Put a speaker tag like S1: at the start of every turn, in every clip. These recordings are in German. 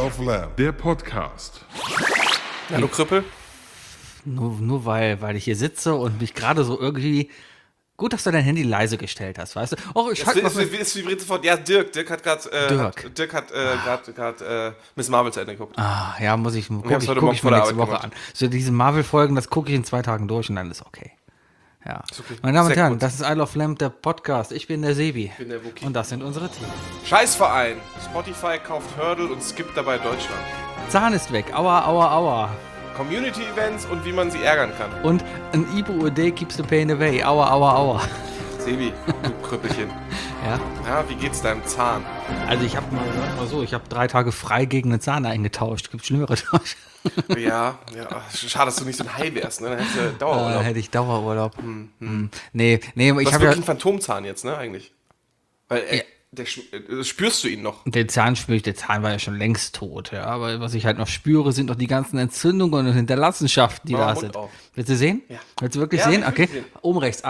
S1: of Lamb, der Podcast.
S2: Ja, du Krüppel?
S3: Nur weil ich hier sitze und mich gerade so irgendwie. Gut, dass du dein Handy leise gestellt hast, weißt du? Oh, ich halte noch.
S2: Es vibriert sofort. Ja, Dirk hat gerade Miss Marvel zu Ende geguckt.
S3: Ah, ja, guck ich mir
S2: vor der
S3: nächste
S2: Arbeit
S3: Woche an. So diese Marvel-Folgen, das gucke ich in 2 Tagen durch und dann ist okay. Ja.
S2: Okay.
S3: Meine Damen und
S2: Sehr
S3: Herren,
S2: gut.
S3: das ist Isle of Lamb, der Podcast. Ich bin der Sebi.
S2: Ich bin der Wookie.
S3: Und das sind unsere Themen.
S2: Scheißverein. Spotify kauft Hurdle und skippt dabei Deutschland.
S3: Zahn ist weg. Aua, aua, aua.
S2: Community-Events und wie man sie ärgern kann.
S3: Und an Ibu a day keeps the pain away. Aua, aua, aua.
S2: Sebi, du Krüppelchen.
S3: Ja.
S2: Ja, wie geht's deinem Zahn?
S3: Also ich habe ich habe 3 Tage frei gegen einen Zahn eingetauscht. Gibt schlimmere Tausch.
S2: Ja. Schade, dass du nicht so ein Hai wärst, ne? Dann hättest du Dauerurlaub.
S3: Hätte ich Dauerurlaub.
S2: Du
S3: Nee, ich
S2: hast
S3: habe
S2: wirklich
S3: ja
S2: einen Phantomzahn jetzt, ne, eigentlich? Weil, spürst du ihn noch?
S3: den Zahn spüre ich, der Zahn war ja schon längst tot, ja. Aber was ich halt noch spüre, sind noch die ganzen Entzündungen und Hinterlassenschaften, die
S2: Mach
S3: da
S2: Mund
S3: sind.
S2: auf.
S3: Willst du sehen?
S2: Ja.
S3: Willst du wirklich
S2: Ja,
S3: sehen?
S2: will ich
S3: Okay.
S2: sehen.
S3: Oben rechts.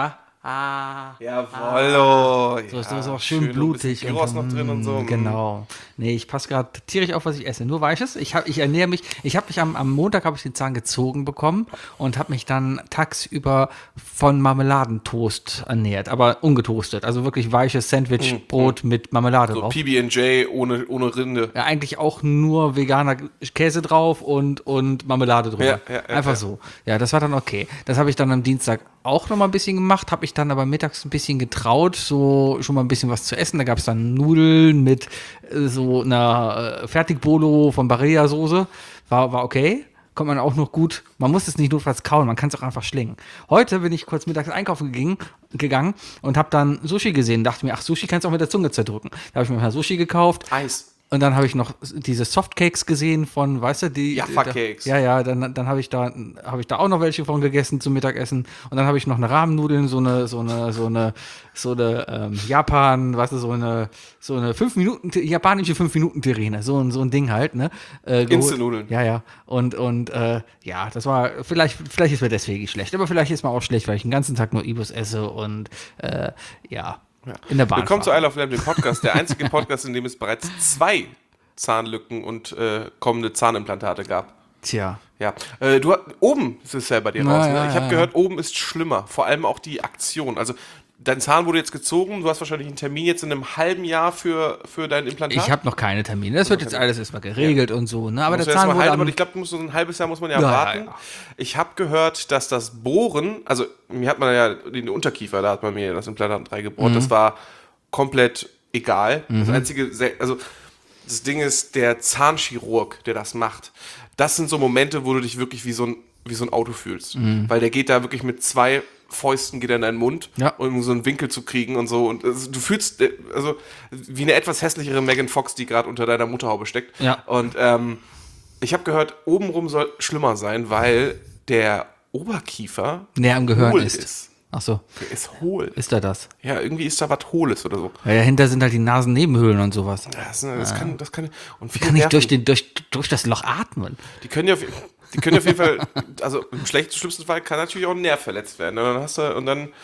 S2: Jawollo.
S3: So ist das auch schön blutig.
S2: Gyros noch drin und so.
S3: Genau. Nee, ich passe gerade tierisch auf, was ich esse. Nur Weiches. Ich ernähre mich. Ich habe mich am Montag habe ich den Zahn gezogen bekommen und habe mich dann tagsüber von Marmeladentoast ernährt, aber ungetoastet. Also wirklich weiches Sandwichbrot mit Marmelade
S2: So
S3: drauf.
S2: PB&J ohne Rinde.
S3: Ja, eigentlich auch nur veganer Käse drauf und Marmelade drüber.
S2: Ja,
S3: Einfach so. Ja, das war dann okay. Das habe ich dann am Dienstag auch noch mal ein bisschen gemacht, habe ich dann aber mittags ein bisschen getraut, so schon mal ein bisschen was zu essen. Da gab es dann Nudeln mit so einer Fertigbolo von Barilla-Soße. War okay. Kommt man auch noch gut. Man muss es nicht notfalls kauen, man kann es auch einfach schlingen. Heute bin ich kurz mittags einkaufen gegangen und habe dann Sushi gesehen. Dachte mir, ach, Sushi kannst du auch mit der Zunge zerdrücken. Da habe ich mir mal Sushi gekauft.
S2: Eis.
S3: Und dann habe ich noch diese Softcakes gesehen von, weißt du, die
S2: Jaffa-Cakes.
S3: Dann habe ich da auch noch welche von gegessen zum Mittagessen. Und dann habe ich noch eine Rahmennudeln, so eine Japan, weißt du, so eine 5 Minuten, japanische 5 Minuten Terrine, so ein Ding halt, ne?
S2: Instant-Nudeln.
S3: Ja. Und ja, das war, vielleicht ist mir deswegen schlecht, aber vielleicht ist mir auch schlecht, weil ich den ganzen Tag nur Ibus esse und in der Bahn.
S2: Willkommen zu
S3: fahre.
S2: Isle of Lamb, dem Podcast. Der einzige Podcast, in dem es bereits 2 Zahnlücken und kommende Zahnimplantate gab.
S3: Tja.
S2: Ja, oben ist es ja bei dir raus. Ne? Ich habe gehört, oben ist schlimmer. Vor allem auch die Aktion. Also dein Zahn wurde jetzt gezogen. Du hast wahrscheinlich einen Termin jetzt in einem halben Jahr für dein Implantat.
S3: Ich habe noch keine Termine. Das wird jetzt alles erstmal geregelt und so. Ne? Aber der
S2: Musst du erst
S3: Zahn
S2: mal
S3: wurde
S2: halten, aber ich glaube, so ein halbes Jahr muss man ja
S3: Ja,
S2: warten.
S3: ja.
S2: Ich habe gehört, dass das Bohren, also mir hat man ja den Unterkiefer, da hat man mir das Implantat reingebohrt, das war komplett egal. Das einzige, also das Ding ist, der Zahnchirurg, der das macht, das sind so Momente, wo du dich wirklich wie so ein Auto fühlst. Weil der geht da wirklich mit 2 Fäusten geht er in deinen Mund, um so einen Winkel zu kriegen und so. Und du fühlst wie eine etwas hässlichere Megan Fox, die gerade unter deiner Mutterhaube steckt.
S3: Ja.
S2: Und ich habe gehört, obenrum soll schlimmer sein, weil der Oberkiefer
S3: näher am Gehirn
S2: hohl
S3: ist. Ach so,
S2: Der ist hohl.
S3: ist da das?
S2: Ja, irgendwie ist da was Hohles oder so.
S3: Ja, dahinter sind halt die Nasennebenhöhlen und sowas.
S2: Ja, das kann und viele
S3: Kann ich
S2: Nerven.
S3: durch das Loch atmen?
S2: Die können ja auf jeden Fall, also im schlimmsten Fall kann natürlich auch ein Nerv verletzt werden. Und dann hast du, und dann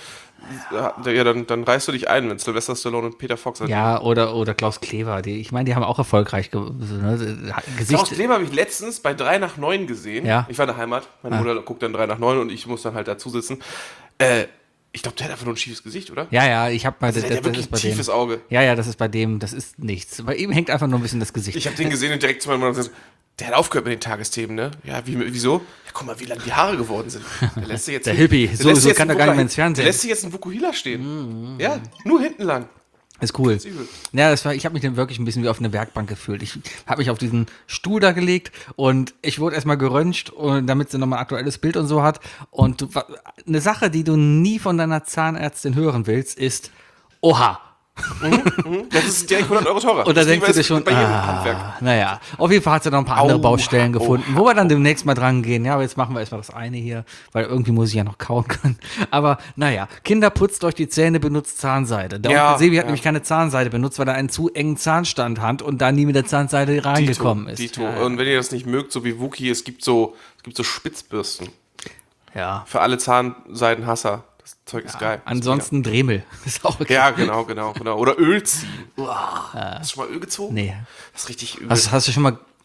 S2: dann reißt du dich ein, wenn Sylvester Stallone und Peter Fox sind.
S3: Ja, oder Klaus Kleber. Die haben auch erfolgreich Gesicht.
S2: Klaus Kleber habe ich letztens bei 3 nach 9 gesehen.
S3: Ja.
S2: Ich war in der Heimat. Meine Mutter guckt dann 3 nach 9 und ich muss dann halt dazu sitzen. Ich glaube, der hat einfach nur ein schiefes Gesicht, oder?
S3: Ja, ich habe mal
S2: Der hat wirklich ein tiefes Auge.
S3: Ja, das ist bei dem, das ist nichts. Bei ihm hängt einfach nur ein bisschen das Gesicht.
S2: Ich habe den gesehen und direkt zu meinem Mann gesagt, der hat aufgehört mit den Tagesthemen, ne? Ja, wieso? Ja, guck mal, wie lang die Haare geworden sind. Der lässt sich jetzt
S3: Der Hippie, so kann er gar nicht mehr ins Fernsehen.
S2: Der lässt sich jetzt ein Vukuhila stehen. Ja, nur hinten lang.
S3: Ist cool.
S2: ist übel.
S3: Ja, ich habe mich dann wirklich ein bisschen wie auf eine Werkbank gefühlt. Ich habe mich auf diesen Stuhl da gelegt und ich wurde erstmal geröntgt, und damit sie nochmal ein aktuelles Bild und so hat. Und eine Sache, die du nie von deiner Zahnärztin hören willst, ist, oha.
S2: Das ist direkt 100 Euro teurer.
S3: Und da
S2: Das
S3: denkst du dir
S2: ist
S3: schon,
S2: bei jedem Handwerk.
S3: naja, auf jeden Fall hat sie noch ein paar andere
S2: Aua,
S3: Baustellen gefunden, wo wir dann demnächst mal dran gehen. Ja, aber jetzt machen wir erstmal das eine hier, weil irgendwie muss ich ja noch kauen können. Aber naja, Kinder putzt euch die Zähne, benutzt Zahnseide. Der Onkel Sebi hat nämlich keine Zahnseide benutzt, weil er einen zu engen Zahnstand hat und da nie mit der Zahnseide reingekommen ist.
S2: Dito. Und wenn ihr das nicht mögt, so wie Wookie, es gibt so Spitzbürsten.
S3: Ja.
S2: Für alle Zahnseidenhasser. Das Zeug ist geil.
S3: Ansonsten Dremel. Ist auch okay.
S2: Ja, genau. Oder Öl ziehen. Hast du schon mal Öl gezogen?
S3: Nee.
S2: Das ist richtig übel.
S3: Hast du schon mal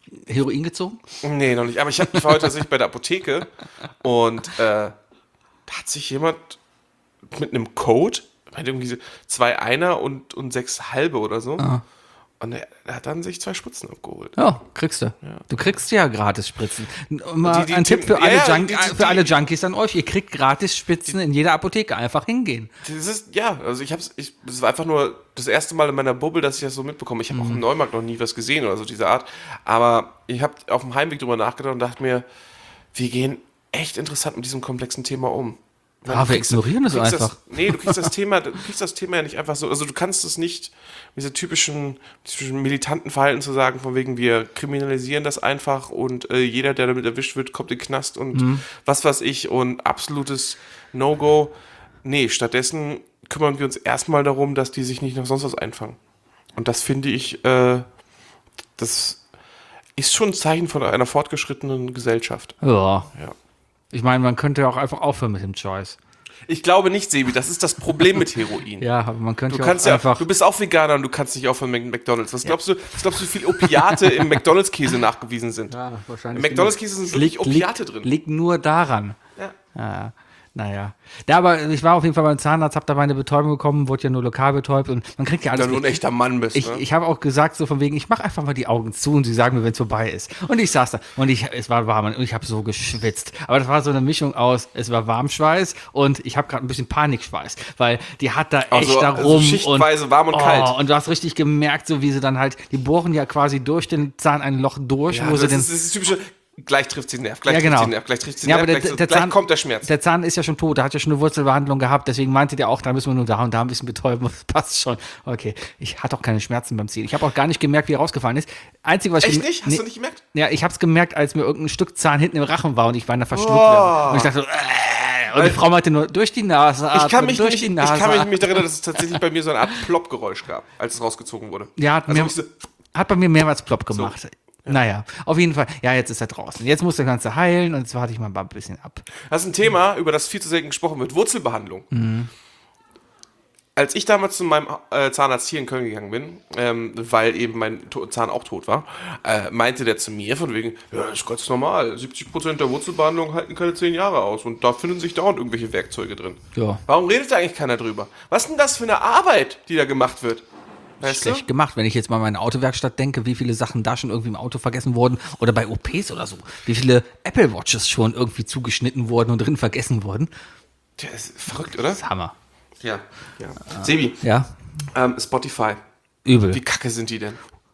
S3: Heroin gezogen?
S2: Nee, noch nicht. Aber ich war heute tatsächlich bei der Apotheke und da hat sich jemand mit einem Code, irgendwie 2 Einer und 6 halbe oder so. Und er hat dann sich 2 Spritzen abgeholt.
S3: Ja, kriegst du. Du kriegst ja gratis Spritzen. Mal ein Tipp für
S2: Ja,
S3: alle Junkies an euch. Ihr kriegt gratis Spritzen in jeder Apotheke. Einfach hingehen.
S2: Das ist, also das war einfach nur das erste Mal in meiner Bubble, dass ich das so mitbekomme. Ich habe auch im Neumarkt noch nie was gesehen oder so dieser Art. Aber ich habe auf dem Heimweg drüber nachgedacht und dachte mir, wir gehen echt interessant mit diesem komplexen Thema um.
S3: Wir ignorieren es einfach.
S2: Du kriegst das Thema ja nicht einfach so, also du kannst es nicht, diese typischen militanten Verhalten zu sagen, von wegen wir kriminalisieren das einfach und jeder, der damit erwischt wird, kommt in den Knast und was weiß ich und absolutes No-Go. Nee, stattdessen kümmern wir uns erstmal darum, dass die sich nicht noch sonst was einfangen. Und das finde ich, das ist schon ein Zeichen von einer fortgeschrittenen Gesellschaft.
S3: Ja.
S2: Ja.
S3: Ich meine, man könnte ja auch einfach aufhören mit dem Choice.
S2: Ich glaube nicht, Sebi, das ist das Problem mit Heroin.
S3: Ja, aber man könnte
S2: Du bist auch Veganer und du kannst nicht aufhören mit McDonalds. Was glaubst du, wie viele Opiate im McDonalds-Käse nachgewiesen sind?
S3: Ja, wahrscheinlich.
S2: Im McDonalds-Käse sind wirklich Opiate drin.
S3: Liegt nur daran.
S2: Ja.
S3: Naja. Ja, aber ich war auf jeden Fall beim Zahnarzt, hab da meine Betäubung bekommen, wurde ja nur lokal betäubt und man kriegt ja alles.
S2: Wenn du ein echter Mann bist.
S3: Ich habe auch gesagt, so von wegen, ich mache einfach mal die Augen zu und sie sagen mir, wenn es vorbei ist. Und ich saß da und es war warm und ich habe so geschwitzt. Aber das war so eine Mischung aus, es war Warmschweiß und ich habe gerade ein bisschen Panikschweiß, weil die hat da echt da rum.
S2: Schichtweise warm und kalt.
S3: Und du hast richtig gemerkt, so wie sie dann halt, die bohren ja quasi durch den Zahn ein Loch durch, wo sie
S2: das ist das typische. Gleich trifft sie den Nerv, gleich kommt der Schmerz.
S3: Der Zahn ist ja schon tot, der hat ja schon eine Wurzelbehandlung gehabt, deswegen meinte der auch, da müssen wir nur da und da ein bisschen betäuben, das passt schon. Okay, ich hatte auch keine Schmerzen beim Ziehen. Ich habe auch gar nicht gemerkt, wie er rausgefallen ist. Einzige, was
S2: Echt nicht? Hast du nicht gemerkt?
S3: Ja, ich habe es gemerkt, als mir irgendein Stück Zahn hinten im Rachen war und ich war in der Verschluckung. Und ich dachte so, und die Frau meinte nur, durch die Nase atmen,
S2: Ich kann mich
S3: die Nase
S2: nicht erinnern, dass es tatsächlich bei mir so eine Art Plopp-Geräusch gab, als es rausgezogen wurde.
S3: Ja, hat bei mir mehrmals Plopp gemacht.
S2: So.
S3: Naja, auf jeden Fall. Ja, jetzt ist er draußen. Jetzt muss der Ganze heilen und jetzt warte ich mal ein bisschen ab.
S2: Das ist ein Thema, über das viel zu selten gesprochen wird. Wurzelbehandlung. Als ich damals zu meinem Zahnarzt hier in Köln gegangen bin, weil eben mein Zahn auch tot war, meinte der zu mir von wegen, ja, das ist ganz normal, 70% der Wurzelbehandlung halten keine 10 Jahre aus und da finden sich dauernd irgendwelche Werkzeuge drin.
S3: Ja.
S2: Warum redet da eigentlich keiner drüber? Was ist denn das für eine Arbeit, die da gemacht wird? Weißt
S3: Schlecht
S2: du?
S3: gemacht, wenn ich jetzt mal an meine Autowerkstatt denke, wie viele Sachen da schon irgendwie im Auto vergessen wurden oder bei OPs oder so. Wie viele Apple Watches schon irgendwie zugeschnitten wurden und drin vergessen wurden.
S2: Das ist verrückt, oder?
S3: Das ist Hammer.
S2: Ja. Sebi,
S3: Ja,
S2: Spotify.
S3: übel.
S2: Wie kacke sind die denn?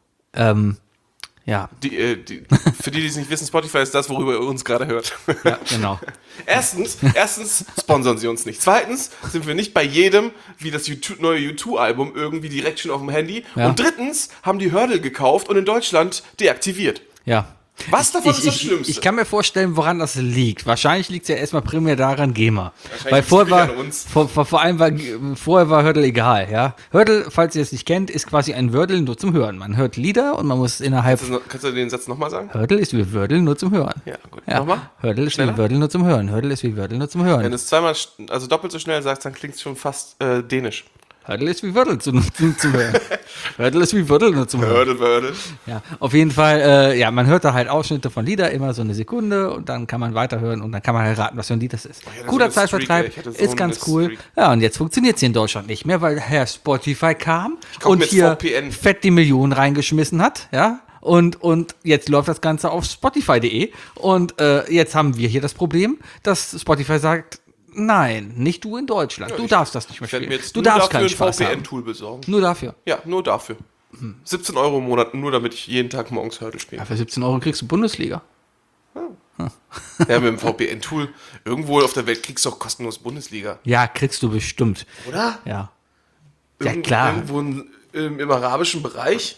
S3: Ja,
S2: Für die es nicht wissen, Spotify ist das, worüber ihr uns gerade hört.
S3: ja, genau.
S2: Erstens sponsern sie uns nicht. Zweitens sind wir nicht bei jedem, wie das neue U2-Album, irgendwie direkt schon auf dem Handy.
S3: Ja.
S2: Und drittens haben die Hurdle gekauft und in Deutschland deaktiviert.
S3: Ja.
S2: Was davon ist das Schlimmste?
S3: Ich kann mir vorstellen, woran das liegt. Wahrscheinlich liegt es ja erstmal primär daran, GEMA. Weil
S2: liegt's
S3: vorher
S2: an uns.
S3: vor allem vorher war Hurdle egal, ja. Hurdle, falls ihr es nicht kennt, ist quasi ein Wordle nur zum Hören. Man hört Lieder und man muss innerhalb.
S2: Kannst du den Satz nochmal sagen?
S3: Hurdle ist wie Wordle nur zum Hören.
S2: Ja, gut.
S3: Ja.
S2: Nochmal?
S3: Hurdle ist
S2: Schneller?
S3: wie Wordle nur zum Hören. Hurdle ist wie Wordle nur zum
S2: Wenn
S3: Hören.
S2: du es zweimal, also doppelt so schnell sagst, dann klingt es schon fast dänisch.
S3: Hurdle ist wie Wordle zum Hören. Hurdle ist wie Wordle nur zum Hören.
S2: Hurdle.
S3: Ja, auf jeden Fall, ja, man hört da halt Ausschnitte von Lieder, immer so eine Sekunde und dann kann man weiterhören und dann kann man halt raten, was für ein Lied das ist.
S2: hatte
S3: Guter
S2: so eine
S3: Zeitvertreib,
S2: Streak, ey. Ich hatte so
S3: ist ganz
S2: eine
S3: cool.
S2: Streak.
S3: Ja, und jetzt funktioniert es hier in Deutschland nicht mehr, weil Herr Spotify kam
S2: kauf
S3: und
S2: mir
S3: hier
S2: jetzt VPN.
S3: fett die Millionen reingeschmissen hat, ja. Und jetzt läuft das Ganze auf Spotify.de und jetzt haben wir hier das Problem, dass Spotify sagt, nein, nicht du in Deutschland. Du darfst das nicht mehr
S2: Ich werde
S3: spielen.
S2: mir jetzt
S3: Du
S2: nur
S3: darfst
S2: dafür
S3: keinen
S2: ein
S3: Spaß haben.
S2: VPN-Tool besorgen.
S3: Nur dafür.
S2: Ja, nur dafür. 17 Euro im Monat, nur damit ich jeden Tag morgens Hurdle spiele.
S3: Ja, für 17 Euro kriegst du Bundesliga.
S2: Ja, mit dem VPN-Tool. Irgendwo auf der Welt kriegst du auch kostenlos Bundesliga.
S3: Ja, kriegst du bestimmt.
S2: Oder?
S3: Ja. Ja, klar.
S2: Irgendwo im arabischen Bereich.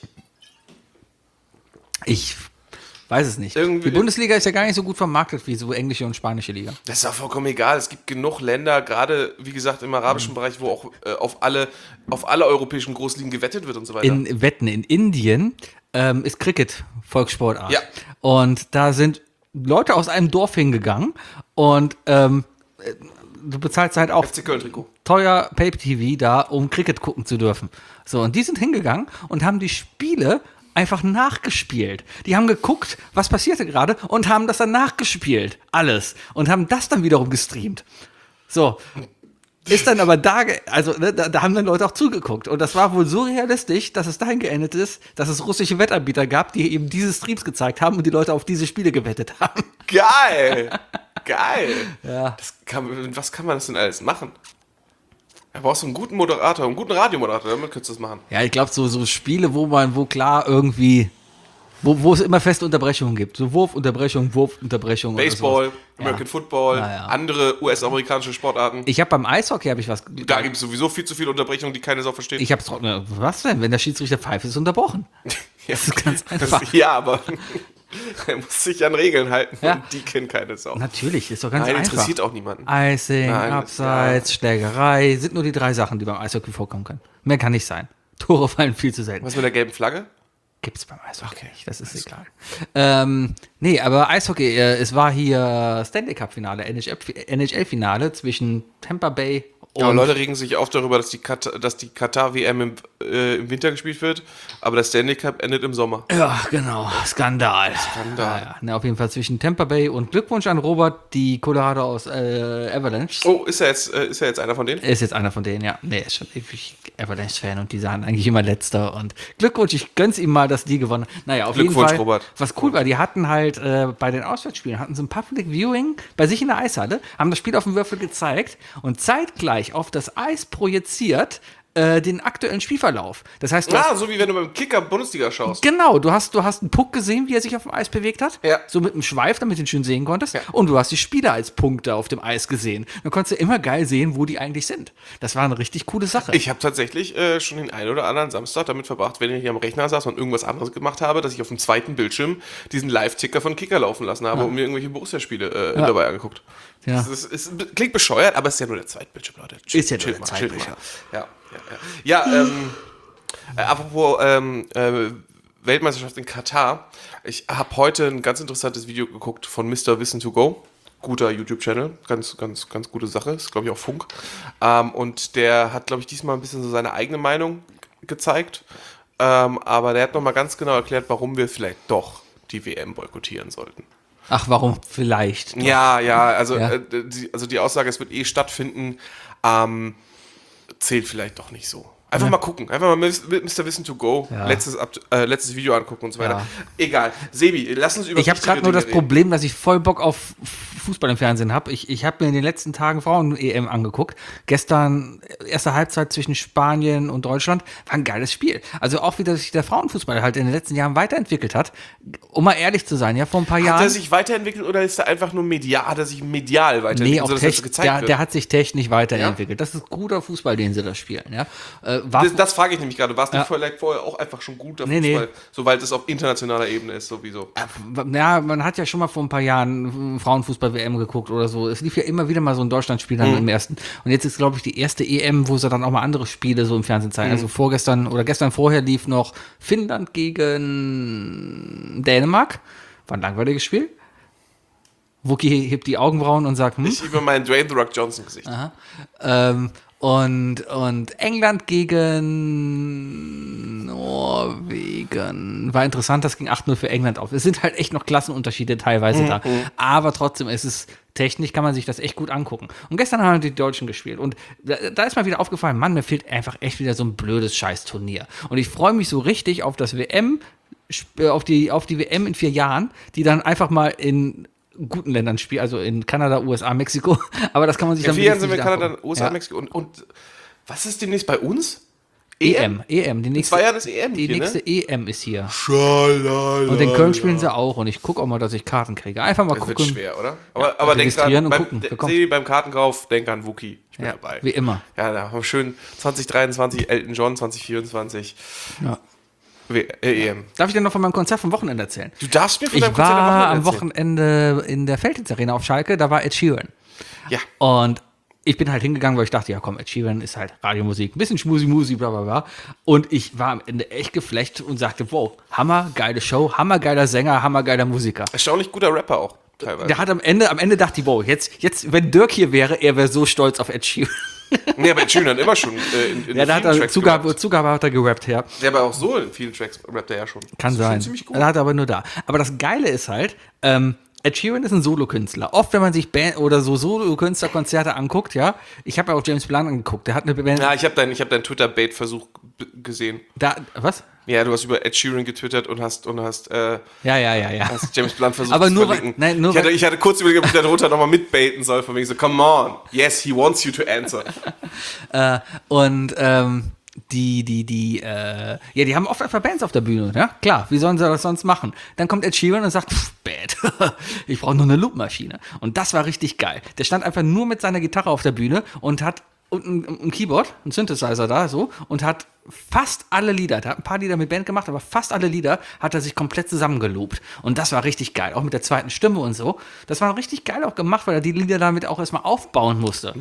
S3: Ich weiß es nicht.
S2: Irgendwie-
S3: Die Bundesliga ist ja gar nicht so gut vermarktet wie so englische und spanische Liga.
S2: Das ist auch vollkommen egal. Es gibt genug Länder, gerade wie gesagt im arabischen Bereich, wo auch auf alle europäischen Großligen gewettet wird und so weiter.
S3: In Wetten in Indien ist Cricket Volkssportart.
S2: Ja.
S3: Und da sind Leute aus einem Dorf hingegangen und du bezahlst halt auch
S2: FC Köln-Trikot.
S3: teuer Pay-TV da, um Cricket gucken zu dürfen. So, und die sind hingegangen und haben die Spiele einfach nachgespielt. Die haben geguckt, was passierte gerade und haben das dann nachgespielt. Alles. Und haben das dann wiederum gestreamt. So. Ist dann aber da haben dann Leute auch zugeguckt. Und das war wohl so realistisch, dass es dahin geendet ist, dass es russische Wettanbieter gab, die eben diese Streams gezeigt haben und die Leute auf diese Spiele gewettet haben.
S2: Geil! Geil!
S3: Ja.
S2: Was kann man das denn alles machen? Da brauchst du einen guten Moderator, einen guten Radiomoderator, damit könntest du das machen.
S3: Ja, ich glaube, so Spiele, wo klar irgendwie, wo es immer feste Unterbrechungen gibt. So Wurfunterbrechung.
S2: Baseball, American Football,
S3: Ja.
S2: andere US-amerikanische Sportarten.
S3: Ich habe beim Eishockey was.
S2: Da gibt es sowieso viel zu viele Unterbrechungen, die keine Sau versteht.
S3: Ich habe was denn? Wenn der Schiedsrichter pfeift, ist es unterbrochen. Das ist ganz einfach.
S2: Ja, aber er muss sich an Regeln halten
S3: Ja.
S2: und die kennen keine Sau.
S3: Natürlich, ist doch ganz
S2: Nein,
S3: einfach.
S2: interessiert auch niemanden.
S3: Icing,
S2: Nein,
S3: Abseits, Schlägerei, sind nur die 3 Sachen, die beim Eishockey vorkommen können. Mehr kann nicht sein. Tore fallen viel zu selten.
S2: Was mit der gelben Flagge?
S3: Gibt's beim Eishockey nicht, das ist egal. Nee, aber Eishockey, es war hier Stanley Cup Finale, NHL Finale zwischen Tampa Bay
S2: Ja,
S3: und
S2: Leute regen sich auf darüber, dass die Katar-WM im Winter gespielt wird, aber der Stanley Cup endet im Sommer.
S3: ja, genau, Skandal. Ja, na, auf jeden Fall zwischen Tampa Bay und Glückwunsch an Robert, die Colorado aus Avalanche.
S2: Oh, ist er jetzt einer von denen?
S3: Er ist jetzt einer von denen, ja. Nee, er ist schon ewig Avalanche-Fan und die sahen eigentlich immer Letzter. Und Glückwunsch, ich gönn's ihm mal, dass die gewonnen haben. Naja, auf jeden
S2: Glückwunsch,
S3: Fall.
S2: Robert.
S3: Was cool war, die hatten halt bei den Auswärtsspielen, hatten sie ein Public Viewing bei sich in der Eishalle, haben das Spiel auf dem Würfel gezeigt und zeitgleich auf das Eis projiziert den aktuellen Spielverlauf. Das heißt, du hast,
S2: So wie wenn du beim Kicker Bundesliga schaust.
S3: genau, du hast einen Puck gesehen, wie er sich auf dem Eis bewegt hat.
S2: Ja.
S3: So mit einem Schweif, damit du ihn schön sehen konntest.
S2: Ja.
S3: Und du hast die Spieler als Punkte auf dem Eis gesehen. Dann konntest du immer geil sehen, wo die eigentlich sind. Das war eine richtig coole Sache.
S2: Ich habe tatsächlich schon den einen oder anderen Samstag damit verbracht, wenn ich hier am Rechner saß und irgendwas anderes gemacht habe, dass ich auf dem zweiten Bildschirm diesen Live-Ticker von Kicker laufen lassen habe und mir irgendwelche Borussia-Spiele dabei angeguckt.
S3: Ja.
S2: Das klingt bescheuert, aber es ist ja nur der Zweitbildschirm, Leute.
S3: Ist ja nur der
S2: mal,
S3: Zweitbildschirm.
S2: mal. Ja, apropos Weltmeisterschaft in Katar. Ich habe heute ein ganz interessantes Video geguckt von Mr. Wissen to Go. Guter YouTube-Channel, ganz gute Sache, ist glaube ich auch Funk. Und der hat, glaube ich, diesmal ein bisschen so seine eigene Meinung gezeigt. Aber der hat nochmal ganz genau erklärt, warum wir vielleicht doch die WM boykottieren sollten.
S3: Ach, warum vielleicht?
S2: Ja, also,
S3: Ja.
S2: Die Aussage, es wird stattfinden, zählt vielleicht doch nicht so. Einfach mal gucken, einfach mal Mr. Wissen to Go,
S3: Ja.
S2: letztes Video angucken und so weiter.
S3: Ja.
S2: Egal, Sebi, lass uns über
S3: Ich habe
S2: wichtige
S3: gerade nur das
S2: Dinge reden.
S3: Problem, dass ich voll Bock auf Fußball im Fernsehen habe. Ich habe mir in den letzten Tagen Frauen-EM angeguckt. Gestern erste Halbzeit zwischen Spanien und Deutschland war ein geiles Spiel. Also auch wie sich der Frauenfußball halt in den letzten Jahren weiterentwickelt hat. Um mal ehrlich zu sein, ja, vor ein paar
S2: Hat
S3: Jahren.
S2: er sich weiterentwickelt oder ist er einfach nur hat er sich medial weiterentwickelt,
S3: Nee, auch
S2: sodass das gezeigt wird?
S3: der hat sich technisch weiterentwickelt. Das ist guter Fußball, den sie da spielen. Ja.
S2: Das frage ich nämlich gerade. War es nicht vorher auch einfach schon guter
S3: Nee,
S2: Fußball,
S3: nee.
S2: sobald es auf internationaler Ebene ist, sowieso?
S3: Ja, man hat ja schon mal vor ein paar Jahren Frauenfußball-WM geguckt oder so. Es lief ja immer wieder mal so ein Deutschlandspiel dann im ersten. Und jetzt ist, glaube ich, die erste EM, wo sie dann auch mal andere Spiele so im Fernsehen zeigen. Also gestern vorher lief noch Finnland gegen Dänemark. War ein langweiliges Spiel. Wookie hebt die Augenbrauen und sagt,
S2: Ich über mein Dwayne The Rock Johnson Gesicht.
S3: Und England gegen Norwegen. War interessant, das ging 8-0 für England auf. Es sind halt echt noch Klassenunterschiede teilweise da. Aber trotzdem, technisch kann man sich das echt gut angucken. Und gestern haben die Deutschen gespielt. Und da ist mir wieder aufgefallen, Mann, mir fehlt einfach echt wieder so ein blödes Scheiß-Turnier. Und ich freue mich so richtig auf das auf die WM in 4 Jahren, die dann einfach mal in guten Ländern spielt, also in Kanada, USA, Mexiko. Aber das kann man sich dann
S2: Vier sind wir
S3: nicht
S2: Kanada,
S3: angucken.
S2: USA,
S3: Ja.
S2: Mexiko. Und was ist demnächst bei uns?
S3: EM. Die nächste,
S2: 2 Jahren ist EM
S3: die
S2: hier,
S3: nächste
S2: ne?
S3: EM ist hier.
S2: Schalala.
S3: Und in Köln spielen sie auch. Und ich gucke auch mal, dass ich Karten kriege. Einfach mal
S2: Das wird
S3: gucken.
S2: schwer, oder? Aber denk
S3: registrieren
S2: dran,
S3: und gucken. Wir kommen.
S2: Sebi, beim Kartenkauf, denk an Wookie. Ich bin
S3: Ja,
S2: dabei.
S3: wie immer.
S2: Ja, da haben wir schön 2023, Elton John 2024.
S3: Ja.
S2: EM.
S3: Darf ich dir noch von meinem Konzert vom Wochenende erzählen?
S2: Du darfst mir von
S3: Ich
S2: deinem Konzert
S3: war am
S2: erzählen.
S3: Wochenende in der Feldhins Arena auf Schalke. Da war Ed Sheeran.
S2: Ja.
S3: Und ich bin halt hingegangen, weil ich dachte, ja komm, Ed Sheeran ist halt Radiomusik, ein bisschen Schmusi-Musi, bla bla bla. Und ich war am Ende echt geflecht und sagte, wow, hammergeile Show, hammergeiler Sänger, hammergeiler Musiker.
S2: Erstaunlich guter Rapper auch, teilweise.
S3: Der hat am Ende dachte ich, wow, jetzt, wenn Dirk hier wäre, er wäre so stolz auf Ed Sheeran.
S2: Nee, aber Ed Sheeran hat immer schon in
S3: Ja, da hat
S2: vielen
S3: er
S2: Tracks
S3: Zugabe hat er gerappt, ja.
S2: Der aber auch so in vielen Tracks rappt er ja schon.
S3: Kann
S2: Das ist
S3: sein.
S2: Schon ziemlich gut.
S3: Er hat aber nur da. Aber das Geile ist halt, Ed Sheeran ist ein Solokünstler. Oft, wenn man sich Band oder so Solokünstlerkonzerte anguckt, ja, ich habe ja auch James Blunt angeguckt, der hat eine Band.
S2: Ja, ich hab deinen Twitter-Bait-Versuch gesehen.
S3: Was?
S2: Ja, du hast über Ed Sheeran getwittert und hast
S3: Ja.
S2: hast James Blunt versucht
S3: Aber
S2: zu
S3: nur
S2: verlinken.
S3: weil, nein, nur
S2: Ich hatte kurz überlegt, ob ich da drunter nochmal mitbaiten soll, von wegen so, come on, yes, he wants you to answer.
S3: Und die haben oft einfach Bands auf der Bühne, ja? Klar, wie sollen sie das sonst machen? Dann kommt Ed Sheeran und sagt, bad, ich brauche nur eine Loopmaschine. Und das war richtig geil. Der stand einfach nur mit seiner Gitarre auf der Bühne und hat ein Keyboard, ein Synthesizer da, so, und hat fast alle Lieder, der hat ein paar Lieder mit Band gemacht, aber fast alle Lieder hat er sich komplett zusammengeloopt. Und das war richtig geil, auch mit der zweiten Stimme und so. Das war richtig geil auch gemacht, weil er die Lieder damit auch erstmal aufbauen musste.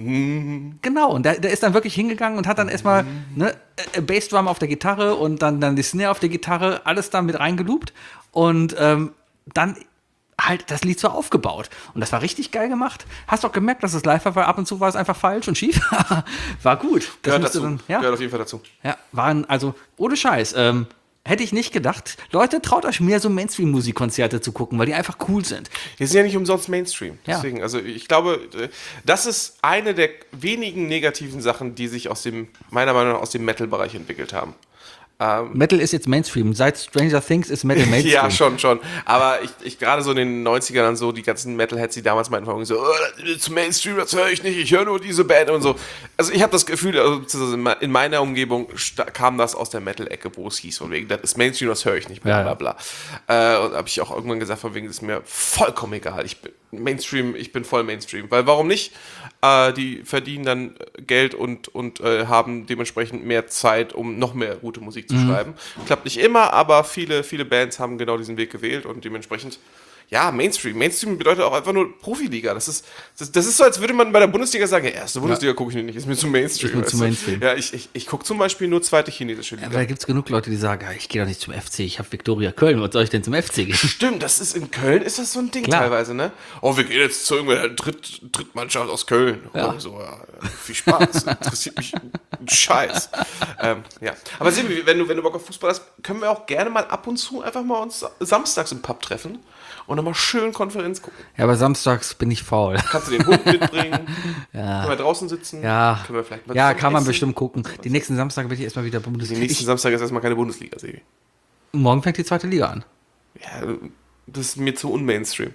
S3: Genau, und der ist dann wirklich hingegangen und hat dann erstmal Bassdrum auf der Gitarre und dann die Snare auf der Gitarre, alles da mit reingeloopt und dann halt das Lied so aufgebaut. Und das war richtig geil gemacht. Hast du auch gemerkt, dass es live war, weil ab und zu war es einfach falsch und schief. War gut. Das
S2: Gehört
S3: musste
S2: dazu.
S3: dann, ja,
S2: Gehört auf jeden Fall dazu.
S3: ja, also ohne Scheiß. Hätte ich nicht gedacht. Leute, traut euch mehr so Mainstream-Musikkonzerte zu gucken, weil die einfach cool sind.
S2: Wir sind ja nicht umsonst Mainstream.
S3: Ja.
S2: Deswegen, also ich glaube, das ist eine der wenigen negativen Sachen, die sich meiner Meinung nach aus dem Metal-Bereich entwickelt haben.
S3: Metal ist jetzt Mainstream. Seit Stranger Things ist Metal Mainstream.
S2: Ja, schon. Aber ich gerade so in den 90ern und so, die ganzen Metalheads, die damals meinten, so, das ist Mainstream, das höre ich nicht, ich höre nur diese Band und so. Also ich habe das Gefühl, also in meiner Umgebung kam das aus der Metal-Ecke, wo es hieß, von wegen, das ist Mainstream, das höre ich nicht, bla bla bla. Und habe ich auch irgendwann gesagt, von wegen, das ist mir vollkommen egal, ich bin voll Mainstream. Weil warum nicht? Die verdienen dann Geld und haben dementsprechend mehr Zeit, um noch mehr gute Musik zu schreiben. Klappt nicht immer, aber viele Bands haben genau diesen Weg gewählt und dementsprechend, ja, Mainstream. Mainstream bedeutet auch einfach nur Profiliga. Das ist so, als würde man bei der Bundesliga sagen, ja, erste Bundesliga gucke ich nicht, ist mir zu Mainstream.
S3: Ist mir zu Mainstream.
S2: Ja, ich gucke zum Beispiel nur zweite chinesische Liga.
S3: Aber da gibt es genug Leute, die sagen, ich gehe doch nicht zum FC, ich habe Viktoria Köln, was soll ich denn zum FC gehen?
S2: Stimmt, das ist in Köln, ist das so ein Ding
S3: Klar.
S2: teilweise, ne? Oh, wir gehen jetzt zu irgendeiner Drittmannschaft aus Köln.
S3: Ja.
S2: Oh, so, ja, viel Spaß, interessiert mich ein Scheiß. Ja. Aber Sebi, wenn du Bock auf Fußball hast, können wir auch gerne mal ab und zu einfach mal uns samstags im Pub treffen und nochmal schön Konferenz gucken.
S3: Ja, aber samstags bin ich faul.
S2: Kannst du den Hund mitbringen? Ja. Können wir draußen sitzen?
S3: Ja,
S2: Können wir vielleicht mal
S3: ja,
S2: zusammen
S3: kann man
S2: essen?
S3: bestimmt gucken. Die nächsten Samstag werde ich erstmal wieder
S2: Den
S3: Bundesliga.
S2: nächsten Samstag ist erstmal keine Bundesliga, Sebi.
S3: Morgen fängt die zweite Liga an.
S2: Ja, das ist mir zu unmainstream.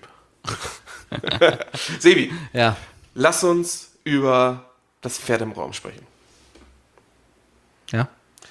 S2: Sebi,
S3: Ja.
S2: lass uns über das Pferd im Raum sprechen.
S3: Ja.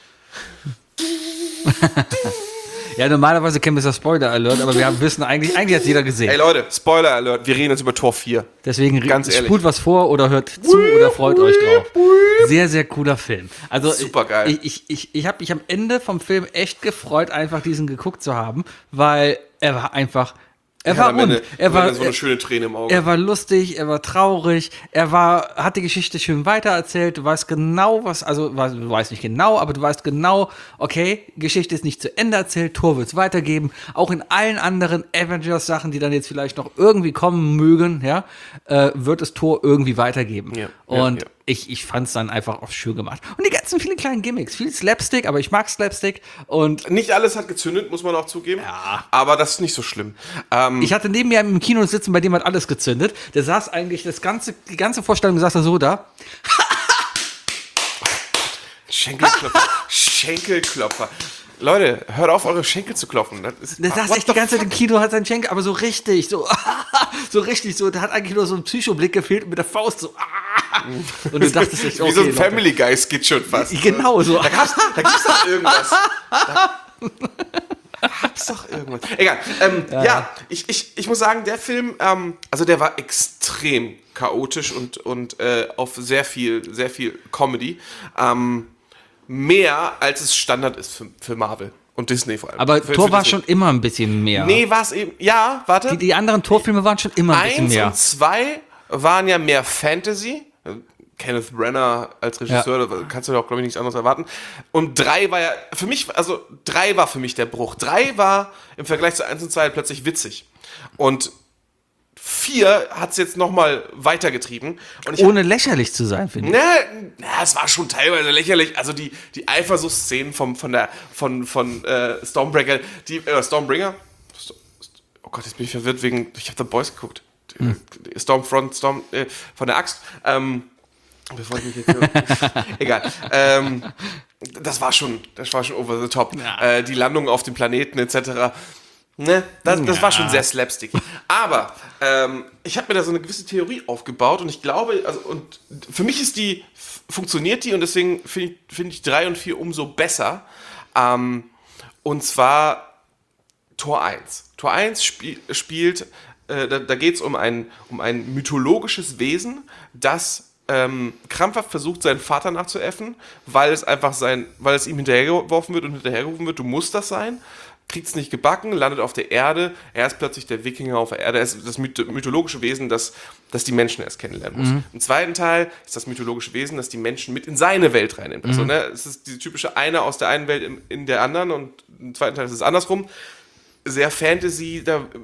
S3: Ja, normalerweise kennen wir das Spoiler-Alert, aber wir wissen eigentlich hat es jeder gesehen.
S2: Ey Leute, Spoiler Alert, wir reden jetzt über Tor 4.
S3: Deswegen
S2: ganz ehrlich.
S3: spult was vor oder hört zu oder freut euch drauf. Sehr, sehr cooler Film. Also
S2: Supergeil.
S3: Ich habe mich am Ende vom Film echt gefreut, einfach diesen geguckt zu haben, weil er war einfach. Er war rund.
S2: Er war so eine schöne Träne im Auge.
S3: Er war lustig, er war traurig, hat die Geschichte schön weitererzählt, du weißt genau, du weißt nicht genau, aber du weißt genau, okay, Geschichte ist nicht zu Ende erzählt, Thor wird es weitergeben, auch in allen anderen Avengers-Sachen, die dann jetzt vielleicht noch irgendwie kommen mögen, ja, wird es Thor irgendwie weitergeben.
S2: Ja,
S3: und
S2: ja.
S3: Ich fand es dann einfach auch schön gemacht. Und die ganzen vielen kleinen Gimmicks, viel Slapstick, aber ich mag Slapstick und
S2: Nicht alles hat gezündet, muss man auch zugeben.
S3: Ja.
S2: Aber das ist nicht so schlimm.
S3: ich hatte neben mir im Kino sitzen, bei dem hat alles gezündet. Der saß eigentlich die ganze Vorstellung saß er so da.
S2: Schenkelklopfer. Leute, hört auf, eure Schenkel zu klopfen.
S3: Der saß echt die ganze Zeit im Kino, hat seinen Schenkel, aber so richtig, so richtig, so, da hat eigentlich nur so ein Psychoblick gefehlt mit der Faust so. Und du dachtest echt,
S2: wie so ein
S3: Leute.
S2: Family Guy Skit schon fast.
S3: Genau so.
S2: Da gibt's doch irgendwas. Gab's doch irgendwas. Egal. Ja, ich muss sagen, der Film, also der war extrem chaotisch und auf sehr viel Comedy. Mehr als es Standard ist für Marvel und Disney vor allem.
S3: Aber
S2: für
S3: Thor war
S2: Disney.
S3: schon immer ein bisschen mehr.
S2: Nee, war es eben. Ja, warte.
S3: Die anderen Torfilme waren schon immer ein bisschen
S2: 1
S3: mehr.
S2: und 2 waren ja mehr Fantasy. Kenneth Branagh als Regisseur, da kannst du doch, glaube ich, nichts anderes erwarten. Und 3 war ja für mich, also 3 war für mich der Bruch. 3 war im Vergleich zu 1 und 2 plötzlich witzig. Und 4 hat es jetzt nochmal weitergetrieben. Und ich
S3: Ohne lächerlich zu sein, finde ich.
S2: es war schon teilweise lächerlich. Also die Eifersuchtsszenen von Stormbreaker, Stormbringer. Oh Gott, jetzt bin ich verwirrt wegen. Ich habe The Boys geguckt. Stormfront, von der Axt. Bevor ich mich jetzt. Egal. Das war schon over the top.
S3: Ja.
S2: Die Landung auf dem Planeten etc. Ne, das war schon sehr slapstick. Aber ich habe mir da so eine gewisse Theorie aufgebaut und ich glaube, und für mich funktioniert die und deswegen finde ich 3 und 4 umso besser. Und zwar Tor 1. Tor 1 spielt, da geht es um ein mythologisches Wesen, das krampfhaft versucht, seinen Vater nachzuäffen, weil es ihm hinterhergeworfen wird, du musst das sein. Kriegt es nicht gebacken, landet auf der Erde, er ist plötzlich der Wikinger auf der Erde, er ist das mythologische Wesen, das die Menschen erst kennenlernen muss. Im zweiten Teil ist das mythologische Wesen, das die Menschen mit in seine Welt reinnimmt. Also, es ist die typische eine aus der einen Welt in der anderen und im zweiten Teil ist es andersrum. Sehr Fantasy,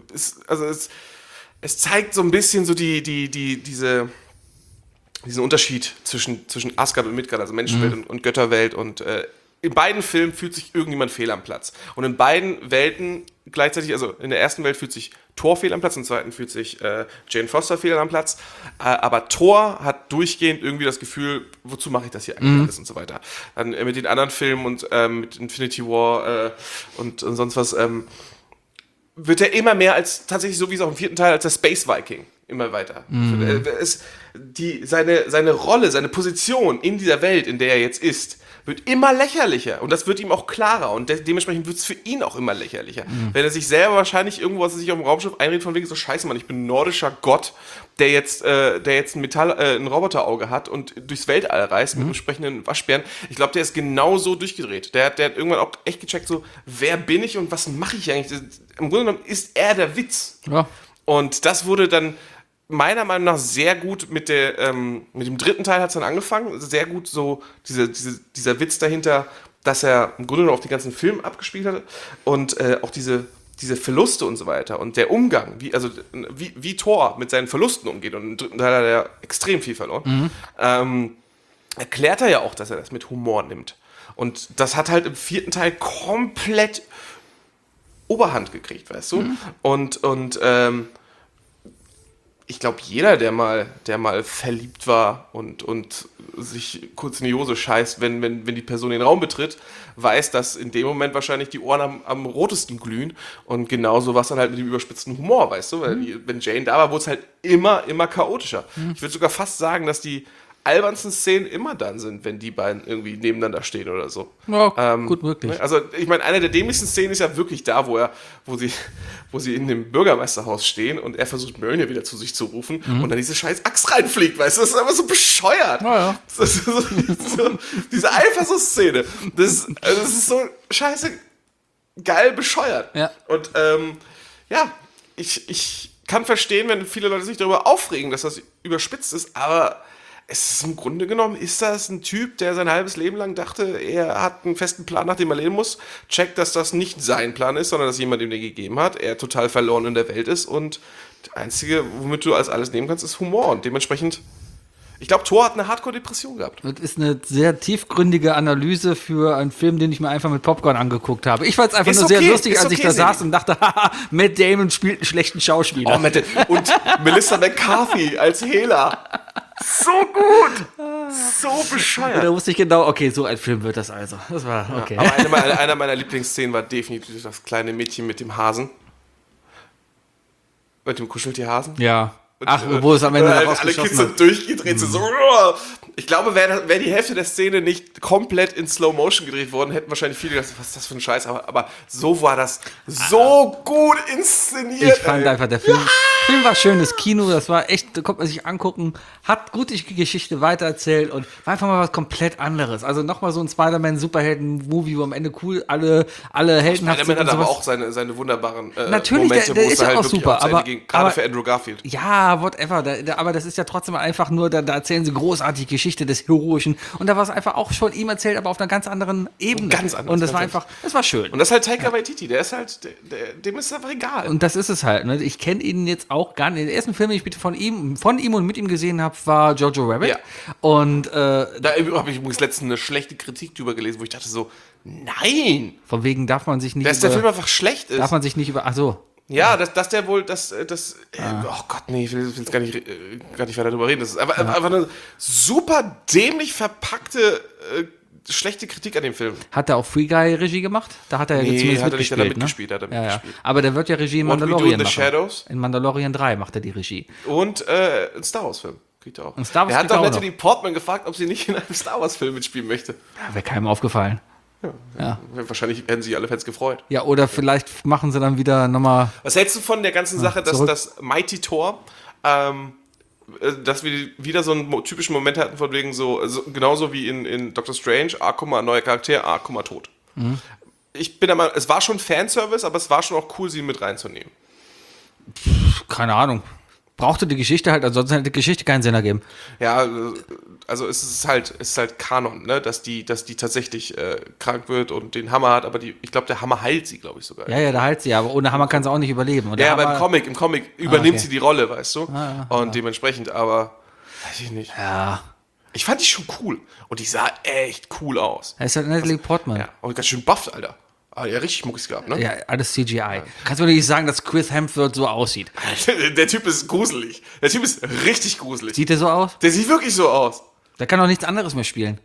S2: es zeigt so ein bisschen so diesen Unterschied zwischen Asgard und Midgard, also Menschenwelt und Götterwelt und in beiden Filmen fühlt sich irgendjemand fehl am Platz. Und in beiden Welten gleichzeitig, also in der ersten Welt fühlt sich Thor fehl am Platz, in der zweiten fühlt sich Jane Foster fehl am Platz. Aber Thor hat durchgehend irgendwie das Gefühl, wozu mache ich das hier eigentlich alles und so weiter. Dann mit den anderen Filmen und mit Infinity War und sonst was wird er immer mehr als, tatsächlich so wie es auch im 4. Teil, als der Space Viking. Immer weiter. Seine Rolle, seine Position in dieser Welt, in der er jetzt ist, wird immer lächerlicher. Und das wird ihm auch klarer. Und dementsprechend wird es für ihn auch immer lächerlicher. Wenn er sich selber wahrscheinlich irgendwo, was er sich auf dem Raumschiff einredet, von wegen so, scheiße, Mann, ich bin ein nordischer Gott, der jetzt ein Roboterauge hat und durchs Weltall reist mit einem sprechenden Waschbären. Ich glaube, der ist genau so durchgedreht. Der hat irgendwann auch echt gecheckt, so, wer bin ich und was mache ich eigentlich? Im Grunde genommen ist er der Witz. Ja. Und das wurde dann meiner Meinung nach sehr gut mit dem 3. Teil hat es dann angefangen, sehr gut so dieser Witz dahinter, dass er im Grunde genommen auf den ganzen Film abgespielt hat und auch diese Verluste und so weiter und der Umgang, wie Thor mit seinen Verlusten umgeht und im 3. Teil hat er ja extrem viel verloren, erklärt er ja auch, dass er das mit Humor nimmt. Und das hat halt im 4. Teil komplett Oberhand gekriegt, weißt du? Und ich glaube, jeder, der mal verliebt war und sich kurz in die Hose scheißt, wenn die Person den Raum betritt, weiß, dass in dem Moment wahrscheinlich die Ohren am rotesten glühen. Und genauso war es dann halt mit dem überspitzten Humor, weißt du? Weil wenn Jane da war, wurde es halt immer chaotischer. Ich würde sogar fast sagen, dass die albernsten Szenen immer dann sind, wenn die beiden irgendwie nebeneinander stehen oder so.
S3: Ja, gut möglich.
S2: Also ich meine, eine der dämlichsten Szenen ist ja wirklich da, wo sie in dem Bürgermeisterhaus stehen und er versucht, Mjölnir wieder zu sich zu rufen und dann diese scheiß Axt reinfliegt, weißt du? Das ist einfach so bescheuert. Ja. Das ist so, diese Eifersuchtsszene. Das ist so scheiße geil bescheuert. Ja. Und ich kann verstehen, wenn viele Leute sich darüber aufregen, dass das überspitzt ist, aber es ist im Grunde genommen, ist das ein Typ, der sein halbes Leben lang dachte, er hat einen festen Plan, nach dem er leben muss, checkt, dass das nicht sein Plan ist, sondern dass jemand ihm den gegeben hat, er total verloren in der Welt ist und das Einzige, womit du als alles nehmen kannst, ist Humor und dementsprechend, ich glaube, Thor hat eine Hardcore-Depression gehabt.
S3: Das ist eine sehr tiefgründige Analyse für einen Film, den ich mir einfach mit Popcorn angeguckt habe. Ich fand es einfach nur sehr lustig, als ich da saß und dachte, haha, Matt Damon spielt einen schlechten Schauspieler.
S2: Und Melissa McCarthy als Hela. So gut! So bescheuert.
S3: Da wusste ich genau, okay, so ein Film wird das also. Das war okay.
S2: Ja, aber einer meiner Lieblingsszenen war definitiv das kleine Mädchen mit dem Hasen. Mit dem Kuscheltierhasen.
S3: Ja. Ach, wo es am Ende
S2: alle Kids sind durchgedreht. So, ich glaube, wäre die Hälfte der Szene nicht komplett in Slow Motion gedreht worden, hätten wahrscheinlich viele gedacht, was ist das für ein Scheiß? Aber so war das so gut inszeniert.
S3: Ich fand einfach, der Film war schönes Kino, das war echt, da konnte man sich angucken, hat gut die Geschichte weitererzählt und war einfach mal was komplett anderes. Also nochmal so ein Spider-Man-Superhelden-Movie, wo am Ende cool alle heldenhaft
S2: sind. Spider-Man hat aber auch seine wunderbaren
S3: natürlich,
S2: Momente,
S3: der
S2: wo
S3: ist
S2: es
S3: ja
S2: halt
S3: auch
S2: wirklich
S3: super, aber
S2: gerade für Andrew Garfield.
S3: Ja, whatever, aber das ist ja trotzdem einfach nur, da erzählen sie großartige Geschichte des Heroischen und da war es einfach auch schon ihm erzählt, aber auf einer ganz anderen Ebene.
S2: Ganz anders.
S3: Und das war einfach, das war schön.
S2: Und das ist halt Taika Waititi, der ist halt, dem ist es einfach egal.
S3: Und das ist es halt, ne? Ich kenne ihn jetzt auch gar nicht. Den ersten Film, den ich bitte von ihm und mit ihm gesehen habe, war Jojo Rabbit.
S2: Ja.
S3: Und
S2: Da habe ich übrigens letztens eine schlechte Kritik drüber gelesen, wo ich dachte so, nein!
S3: von wegen darf man sich nicht
S2: Dass der Film einfach schlecht ist.
S3: darf man sich nicht über. Ach so.
S2: Ja, dass der wohl, oh Gott, nee, ich will jetzt gar nicht weiter darüber reden. Das ist einfach eine super dämlich verpackte, schlechte Kritik an dem Film.
S3: Hat er auch Free Guy Regie gemacht? Da hat er
S2: Nee,
S3: zumindest
S2: hat er nicht,
S3: mitgespielt.
S2: hat er
S3: Ja.
S2: mitgespielt.
S3: Aber der wird ja Regie in
S2: What We Do
S3: Mandalorian
S2: in the
S3: machen.
S2: Shadows.
S3: In Mandalorian 3 macht er die Regie.
S2: Und ein Star Wars-Film. Kriegt er auch.
S3: Ein Star Wars
S2: er hat
S3: kriegt er
S2: doch
S3: auch
S2: Natalie Portman gefragt, ob sie nicht in einem Star Wars-Film mitspielen möchte.
S3: Ja, wäre keinem aufgefallen. Ja.
S2: Wahrscheinlich hätten sich alle Fans gefreut.
S3: Ja, oder vielleicht machen sie dann wieder nochmal.
S2: Was hältst du von der ganzen Sache, dass
S3: zurück.
S2: das Mighty Thor, dass wir wieder so einen typischen Moment hatten, von wegen so genauso wie in Doctor Strange, guck mal, neuer Charakter, guck mal, tot. Ich bin der Meinung, es war schon Fanservice, aber es war schon auch cool, sie mit reinzunehmen.
S3: Keine Ahnung. Brauchte die Geschichte halt, ansonsten hätte die Geschichte keinen Sinn ergeben.
S2: Ja, also es ist halt Kanon, ne? dass die tatsächlich krank wird und den Hammer hat, aber ich glaube, der Hammer heilt sie, glaube ich sogar.
S3: Ja, da heilt sie, aber ohne Hammer kann sie auch nicht überleben. Und der
S2: Ja, aber
S3: Hammer,
S2: im Comic übernimmt
S3: okay.
S2: sie die Rolle, weißt du? Und dementsprechend, aber weiß ich nicht.
S3: Ja.
S2: Ich fand die schon cool. Und die sah echt cool aus.
S3: Er ist halt Natalie Portman.
S2: Ja, und ganz schön bufft, Alter. Aber ja, richtig Muckis gehabt, ne?
S3: Ja, alles CGI. Kannst du mir nicht sagen, dass Chris Hemsworth so aussieht?
S2: Der Typ ist gruselig. Der Typ ist richtig gruselig.
S3: Sieht der so aus?
S2: Der sieht wirklich so aus.
S3: Der kann doch nichts anderes mehr spielen.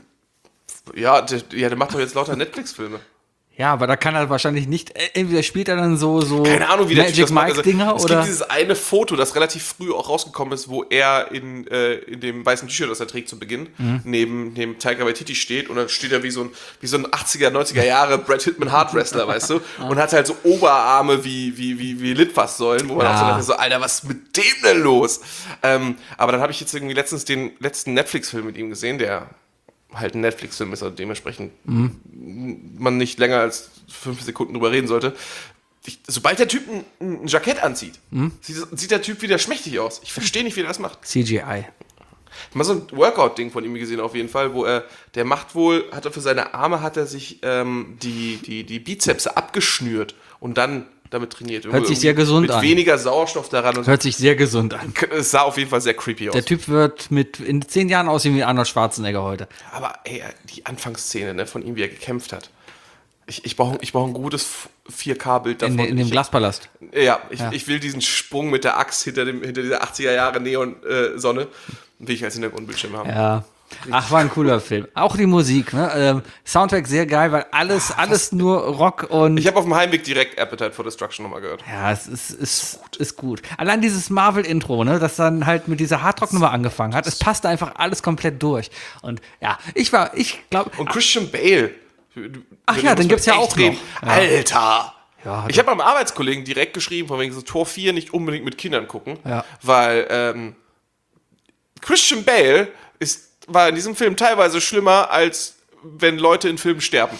S2: Ja, der macht doch jetzt lauter Netflix-Filme.
S3: Ja, aber da kann er wahrscheinlich nicht. Entweder spielt er dann so
S2: Keine Ahnung, wie der Typ
S3: Magic
S2: das macht.
S3: Mike-Dinger
S2: es
S3: oder.
S2: gibt dieses eine Foto, das relativ früh auch rausgekommen ist, wo er in dem weißen T-Shirt, das er trägt zu Beginn, neben Taika Waititi steht und dann steht er wie so ein 80er, 90er Jahre Brad Hitman Hard Wrestler, weißt du? Und hat halt so Oberarme wie Litfaßsäulen, wo man auch so dachte, so, Alter, was ist mit dem denn los? Aber dann habe ich jetzt irgendwie letztens den letzten Netflix-Film mit ihm gesehen, der halt ein Netflix-Film ist, also dementsprechend man nicht länger als 5 Sekunden drüber reden sollte. Sobald der Typ ein Jackett anzieht, sieht der Typ wieder schmächtig aus. Ich verstehe nicht, wie er das macht.
S3: CGI.
S2: Ich habe mal so ein Workout-Ding von ihm gesehen, auf jeden Fall, wo hat er sich die Bizepse abgeschnürt und dann damit trainiert.
S3: Hört sich sehr gesund an.
S2: Mit weniger Sauerstoff daran. Und
S3: Hört sich sehr gesund an.
S2: es sah auf jeden Fall sehr creepy aus.
S3: Der Typ wird in 10 Jahren aussehen wie Arnold Schwarzenegger heute.
S2: Aber ey, die Anfangsszene, ne, von ihm, wie er gekämpft hat. Ich brauche ein gutes 4K-Bild davon.
S3: In dem Glaspalast.
S2: Ja, ich will diesen Sprung mit der Axt hinter dieser 80er Jahre Neon-Sonne, will ich als Hintergrundbildschirm haben.
S3: Ja. Ach, war ein cooler Film. Auch die Musik, ne? Soundtrack sehr geil, weil alles nur Rock und.
S2: Ich habe auf dem Heimweg direkt Appetite for Destruction nochmal gehört.
S3: Ja, es ist gut. Allein dieses Marvel-Intro, ne, das dann halt mit dieser Hardrock-Nummer angefangen hat, es passte einfach alles komplett durch. Und ja, ich glaube.
S2: Und Christian Bale.
S3: Ach ja, den gibt's ja auch noch. Ja.
S2: Alter!
S3: Ja,
S2: Ich habe meinem Arbeitskollegen direkt geschrieben, von wegen so Tor 4 nicht unbedingt mit Kindern gucken,
S3: Ja.
S2: weil Christian Bale war in diesem Film teilweise schlimmer, als wenn Leute in Filmen sterben.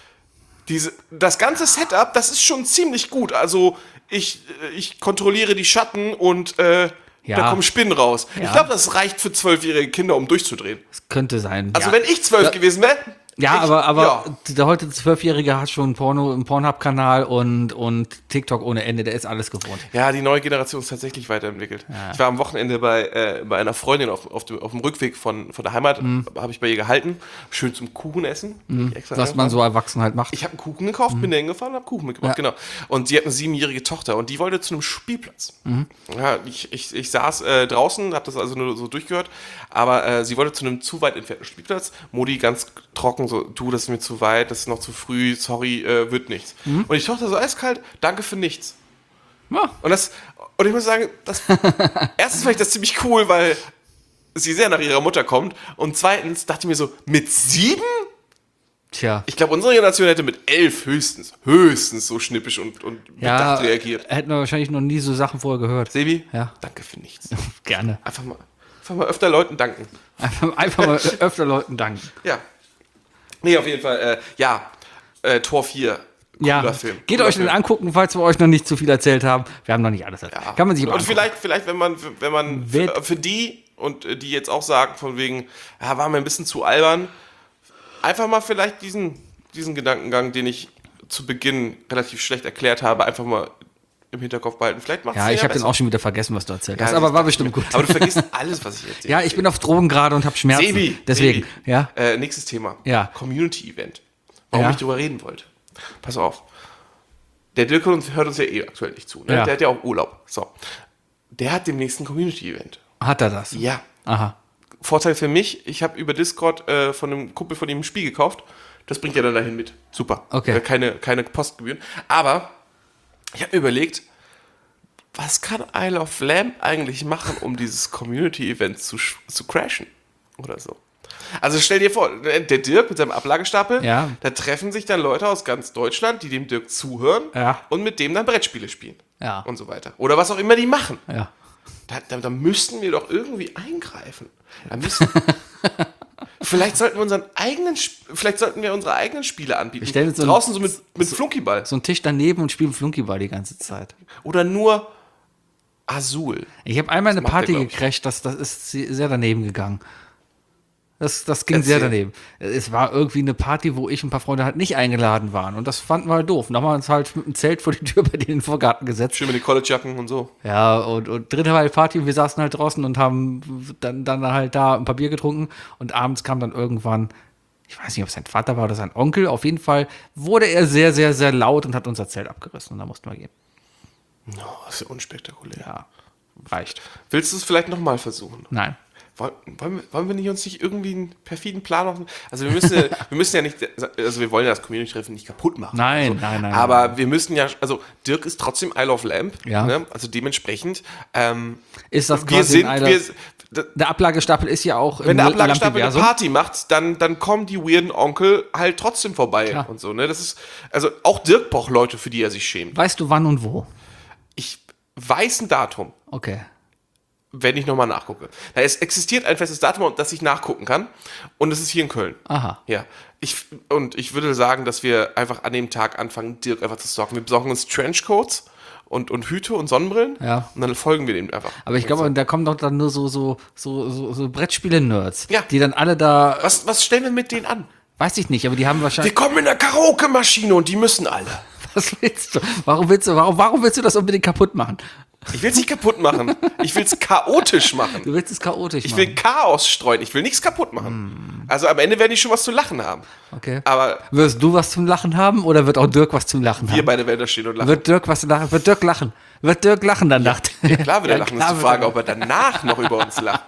S2: Das ganze Setup, das ist schon ziemlich gut. Also ich kontrolliere die Schatten und da kommen Spinnen raus.
S3: Ja.
S2: Ich glaube, das reicht für 12-jährige Kinder, um durchzudrehen.
S3: Das könnte sein.
S2: Also
S3: ja.
S2: wenn ich 12 gewesen wäre.
S3: Ja, aber der heute 12-Jährige hat schon einen Pornhub-Kanal und TikTok ohne Ende, der ist alles gewohnt.
S2: Ja, die neue Generation ist tatsächlich weiterentwickelt. Ja. Ich war am Wochenende bei einer Freundin auf dem Rückweg von der Heimat, habe ich bei ihr gehalten, schön zum Kuchen essen.
S3: Was man so erwachsen halt macht.
S2: Ich habe einen Kuchen gekauft, bin da hingefahren und habe Kuchen mitgebracht, genau. Und sie hat eine 7-jährige Tochter und die wollte zu einem Spielplatz. Ja, ich saß draußen, habe das also nur so durchgehört, aber sie wollte zu einem zu weit entfernten Spielplatz. Modi ganz trocken, so, du, das ist mir zu weit, das ist noch zu früh, sorry, wird nichts. Und die Tochter so eiskalt, danke für nichts.
S3: Ja.
S2: Und ich muss sagen, erstens fand ich das ziemlich cool, weil sie sehr nach ihrer Mutter kommt. Und zweitens dachte ich mir so, mit 7?
S3: Tja.
S2: Ich glaube, unsere Generation hätte mit 11 höchstens so schnippisch und bedacht reagiert.
S3: Hätten wir wahrscheinlich noch nie so Sachen vorher gehört.
S2: Sebi,
S3: Ja.
S2: danke für nichts.
S3: Gerne.
S2: Einfach mal öfter Leuten danken.
S3: Einfach mal öfter Leuten danken.
S2: Ja. Nee, auf jeden Fall, Tor 4. Cooler Film.
S3: Geht
S2: Cooler
S3: euch den
S2: Film.
S3: angucken, falls wir euch noch nicht zu viel erzählt haben. Wir haben noch nicht alles erzählt.
S2: Ja.
S3: Kann man sich aber
S2: Und
S3: angucken.
S2: vielleicht, wenn man für die und die jetzt auch sagen, von wegen, ja, war mir ein bisschen zu albern, einfach mal vielleicht diesen Gedankengang, den ich zu Beginn relativ schlecht erklärt habe, einfach mal im Hinterkopf behalten. Vielleicht macht es
S3: Ja, ich habe den auch schon wieder vergessen, was du erzählt hast,
S2: Ja,
S3: aber
S2: das
S3: war
S2: dachte ich
S3: bestimmt
S2: mir.
S3: gut.
S2: Aber du vergisst alles, was ich erzähle.
S3: Ja, ich bin auf Drogen gerade und habe Schmerzen.
S2: Sebi,
S3: Deswegen,
S2: Sebi.
S3: ja.
S2: Nächstes Thema.
S3: Ja.
S2: Community-Event. Warum
S3: Ja.
S2: ich darüber reden wollte. Pass auf. Der Dirk hört uns ja eh aktuell nicht zu. Ne?
S3: Ja.
S2: Der hat ja auch Urlaub. So. Der hat demnächst ein Community-Event.
S3: Hat er das?
S2: Ja.
S3: Aha.
S2: Vorteil für mich, ich habe über Discord von einem Kumpel von ihm ein Spiel gekauft. Das bringt er dann dahin mit. Super.
S3: Okay.
S2: Keine Postgebühren. Aber ich habe mir überlegt, was kann Isle of Lamp eigentlich machen, um dieses Community-Event zu crashen? Oder so. Also stell dir vor, der Dirk mit seinem Ablagestapel,
S3: Ja.
S2: da treffen sich dann Leute aus ganz Deutschland, die dem Dirk zuhören
S3: Ja.
S2: und mit dem dann Brettspiele spielen.
S3: Ja.
S2: Und so weiter. Oder was auch immer die machen.
S3: Ja.
S2: Da müssten wir doch irgendwie eingreifen. Vielleicht sollten wir unsere eigenen Spiele anbieten.
S3: Wir stellen uns so
S2: draußen so mit Flunkyball.
S3: So ein Tisch daneben und spielen Flunkyball die ganze Zeit.
S2: Oder nur Azul.
S3: Ich habe einmal eine
S2: macht er,
S3: Party
S2: glaub ich.
S3: gecrasht, das ist sehr daneben gegangen. Das ging
S2: Erzähl.
S3: sehr daneben. Es war irgendwie eine Party, wo ich und ein paar Freunde halt nicht eingeladen waren. Und das fanden wir halt doof. Und dann haben wir uns halt mit dem Zelt vor die Tür bei denen in den Vorgarten gesetzt.
S2: Schön mit den Collegejacken und so.
S3: Ja, und dritte war die Party und wir saßen halt draußen und haben dann halt da ein paar Bier getrunken. Und abends kam dann irgendwann, ich weiß nicht, ob es sein Vater war oder sein Onkel, auf jeden Fall wurde er sehr, sehr, sehr laut und hat unser Zelt abgerissen. Und da mussten wir gehen.
S2: Oh, das ist ja unspektakulär.
S3: Ja, reicht.
S2: Willst du es vielleicht nochmal versuchen?
S3: Nein.
S2: Wollen wir uns nicht irgendwie einen perfiden Plan machen? Also wir müssen ja nicht, also wir wollen ja das Community-Treffen nicht kaputt machen.
S3: Nein.
S2: Aber wir müssen ja, also Dirk ist trotzdem Isle of Lamp.
S3: Ja.
S2: Ne? Also dementsprechend,
S3: Ist das
S2: wir
S3: quasi
S2: sind,
S3: ein der Ablagestapel ist ja auch
S2: wenn der Ablagestapel eine
S3: Lampiversum.
S2: Party macht, dann kommen die weirden Onkel halt trotzdem vorbei
S3: Klar.
S2: und so. Ne? Das ist, also auch Dirk braucht Leute, für die er sich schämt.
S3: Weißt du wann und wo?
S2: Ich weiß ein Datum,
S3: Okay.
S2: wenn ich nochmal nachgucke. Es existiert ein festes Datum, das ich nachgucken kann. Und es ist hier in Köln.
S3: Aha.
S2: Ja. Ich würde sagen, dass wir einfach an dem Tag anfangen, Dirk einfach zu stalken. Wir besorgen uns Trenchcoats und Hüte und Sonnenbrillen.
S3: Ja.
S2: Und dann folgen wir dem einfach.
S3: Aber ich glaube, da kommen doch dann nur so Brettspiele-Nerds,
S2: Ja.
S3: die dann alle da,
S2: Was stellen wir mit denen an?
S3: weiß ich nicht, aber die haben
S2: Wir
S3: wahrscheinlich,
S2: kommen in der Karaoke-Maschine und die müssen alle.
S3: was willst du? Warum willst du das unbedingt kaputt machen?
S2: Ich will es nicht kaputt machen. Ich will es chaotisch machen.
S3: Du willst es chaotisch
S2: Ich
S3: machen.
S2: will Chaos streuen. Ich will nichts kaputt machen. Also am Ende werden die schon was zu lachen haben.
S3: Okay.
S2: Aber
S3: Wirst du was zum Lachen haben oder wird auch Dirk was zum Lachen
S2: wir
S3: haben?
S2: beide werden da stehen und lachen.
S3: Wird Dirk was lachen? Wird Dirk lachen? Wird Dirk lachen dann lacht?
S2: Ja, klar wird er
S3: Ja,
S2: lachen.
S3: klar
S2: Das ist die
S3: wird er
S2: Frage, ob er danach noch über uns lacht.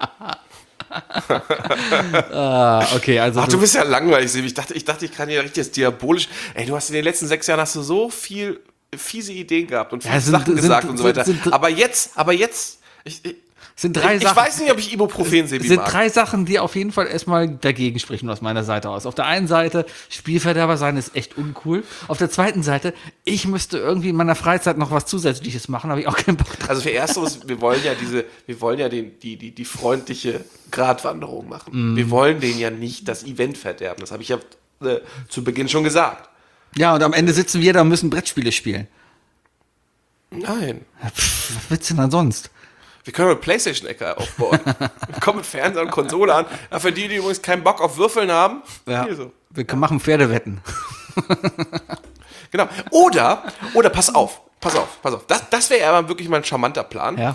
S3: Okay, also
S2: Ach, du bist ja langweilig, Sebi. Ich dachte, ich kann hier richtig diabolisch. Ey, du hast in den letzten 6 Jahren hast du so viel fiese Ideen gehabt und viele
S3: Ja,
S2: Sachen gesagt und so weiter.
S3: sind-
S2: aber jetzt, ich
S3: sind drei
S2: ich
S3: Sachen.
S2: weiß nicht, ob ich Ibuprofen, Sebi,
S3: sind
S2: mag.
S3: 3 Sachen, die auf jeden Fall erstmal dagegen sprechen aus meiner Seite aus. Auf der einen Seite, Spielverderber sein ist echt uncool. Auf der zweiten Seite, ich müsste irgendwie in meiner Freizeit noch was Zusätzliches machen, habe ich auch keinen Bock drauf.
S2: Also für Ersteres, wir wollen ja die freundliche Gratwanderung machen. Wir wollen denen ja nicht das Event verderben. Das habe ich ja zu Beginn schon gesagt.
S3: Ja, und am Ende sitzen wir da und müssen Brettspiele spielen.
S2: Nein.
S3: Ja, was willst du denn dann sonst?
S2: Wir können eine Playstation-Ecke aufbauen. Wir kommen mit Fernseher und Konsole an. Ja, für die übrigens keinen Bock auf Würfeln haben. Hier so.
S3: Wir machen Pferdewetten.
S2: Genau. Oder pass auf. Das wäre aber wirklich mal ein charmanter Plan.
S3: Ja.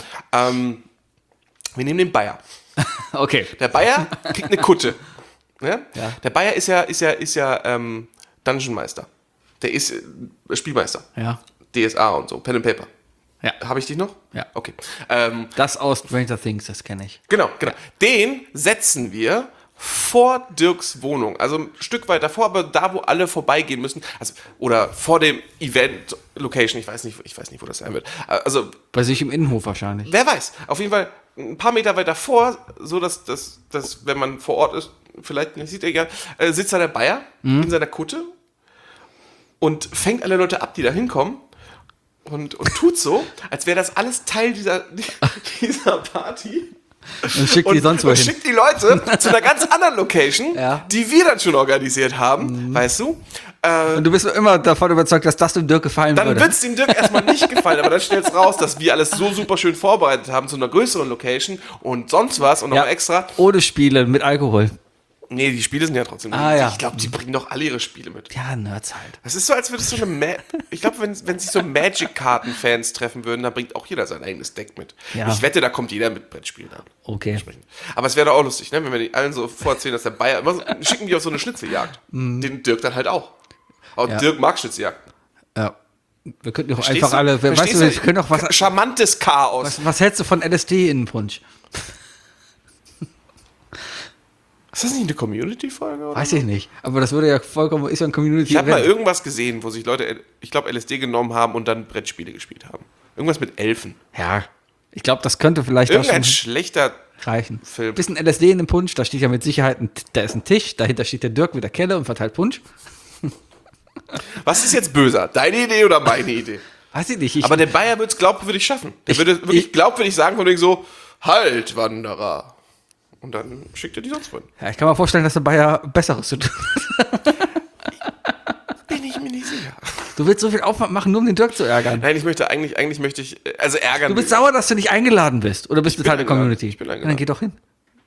S2: Wir nehmen den Bayer.
S3: Okay.
S2: Der Bayer kriegt eine Kutte. Ja?
S3: Ja.
S2: Der Bayer ist ja Dungeon-Meister. Der ist Spielmeister.
S3: Ja.
S2: DSA und so, Pen and Paper.
S3: Ja.
S2: Habe ich dich noch?
S3: Ja.
S2: Okay.
S3: Das aus Stranger Things, das kenne ich.
S2: Genau. Den setzen wir vor Dirks Wohnung. Also ein Stück weiter vor, aber da, wo alle vorbeigehen müssen. Also, oder vor dem Event-Location. Ich weiß nicht, wo das sein wird. Also,
S3: Bei sich im Innenhof wahrscheinlich.
S2: wer weiß. Auf jeden Fall ein paar Meter weiter vor, so dass wenn man vor Ort ist, vielleicht nicht sieht, egal, sitzt da der Bayer in seiner Kutte und fängt alle Leute ab, die da hinkommen. Und tut so, als wäre das alles Teil dieser Party.
S3: Und schickt die sonst
S2: und
S3: wohin.
S2: schickt die Leute zu einer ganz anderen Location,
S3: Ja.
S2: die wir dann schon organisiert haben, weißt du?
S3: Und du bist immer davon überzeugt, dass das dem Dirk gefallen
S2: Dann
S3: würde.
S2: wird es dem Dirk erstmal nicht gefallen, aber dann stellt es raus, dass wir alles so super schön vorbereitet haben zu einer größeren Location und sonst was und noch
S3: Ja.
S2: extra.
S3: Ohne Spiele, mit Alkohol.
S2: Nee, die Spiele sind ja trotzdem.
S3: Ja.
S2: Ich glaube, die bringen doch alle ihre Spiele mit.
S3: Ja, Nerds halt.
S2: Das ist so, als würdest du ich glaube, wenn sich so Magic-Karten-Fans treffen würden, dann bringt auch jeder sein eigenes Deck mit.
S3: Ja.
S2: Ich wette, da kommt jeder mit Brettspielen an.
S3: Okay.
S2: Aber es wäre doch auch lustig, ne? Wenn wir den allen so vorerzählen, dass der Bayer immer so, schicken die auf so eine Schnitzeljagd. Den Dirk dann halt auch. Aber
S3: Ja.
S2: Dirk mag Schnitzeljagd.
S3: Ja. Wir könnten doch
S2: Verstehst
S3: einfach
S2: du?
S3: alle, weißt
S2: Verstehst
S3: du, wir
S2: du?
S3: können doch was,
S2: Charmantes Chaos.
S3: was hältst du von LSD in Punsch?
S2: Ist das nicht eine Community-Folge? Oder?
S3: Weiß ich nicht. Aber das würde ja vollkommen, ist ja ein Community.
S2: Ich habe mal irgendwas gesehen, wo sich Leute, ich glaube, LSD genommen haben und dann Brettspiele gespielt haben. Irgendwas mit Elfen.
S3: Ja. Ich glaube, das könnte vielleicht auch
S2: Irgendein
S3: schon
S2: schlechter
S3: reichen.
S2: Film.
S3: Bisschen LSD in dem Punsch, da steht ja mit Sicherheit, da ist ein Tisch, dahinter steht der Dirk mit der Kelle und verteilt Punsch.
S2: Was ist jetzt böser? Deine Idee oder meine Idee?
S3: Weiß ich nicht.
S2: Aber der Bayer würde es glaubwürdig schaffen. Der würde wirklich glaubwürdig sagen von wegen so, halt, Wanderer. Und dann schickt er die sonst wohin.
S3: ja, ich kann mir vorstellen, dass der Bayer Besseres zu tun hat.
S2: Bin ich mir nicht sicher.
S3: Du willst so viel Aufwand machen, nur um den Dirk zu ärgern.
S2: Nein, eigentlich möchte ich, also ärgern.
S3: Du bist sauer, dass du nicht eingeladen bist. Oder bist du Teil der
S2: eingeladen.
S3: Community?
S2: Ich bin
S3: Ja,
S2: eingeladen.
S3: dann geh doch hin.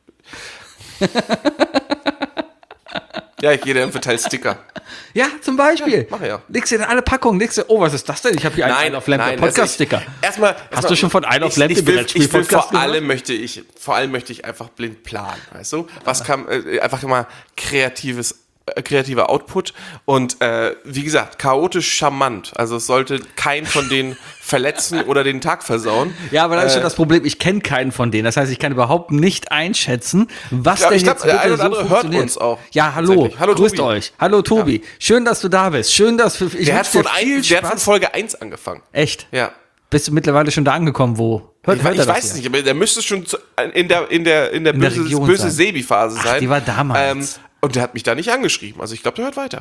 S2: Ja, ich gehe dann verteilt Sticker.
S3: Ja, zum Beispiel.
S2: Ja, mach ja.
S3: Legst dir in alle Packungen, oh, was ist das denn? Ich habe hier einen Isle of Lamp Podcast-Sticker.
S2: Hast
S3: du schon von Isle of Lamp den Brettspiel-Podcast
S2: vor allem möchte ich einfach blind planen, weißt du? Was kann, einfach mal kreativer Output und wie gesagt, chaotisch charmant. Also es sollte keinen von denen verletzen oder den Tag versauen.
S3: Ja, aber das ist schon das Problem, ich kenne keinen von denen. Das heißt, ich kann überhaupt nicht einschätzen, was
S2: Ja,
S3: denn
S2: ich glaub,
S3: jetzt
S2: der
S3: bitte
S2: eine oder
S3: so
S2: andere hört
S3: funktioniert.
S2: uns auch.
S3: Ja, hallo.
S2: Tatsächlich. Hallo,
S3: Grüßt
S2: Tobi.
S3: euch. Hallo Tobi. Schön, dass du da bist. Schön, dass ich
S2: Der hat,
S3: wünsch dir
S2: der
S3: viel
S2: hat von
S3: Spaß.
S2: Folge 1 angefangen.
S3: Echt?
S2: Ja.
S3: Bist du mittlerweile schon da angekommen, wo? Hört
S2: Ich
S3: er das
S2: weiß es
S3: hier?
S2: nicht, aber der müsste schon in der böse,
S3: Region
S2: böse
S3: sein.
S2: Sebi-Phase sein.
S3: die war damals.
S2: Und der hat mich da nicht angeschrieben. Also ich glaube, der hört weiter.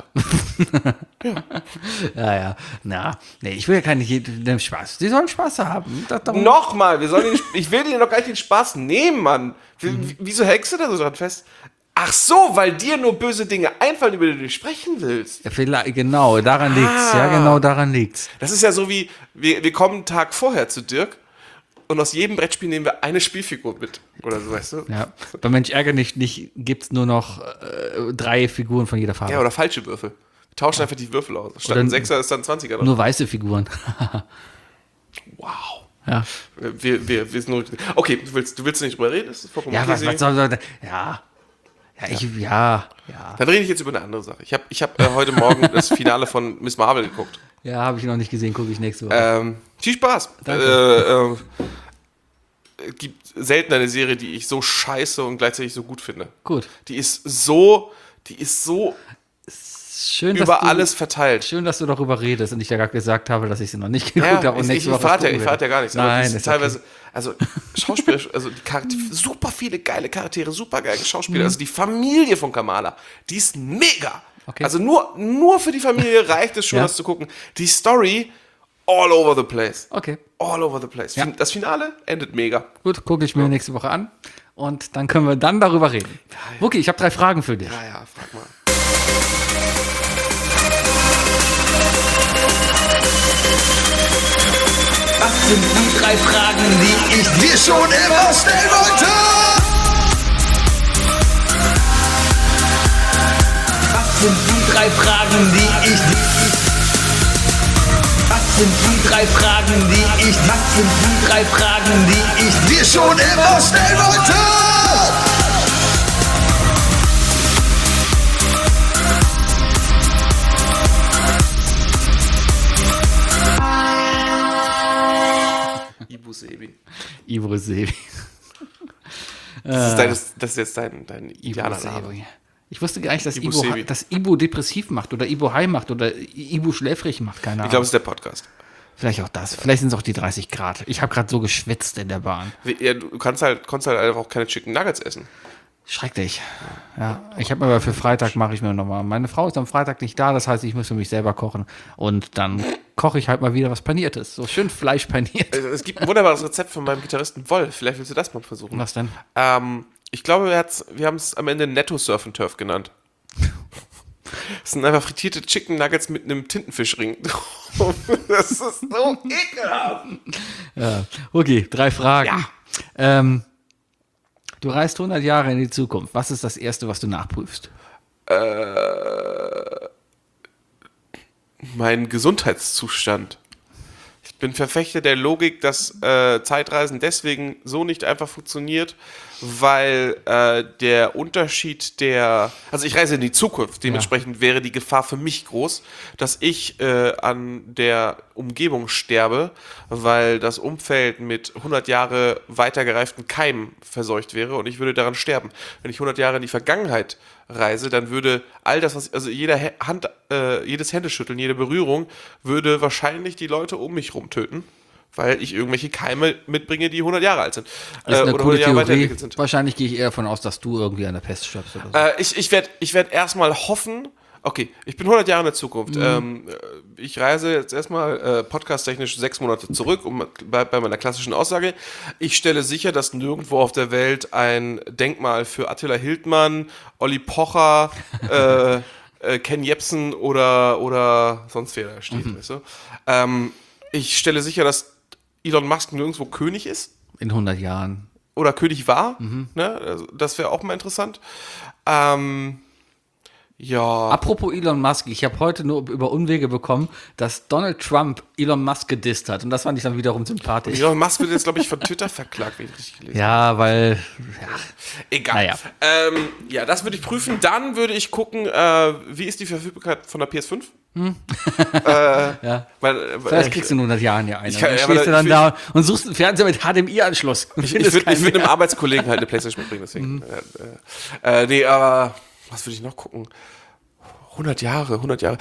S3: Ja. Nee, ich will ja keine Spaß. Sie sollen Spaß haben.
S2: Nochmal, ich will dir noch gar nicht den Spaß nehmen, Mann. Wieso hängst du da so dran fest? Ach so, weil dir nur böse Dinge einfallen, über die du nicht sprechen willst.
S3: Ja, vielleicht, genau, daran liegt's. Ja, genau, daran liegt's.
S2: Das ist ja so wie, wir kommen einen Tag vorher zu Dirk und aus jedem Brettspiel nehmen wir eine Spielfigur mit. Oder so, weißt du?
S3: Ja. Bei Mensch ärger nicht gibt's nur noch 3 Figuren von jeder Farbe.
S2: Ja, oder falsche Würfel. Wir tauschen einfach die Würfel aus. Statt
S3: Oder
S2: ein 6er ist dann ein 20er.
S3: Nur weiße Figuren.
S2: Wow.
S3: Ja.
S2: Wir sind nur. Okay, du willst nicht drüber reden? Das ist vollkommen
S3: Ja,
S2: okay,
S3: was
S2: Sebi.
S3: soll das? Ja. Ja.
S2: Dann rede ich jetzt über eine andere Sache. Ich hab heute Morgen das Finale von Miss Marvel geguckt.
S3: Ja, habe ich noch nicht gesehen, gucke ich nächste Woche.
S2: Viel Spaß.
S3: Danke.
S2: Es gibt selten eine Serie, die ich so scheiße und gleichzeitig so gut finde.
S3: Gut.
S2: Die ist so
S3: Schön,
S2: über alles verteilt.
S3: Schön, dass du darüber redest und ich ja gerade gesagt habe, dass ich sie noch nicht geguckt habe. Und
S2: ich
S3: nächste Woche
S2: verrate
S3: gucken
S2: ja gar nichts. Aber
S3: Nein,
S2: die
S3: das
S2: sind
S3: ist
S2: teilweise, also Schauspieler, also die Charaktere, super viele geile Charaktere, super geile Schauspieler. Also die Familie von Kamala, die ist mega.
S3: Okay.
S2: Also nur für die Familie reicht es schon,
S3: Ja.
S2: das zu gucken. Die Story, all over the place.
S3: Okay,
S2: All over the place.
S3: Ja.
S2: Das Finale endet mega.
S3: gut, gucke ich mir nächste Woche an und dann können wir dann darüber reden. Wookie, ich habe 3 Fragen für dich.
S2: Ja, frag mal.
S4: Was sind die 3 Fragen, die ich dir schon immer stellen wollte? Was sind die 3 Fragen, die ich Was sind die 3 Fragen, die ich Was sind die 3 Fragen, die ich dir schon immer stellen wollte?
S2: Ibu Sebi.
S3: Ivo Sebi.
S2: Das ist jetzt dein idealer
S3: Ivo
S2: Name.
S3: Sebi. Ich wusste gar nicht, dass
S2: Ivo
S3: Ivo,
S2: Sebi.
S3: depressiv macht oder Ivo high macht oder Ivo schläfrig macht, keine Ahnung.
S2: Ich glaube, es ist der Podcast.
S3: Vielleicht auch das. Vielleicht sind es auch die 30 Grad. Ich habe gerade so geschwitzt in der Bahn.
S2: Ja, du konntest halt einfach auch keine Chicken Nuggets essen.
S3: Schrecklich. Ja, ich habe aber für Freitag mache ich mir nochmal. Meine Frau ist am Freitag nicht da, das heißt, ich muss für mich selber kochen. Und dann koche ich halt mal wieder was Paniertes. So schön Fleisch paniert.
S2: Es gibt ein wunderbares Rezept von meinem Gitarristen Wolf. Vielleicht willst du das mal versuchen.
S3: Was denn?
S2: Ich glaube, wir haben es am Ende Netto Surf and Turf genannt. Das sind einfach frittierte Chicken Nuggets mit einem Tintenfischring. Das ist so ekelhaft.
S3: Ja. Okay, 3 Fragen. Du reist 100 Jahre in die Zukunft. Was ist das Erste, was du nachprüfst?
S2: Mein Gesundheitszustand. Ich bin Verfechter der Logik, dass Zeitreisen deswegen so nicht einfach funktioniert, weil der Unterschied also ich reise in die Zukunft, dementsprechend wäre die Gefahr für mich groß, dass ich an der Umgebung sterbe, weil das Umfeld mit 100 Jahre weitergereiften Keimen verseucht wäre und ich würde daran sterben. Wenn ich 100 Jahre in die Vergangenheit reise, dann würde all das, also jedes Händeschütteln, jede Berührung würde wahrscheinlich die Leute um mich rum töten, weil ich irgendwelche Keime mitbringe, die 100 Jahre alt sind.
S3: Das ist eine
S2: oder
S3: coole
S2: 100 Jahre
S3: Theorie.
S2: weiterentwickelt sind.
S3: Wahrscheinlich gehe ich eher davon aus, dass du irgendwie an der Pest stirbst oder so.
S2: Ich werd erstmal hoffen, okay, ich bin 100 Jahre in der Zukunft. Ich reise jetzt erstmal podcast-technisch 6 Monate zurück, bei meiner klassischen Aussage. Ich stelle sicher, dass nirgendwo auf der Welt ein Denkmal für Attila Hildmann, Olli Pocher, Ken Jebsen oder sonst wer da steht. Weißt du? Ich stelle sicher, dass Elon Musk nirgendwo König ist.
S3: In 100 Jahren.
S2: Oder König war. Ne? Also, das wäre auch mal interessant. Ja.
S3: Apropos Elon Musk, ich habe heute nur über Unwege bekommen, dass Donald Trump Elon Musk gedisst hat. Und das fand ich dann wiederum sympathisch.
S2: Elon Musk wird jetzt, glaube ich, von Twitter verklagt, wenn ich richtig gelesen habe.
S3: Ja, weil.
S2: Egal.
S3: Naja.
S2: Ja, das würde ich prüfen. Dann würde ich gucken, wie ist die Verfügbarkeit von der PS5?
S3: Ja.
S2: Weil,
S3: Vielleicht kriegst du in 100 Jahren ja eine.
S2: Ich kann-
S3: Dann
S2: ja,
S3: stehst
S2: aber
S3: du dann
S2: ich-
S3: da und suchst einen Fernseher mit HDMI-Anschluss.
S2: ich würde einem Arbeitskollegen halt eine Playstation mitbringen, deswegen. Nee, aber was würde ich noch gucken? 100 Jahre.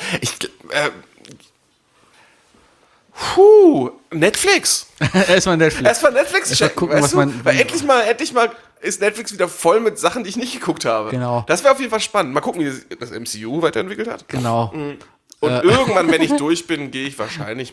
S2: Netflix.
S3: Erstmal Netflix.
S2: Erstmal Netflix
S3: Erst mal
S2: checken,
S3: gucken,
S2: weißt
S3: was
S2: du?
S3: man-
S2: Weil endlich mal ist Netflix wieder voll mit Sachen, die ich nicht geguckt habe.
S3: Genau.
S2: Das wäre auf jeden Fall spannend. Mal gucken, wie das MCU weiterentwickelt hat.
S3: Genau.
S2: Und irgendwann, wenn ich durch bin, würde ich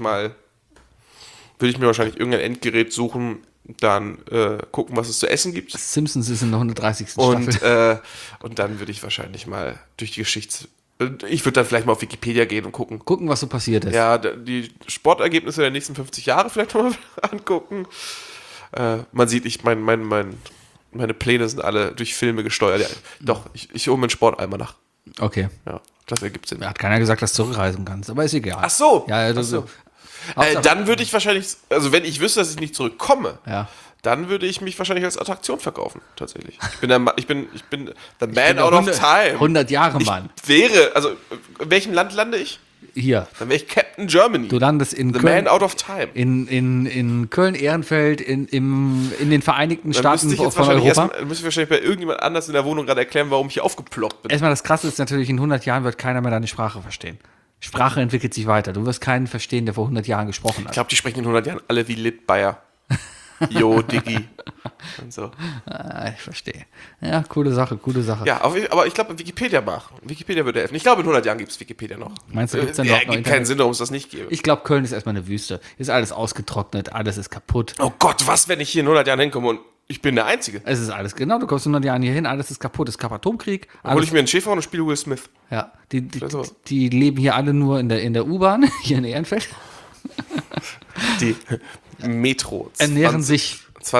S2: mir wahrscheinlich irgendein Endgerät suchen, dann gucken, was es zu essen gibt.
S3: Simpsons ist in der 130. Staffel.
S2: Und dann würde ich wahrscheinlich mal durch die ich würde dann vielleicht mal auf Wikipedia gehen und gucken.
S3: Gucken, was so passiert ist.
S2: Ja, die Sportergebnisse der nächsten 50 Jahre vielleicht mal angucken. Man sieht, meine Pläne sind alle durch Filme gesteuert. Ja, doch, ich hole mir einen Sportalmer nach.
S3: Okay.
S2: Ja, das ergibt Sinn.
S3: Hat keiner gesagt, dass du zurückreisen kannst, aber ist egal.
S2: Ach so.
S3: Ja,
S2: Ach so.
S3: Hauptsache-
S2: Dann würde ich wahrscheinlich, also wenn ich wüsste, dass ich nicht zurückkomme,
S3: Ja.
S2: dann würde ich mich wahrscheinlich als Attraktion verkaufen, tatsächlich. Ich bin the man
S3: Ja,
S2: out of time.
S3: 100 Jahre, Mann.
S2: Also in welchem Land lande ich?
S3: Hier.
S2: Dann wäre ich Captain Germany.
S3: Du landest in
S2: the
S3: Köln.
S2: man out of time.
S3: In Köln-Ehrenfeld, in den Vereinigten
S2: Dann
S3: Staaten
S2: müsste ich jetzt
S3: von
S2: wahrscheinlich
S3: Europa.
S2: müsste ich wahrscheinlich bei irgendjemand anders in der Wohnung gerade erklären, warum ich hier aufgeploppt bin.
S3: Erstmal das Krasse ist natürlich, in 100 Jahren wird keiner mehr deine Sprache verstehen. Sprache entwickelt sich weiter. Du wirst keinen verstehen, der vor 100 Jahren gesprochen
S2: Ich
S3: hat.
S2: glaube, die sprechen in 100 Jahren alle wie Lit Bayer. Jo, Diggi. Und so.
S3: Ich verstehe. Ja, coole Sache.
S2: Ja, aber ich glaube, Wikipedia würde helfen. Ich glaube, in 100 Jahren gibt es Wikipedia noch.
S3: Meinst du, gibt's denn
S2: ja,
S3: überhaupt noch
S2: gibt keinen
S3: Internet?
S2: Sinn, warum es das nicht gäbe.
S3: Ich glaube, Köln ist erstmal eine Wüste. Ist alles ausgetrocknet, alles ist kaputt.
S2: Oh Gott, was, wenn ich hier in 100 Jahren hinkomme und ich bin der Einzige?
S3: Es ist alles, genau, du kommst in 100 Jahren hier hin, alles ist kaputt, es gab Atomkrieg.
S2: Hol
S3: Alles,
S2: ich mir einen Schäfer und spiele Will Smith.
S3: ja,
S2: Vielleicht sowas.
S3: die leben hier alle nur in der U-Bahn, hier in Ehrenfeld.
S2: Die Metro.
S3: Ernähren sich,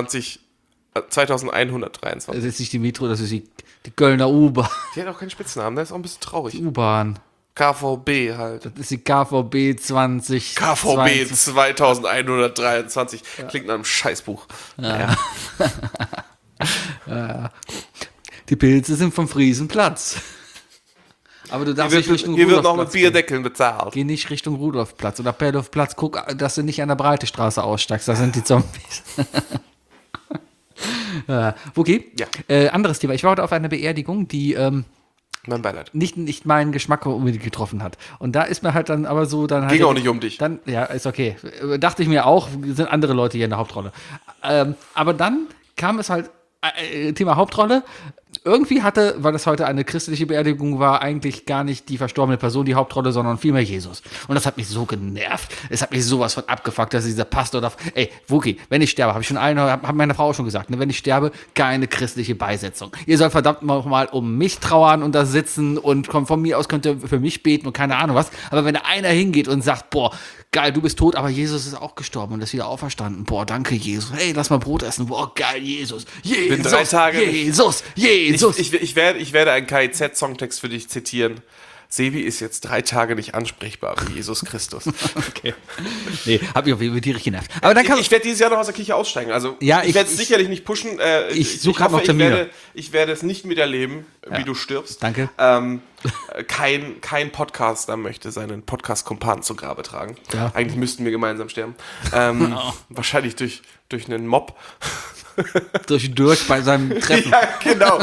S2: 2123.
S3: das ist nicht die Metro, das ist die Kölner U-Bahn.
S2: Die hat auch keinen Spitznamen, der ist auch ein bisschen traurig.
S3: U-Bahn.
S2: KVB halt.
S3: Das ist die KVB 20.
S2: KVB
S3: 20.
S2: 2123. Klingt nach einem Scheißbuch. Naja.
S3: Die Pilze sind vom Friesenplatz. Aber du darfst nicht Richtung
S2: Hier wird noch mit
S3: Rudolfplatz gehen.
S2: Bierdeckeln bezahlt.
S3: Geh nicht Richtung Rudolfplatz oder Perlhofplatz. Guck, dass du nicht an der Breite Straße aussteigst. Da sind die Zombies. Okay.
S2: Ja.
S3: Anderes Thema. Ich war heute auf einer Beerdigung, die
S2: Mein Beileid.
S3: nicht meinen Geschmack unbedingt getroffen hat. Und da ist mir halt dann aber so... Dann
S2: Ging
S3: halt
S2: auch nicht um dich.
S3: Dann, ja, ist okay. Dachte ich mir auch, sind andere Leute hier in der Hauptrolle. Aber dann kam es halt, Thema Hauptrolle, irgendwie weil das heute eine christliche Beerdigung war, eigentlich gar nicht die verstorbene Person die Hauptrolle, sondern vielmehr Jesus. Und das hat mich so genervt. Es hat mich sowas von abgefuckt, dass dieser Pastor darf. Ey, Wookie, wenn ich sterbe, hat meine Frau auch schon gesagt, ne, wenn ich sterbe, keine christliche Beisetzung. Ihr sollt verdammt nochmal um mich trauern und da sitzen und von mir aus könnt ihr für mich beten und keine Ahnung was. Aber wenn da einer hingeht und sagt, boah, geil, du bist tot, aber Jesus ist auch gestorben und ist wieder auferstanden. Boah, danke, Jesus. Hey, lass mal Brot essen. Boah, geil, Jesus. Jesus,
S2: bin 3 Tage
S3: Jesus.
S2: Ich werde einen KIZ-Songtext für dich zitieren. Sebi ist jetzt 3 Tage nicht ansprechbar wie Jesus Christus.
S3: Okay. Nee, hab mich auf jeden Fall tierisch genervt. Aber dann
S2: ich werde dieses Jahr noch aus der Kirche aussteigen. Also
S3: ja,
S2: ich werde es sicherlich nicht pushen.
S3: Ich suche gerade noch Termine.
S2: Ich werde es nicht miterleben, wie du stirbst.
S3: Danke.
S2: Kein Podcaster möchte seinen Podcast-Kumpan zu Grabe tragen.
S3: Ja.
S2: Eigentlich müssten wir gemeinsam sterben. Wahrscheinlich durch einen Mob.
S3: Durch bei seinem Treffen.
S2: Ja, genau.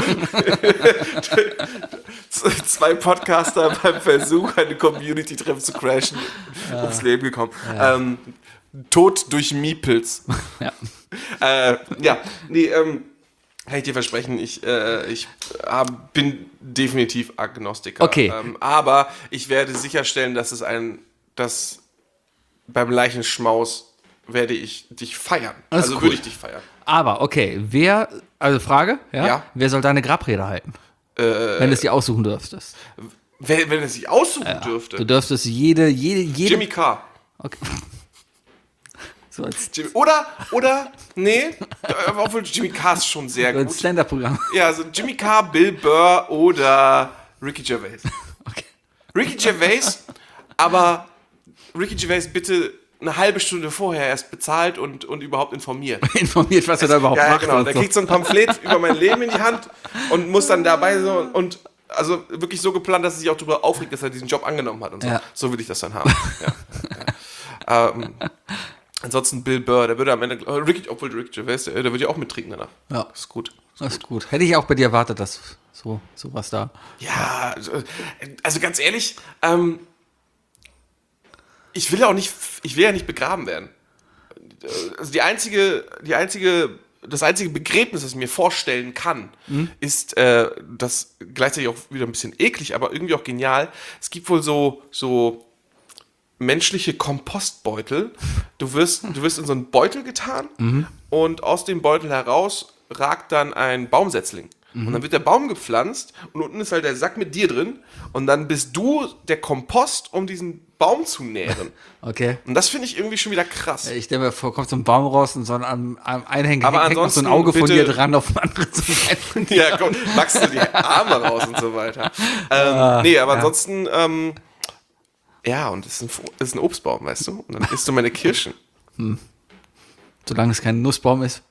S2: 2 Podcaster beim Versuch, eine Community-Treffen zu crashen, ums Leben gekommen. Ja. Tod durch Miepels.
S3: Ja.
S2: Kann ich dir versprechen, ich bin definitiv Agnostiker.
S3: Okay.
S2: Aber ich werde sicherstellen, dass beim Leichenschmaus werde ich dich feiern.
S3: Das ist
S2: also
S3: cool.
S2: würde ich dich feiern.
S3: Aber, okay, Frage,
S2: Ja.
S3: Wer soll deine Grabrede halten? Wenn du es dir aussuchen dürftest.
S2: Wenn es sich aussuchen dürfte.
S3: Du dürftest jede.
S2: Jimmy Carr.
S3: Okay. So als
S2: Nee, obwohl Jimmy Carr ist schon sehr
S3: ein
S2: gut.
S3: Stand-Up-Programm.
S2: Ja, also Jimmy Carr, Bill Burr oder Ricky Gervais.
S3: Okay.
S2: Ricky Gervais, aber Ricky Gervais bitte eine halbe Stunde vorher erst bezahlt und überhaupt informiert.
S3: Informiert, was er da überhaupt
S2: Ja,
S3: macht.
S2: genau.
S3: und
S2: Der
S3: so.
S2: kriegt so ein Pamphlet über mein Leben in die Hand und muss dann dabei so und also wirklich so geplant, dass er sich auch darüber aufregt, dass er diesen Job angenommen hat und so.
S3: Ja.
S2: So will ich das dann haben. Ja. Ansonsten Bill Burr, der würde am Ende, Ricky Gervais, der würde ja auch mittrinken danach.
S3: Ja.
S2: Das ist gut.
S3: Das ist gut. Hätte ich auch bei dir erwartet, dass sowas da.
S2: Ja, also ganz ehrlich, ich will ja nicht begraben werden. Also das einzige Begräbnis, das ich mir vorstellen kann, ist das gleichzeitig auch wieder ein bisschen eklig, aber irgendwie auch genial. Es gibt wohl so menschliche Kompostbeutel. Du wirst in so einen Beutel getan und aus dem Beutel heraus ragt dann ein Baumsetzling. Und dann wird der Baum gepflanzt und unten ist halt der Sack mit dir drin und dann bist du der Kompost, um diesen Baum zu nähren.
S3: Okay.
S2: Und das finde ich irgendwie schon wieder krass.
S3: Ich stelle mir vor, kommt so ein Baum raus und so am Einhängen
S2: Aber
S3: hängt noch so ein
S2: ansonsten
S3: Auge von
S2: bitte-
S3: dir dran auf dem anderen Seite von dir.
S2: Ja, komm, wachst du die Arme raus und so weiter. Aber ansonsten, und es ist ein Obstbaum, weißt du? Und dann isst du meine Kirschen.
S3: Solange es kein Nussbaum ist.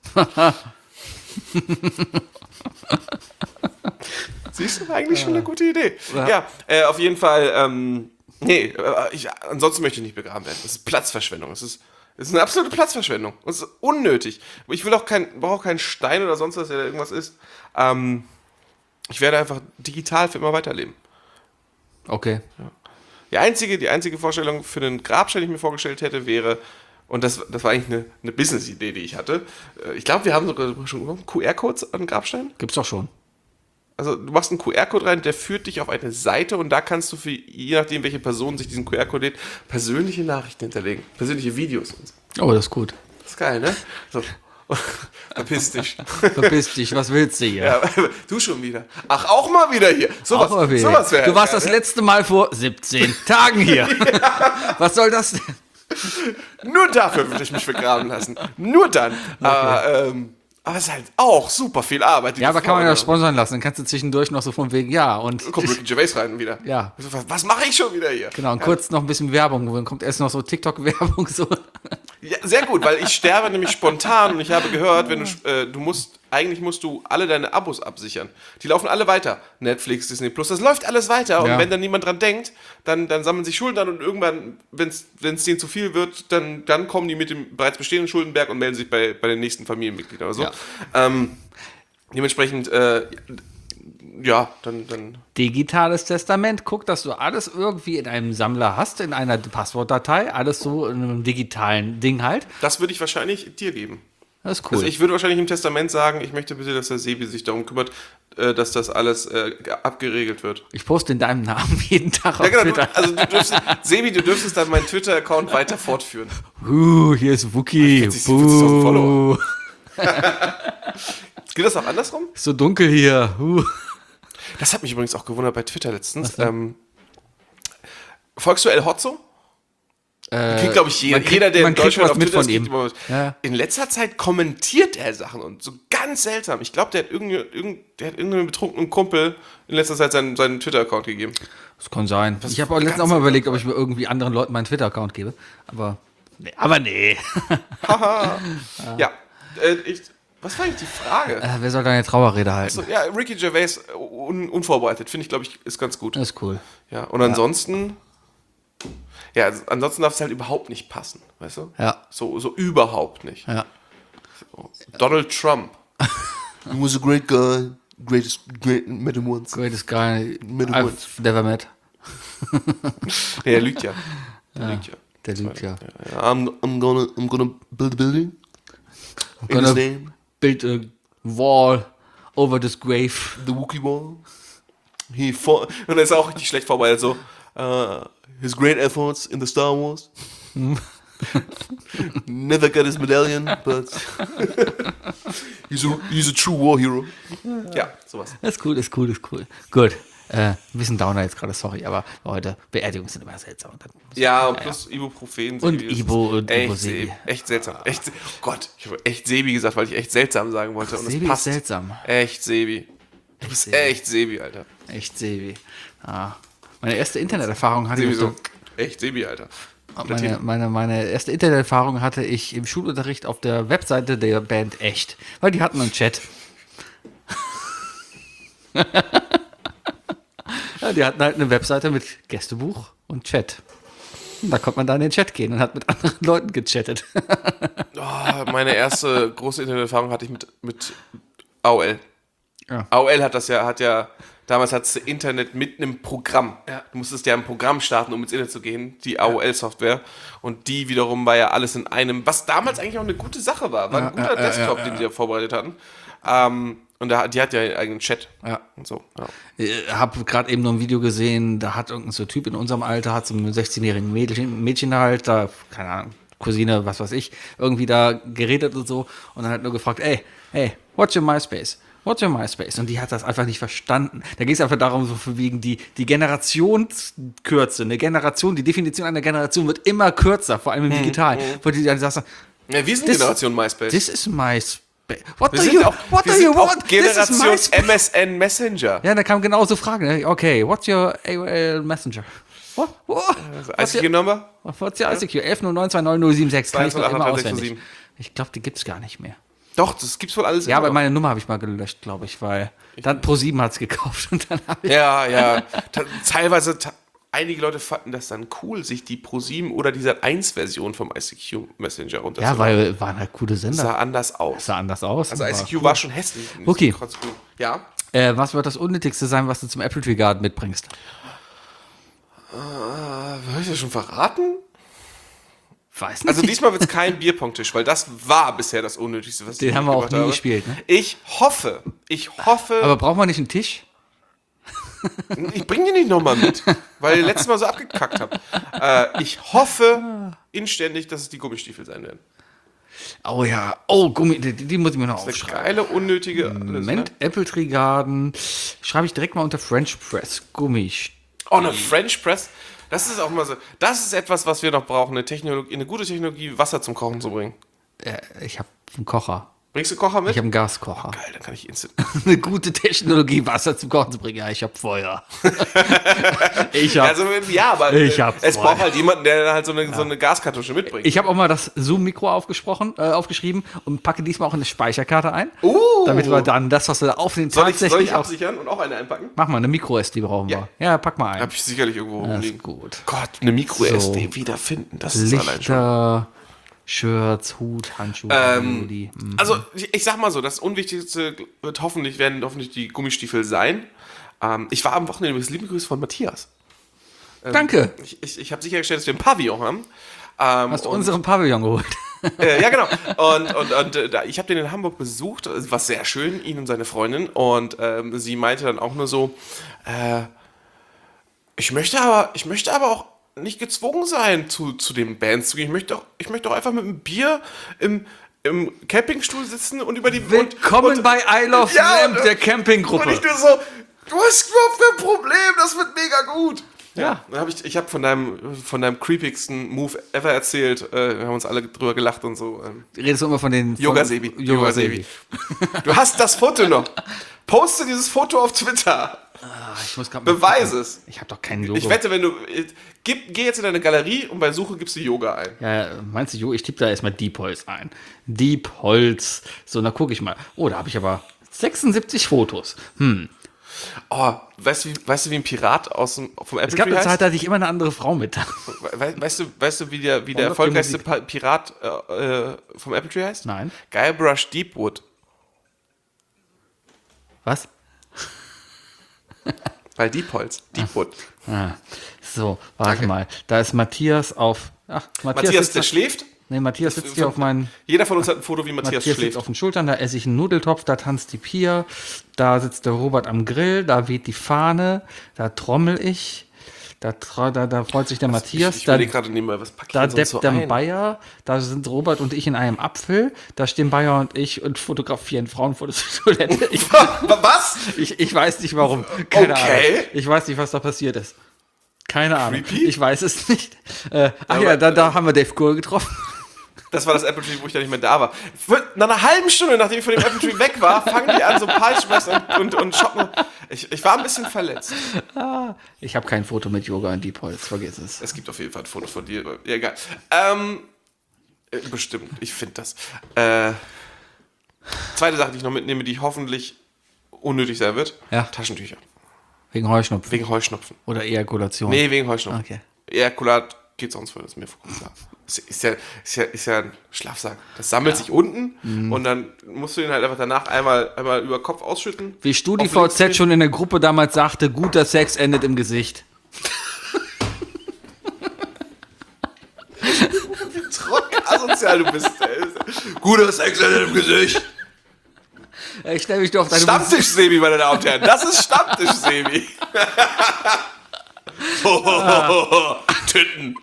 S2: Siehst du, eigentlich schon eine gute Idee. Ja, auf jeden Fall, ansonsten möchte ich nicht begraben werden. Das ist Platzverschwendung. Es ist eine absolute Platzverschwendung. Es ist unnötig. Ich will brauche auch keinen Stein oder sonst was, der da irgendwas ist. Ich werde einfach digital für immer weiterleben.
S3: Okay.
S2: Die einzige Vorstellung für einen Grabstein, die ich mir vorgestellt hätte, wäre, und das war eigentlich eine Business-Idee, die ich hatte. Ich glaube, wir haben sogar schon QR-Codes an Grabsteinen.
S3: Gibt's doch schon.
S2: Also du machst einen QR-Code rein, der führt dich auf eine Seite und da kannst du je nachdem, welche Person sich diesen QR-Code lädt, persönliche Nachrichten hinterlegen. Persönliche Videos und so.
S3: Oh, das ist gut.
S2: Das ist geil, ne? So. Verpiss dich.
S3: Verpiss dich, was willst du hier?
S2: Ja, du schon wieder. Ach, auch mal wieder hier. Sowas wäre
S3: Du warst das letzte Mal vor 17 Tagen hier. Was soll das denn?
S2: Nur dafür würde ich mich vergraben lassen. Nur dann. Okay. Aber es ist halt auch super viel Arbeit.
S3: Ja, aber kann man ja sponsern lassen. Dann kannst du zwischendurch noch so von wegen, und
S2: kommt Ricky Gervais rein wieder.
S3: Ja.
S2: Was mache ich schon wieder hier?
S3: Genau, und kurz noch ein bisschen Werbung. Dann kommt erst noch so TikTok-Werbung. So.
S2: Ja, sehr gut, weil ich sterbe nämlich spontan und ich habe gehört, wenn eigentlich musst du alle deine Abos absichern. Die laufen alle weiter. Netflix, Disney Plus, das läuft alles weiter. Und wenn dann niemand dran denkt, dann sammeln sich Schulden an und irgendwann, wenn es denen zu viel wird, dann kommen die mit dem bereits bestehenden Schuldenberg und melden sich bei den nächsten Familienmitgliedern oder so. Ja. Dementsprechend, dann.
S3: Digitales Testament. Guck, dass du alles irgendwie in einem Sammler hast, in einer Passwortdatei. Alles so in einem digitalen Ding halt.
S2: Das würde ich wahrscheinlich dir geben.
S3: Das ist cool.
S2: Also ich würde wahrscheinlich im Testament sagen, ich möchte bitte, dass der Sebi sich darum kümmert, dass das alles abgeregelt wird.
S3: Ich poste in deinem Namen jeden Tag auf
S2: Ja, genau,
S3: Twitter.
S2: Sebi, du dürftest dann meinen Twitter-Account weiter fortführen.
S3: Hier ist Wookie.
S2: 40.000 Follower. Geht das auch andersrum?
S3: So dunkel hier.
S2: Das hat mich übrigens auch gewundert bei Twitter letztens. Folgst du El Hotzo? Kriegt, glaube ich, jeder, der in Deutschland auf Twitter ist, kriegt immer was.
S3: Ja.
S2: In letzter Zeit kommentiert er Sachen und so ganz seltsam. Ich glaube, der hat irgendeinem betrunkenen Kumpel in letzter Zeit seinen Twitter-Account gegeben.
S3: Das kann sein. Ich habe auch letztens auch mal überlegt, ob ich mir irgendwie anderen Leuten meinen Twitter-Account gebe. Aber nee.
S2: Ja, was war eigentlich die Frage?
S3: Wer soll deine Trauerrede halten?
S2: So, ja, Ricky Gervais unvorbereitet, finde ich, glaube ich, ist ganz gut.
S3: Das ist cool.
S2: Ja, und ansonsten... Ja, ansonsten darf es halt überhaupt nicht passen, weißt du?
S3: Ja.
S2: So überhaupt nicht.
S3: Ja.
S2: So. Donald Trump.
S5: He was a great guy. Met him once.
S3: Greatest guy
S5: Mit
S3: I've
S5: Woods.
S3: never met.
S2: Nee, der lügt ja. Der lügt ja.
S3: Der lügt ja.
S5: I'm gonna build a building. In
S3: Gonna
S5: his name.
S3: build a wall over this grave.
S5: The Wookiee Wall.
S2: Und er ist auch richtig schlecht vorbereitet, so.
S5: His great efforts in the Star Wars. Never got his medallion, but he's a true war hero.
S2: Ja, sowas.
S3: Das ist cool, ist cool. Gut. Ein bisschen Downer jetzt gerade, sorry, aber heute Beerdigungen sind immer seltsam.
S2: Ja, und plus Ibuprofen.
S3: Und
S2: Sebi, das
S3: Ibo
S2: ist
S3: und
S2: echt
S3: Ibo-Sebi.
S2: Echt seltsam. Oh Gott, ich habe echt Sebi gesagt, weil ich echt seltsam sagen wollte. Und
S3: Sebi
S2: das passt.
S3: ist seltsam.
S2: Echt Sebi. Du bist echt Sebi, Alter.
S3: Echt Sebi. Ah. Meine erste Interneterfahrung hatte
S2: Sebi
S3: ich
S2: so. Echt Sebi, Alter.
S3: meine erste Interneterfahrung hatte ich im Schulunterricht auf der Webseite der Band Echt, weil die hatten einen Chat. Ja, die hatten halt eine Webseite mit Gästebuch und Chat. Und da konnte man da in den Chat gehen und hat mit anderen Leuten gechattet.
S2: Oh, meine erste große Interneterfahrung hatte ich mit AOL.
S3: Ja.
S2: AOL hat ja damals hattest du Internet mit einem Programm.
S3: Ja.
S2: Du musstest ja ein Programm starten, um ins Internet zu gehen, die AOL-Software. Und die wiederum war ja alles in einem, was damals eigentlich auch eine gute Sache war. War ein guter Desktop, den die da vorbereitet hatten. Und die hat ja einen eigenen Chat.
S3: Ja.
S2: Und so. Ja.
S3: Ich habe gerade eben noch ein Video gesehen, da hat irgendein so Typ in unserem Alter, hat so einen 16-jährigen Mädchen halt, da, keine Ahnung, Cousine, was weiß ich, irgendwie da geredet und so und dann hat nur gefragt, hey, what's your MySpace? What's your MySpace? Und die hat das einfach nicht verstanden. Da ging es einfach darum, so von wegen die Generationskürze, die Definition einer Generation wird immer kürzer, vor allem im Digitalen. Wo die dann sagst,
S2: Ja, wir sind
S3: Das-
S2: Generation MySpace.
S3: this is MySpace. What
S2: wir
S3: do
S2: sind
S3: you
S2: auch,
S3: what
S2: wir
S3: do
S2: sind
S3: you
S2: auch
S3: want? This is
S2: Generation
S3: MySpace.
S2: MSN Messenger.
S3: Ja, da kam genauso Fragen. Ne? Okay, what's your AOL Messenger? What? What's
S2: ICQ Number?
S3: What's your ICQ? 11.09.20.076. Kann ich noch immer
S2: 228,
S3: auswendig.
S2: 627.
S3: Ich glaube, die gibt's gar nicht mehr.
S2: Doch, das gibt's wohl alles.
S3: Ja,
S2: immer
S3: aber
S2: noch.
S3: meine Nummer habe ich mal gelöscht, glaube ich, weil dann Pro7 hat's gekauft und dann habe ich...
S2: Ja. Teilweise, einige Leute fanden das dann cool, sich die Pro7 oder die Sat.1-Version vom ICQ Messenger runterzuladen.
S3: Ja, weil waren halt coole
S2: Das
S3: Sender.
S2: sah anders aus.
S3: Sah anders aus.
S2: Also
S3: aber
S2: ICQ
S3: cool.
S2: war schon hässlich.
S3: Okay.
S2: Trotzdem cool. Ja.
S3: Was wird das Unnötigste sein, was du zum Apple Tree Garden mitbringst?
S2: Habe ich das schon verraten?
S3: Weiß nicht.
S2: Also diesmal wird es kein Bierpong-Tisch, weil das war bisher das Unnötigste, was
S3: Den
S2: ich
S3: haben wir auch
S2: mitgebracht
S3: nie
S2: habe.
S3: gespielt, ne?
S2: Ich hoffe,
S3: Aber braucht man nicht einen Tisch?
S2: ich bringe den nicht nochmal mit, weil ich letztes Mal so abgekackt habe. Ich hoffe inständig, dass es die Gummistiefel sein werden.
S3: Oh ja. Oh, Gummi, die muss ich mir noch
S2: Eine
S3: aufschreiben.
S2: geile, unnötige... alles,
S3: Moment,
S2: ne?
S3: Apple Tree Garden. Schreibe ich direkt mal unter French Press. Gummistiefel.
S2: Oh, eine French Press. Das ist auch mal so. Das ist etwas, was wir noch brauchen. Eine gute Technologie, Wasser zum Kochen zu bringen.
S3: Ich habe einen Kocher.
S2: Bringst du Kocher mit?
S3: Ich habe einen Gaskocher.
S2: Geil, dann kann ich instant.
S3: Eine gute Technologie, Wasser zum Kochen zu bringen. Ja, ich habe Feuer. Ich habe
S2: Also, ja, aber
S3: Ich hab
S2: es
S3: voll.
S2: braucht halt jemanden, der dann halt so eine Gaskartusche mitbringt.
S3: ich hab auch mal das Zoom-Mikro aufgeschrieben und packe diesmal auch eine Speicherkarte ein. Damit wir dann das, was wir da aufnehmen,
S2: soll ich
S3: tatsächlich auch...
S2: absichern und auch eine einpacken?
S3: Mach mal, eine Micro-SD brauchen wir. Ja, pack mal ein.
S2: Hab ich sicherlich irgendwo
S3: Das
S2: rumliegen.
S3: ist gut.
S2: Gott, eine Micro-SD wiederfinden. Das ist allein schon.
S3: Lichter, Shirts, Hut, Handschuhe, Hoodie.
S2: Also, ich sag mal so, das Unwichtigste werden hoffentlich die Gummistiefel sein. Ich war am Wochenende übrigens liebe Grüße von Matthias.
S3: Danke.
S2: Ich habe sichergestellt, dass wir ein Pavillon haben.
S3: Hast du unseren Pavillon geholt?
S2: Ja, genau. Ich habe den in Hamburg besucht. Es war sehr schön, ihn und seine Freundin. Und sie meinte dann auch nur so, ich möchte aber auch nicht gezwungen sein, zu den Bands zu gehen. Ich möchte auch einfach mit einem Bier im Campingstuhl sitzen und über die...
S3: Willkommen bei I Love Lamp, der Campinggruppe.
S2: Und ich nur so, du hast überhaupt kein Problem, das wird mega gut.
S3: Ja.
S2: Dann ich habe von deinem creepigsten Move ever erzählt. Wir haben uns alle drüber gelacht und so.
S3: Redest du immer von den...
S2: Yoga Sebi. Du hast das Foto noch. Poste dieses Foto auf Twitter.
S3: Ich muss grad
S2: Beweise es.
S3: Ich habe doch keinen Logo.
S2: Ich wette, wenn du... Geh jetzt in deine Galerie und bei Suche gibst du Yoga ein.
S3: Ja, meinst du, ich tippe da erstmal Deep Holz ein. Deep Holz. So, dann gucke ich mal. Oh, da habe ich aber 76 Fotos.
S2: Oh, weißt du, wie ein Pirat vom Apple
S3: Es gab
S2: Tree
S3: eine Zeit,
S2: heißt?
S3: da hatte ich immer eine andere Frau mit.
S2: Weißt du, wie der erfolgreichste Pirat vom Apple Tree heißt?
S3: Nein.
S2: Guybrush Deepwood.
S3: Was?
S2: Bei Deepholz. Deepwood.
S3: So, warte mal. Da ist Matthias auf... Ach,
S2: Matthias, der schläft.
S3: Nee, Matthias sitzt hier auf meinen...
S2: Jeder von uns hat ein Foto, wie Matthias
S3: Matthias
S2: schläft.
S3: sitzt auf den Schultern, da esse ich einen Nudeltopf, da tanzt die Pia, da sitzt der Robert am Grill, da weht die Fahne, da trommel ich, da freut sich der Matthias,
S2: Ich
S3: da,
S2: überlege gerade nebenbei, was packe ich
S3: da
S2: denn sonst
S3: deppt
S2: so
S3: der
S2: ein?
S3: Bayer, da sind Robert und ich in einem Apfel, da stehen Bayer und ich und fotografieren Frauen vor der Toilette.
S2: Was?
S3: Ich weiß nicht warum, keine
S2: Okay.
S3: Ahnung. Ich weiß nicht, was da passiert ist. Keine Ahnung.
S2: Creepy?
S3: Ich weiß es nicht. Da haben wir Dave Grohl getroffen.
S2: Das war das Apple Tree, wo ich da nicht mehr da war. Nach einer halben Stunde, nachdem ich von dem Apple Tree weg war, fangen die an, so Palschmeißen und shoppen. Ich war ein bisschen verletzt.
S3: Ich habe kein Foto mit Yoga und Deep Holz, vergiss es.
S2: Es gibt auf jeden Fall ein Foto von dir. Ja, egal. Bestimmt, ich finde das. Zweite Sache, die ich noch mitnehme, die hoffentlich unnötig sein wird.
S3: Ja.
S2: Taschentücher.
S3: Wegen Heuschnupfen.
S2: Wegen Heuschnupfen.
S3: Oder Ejakulation.
S2: Nee, wegen Heuschnupfen.
S3: Okay.
S2: Ejakulat geht sonst für, das ist mir vollkommen klar. Ist ja ein Schlafsack. Das sammelt sich unten und dann musst du ihn halt einfach danach einmal über Kopf ausschütten.
S3: Wie StudiVZ schon in der Gruppe damals sagte, guter Sex endet im Gesicht.
S2: Asozial du bist.
S5: Guter Sex im Gesicht.
S3: Ich stelle mich doch auf deine
S2: Stammtisch-Sebi, meine Damen und Herren. Das ist Stammtisch-Sebi. Tüten.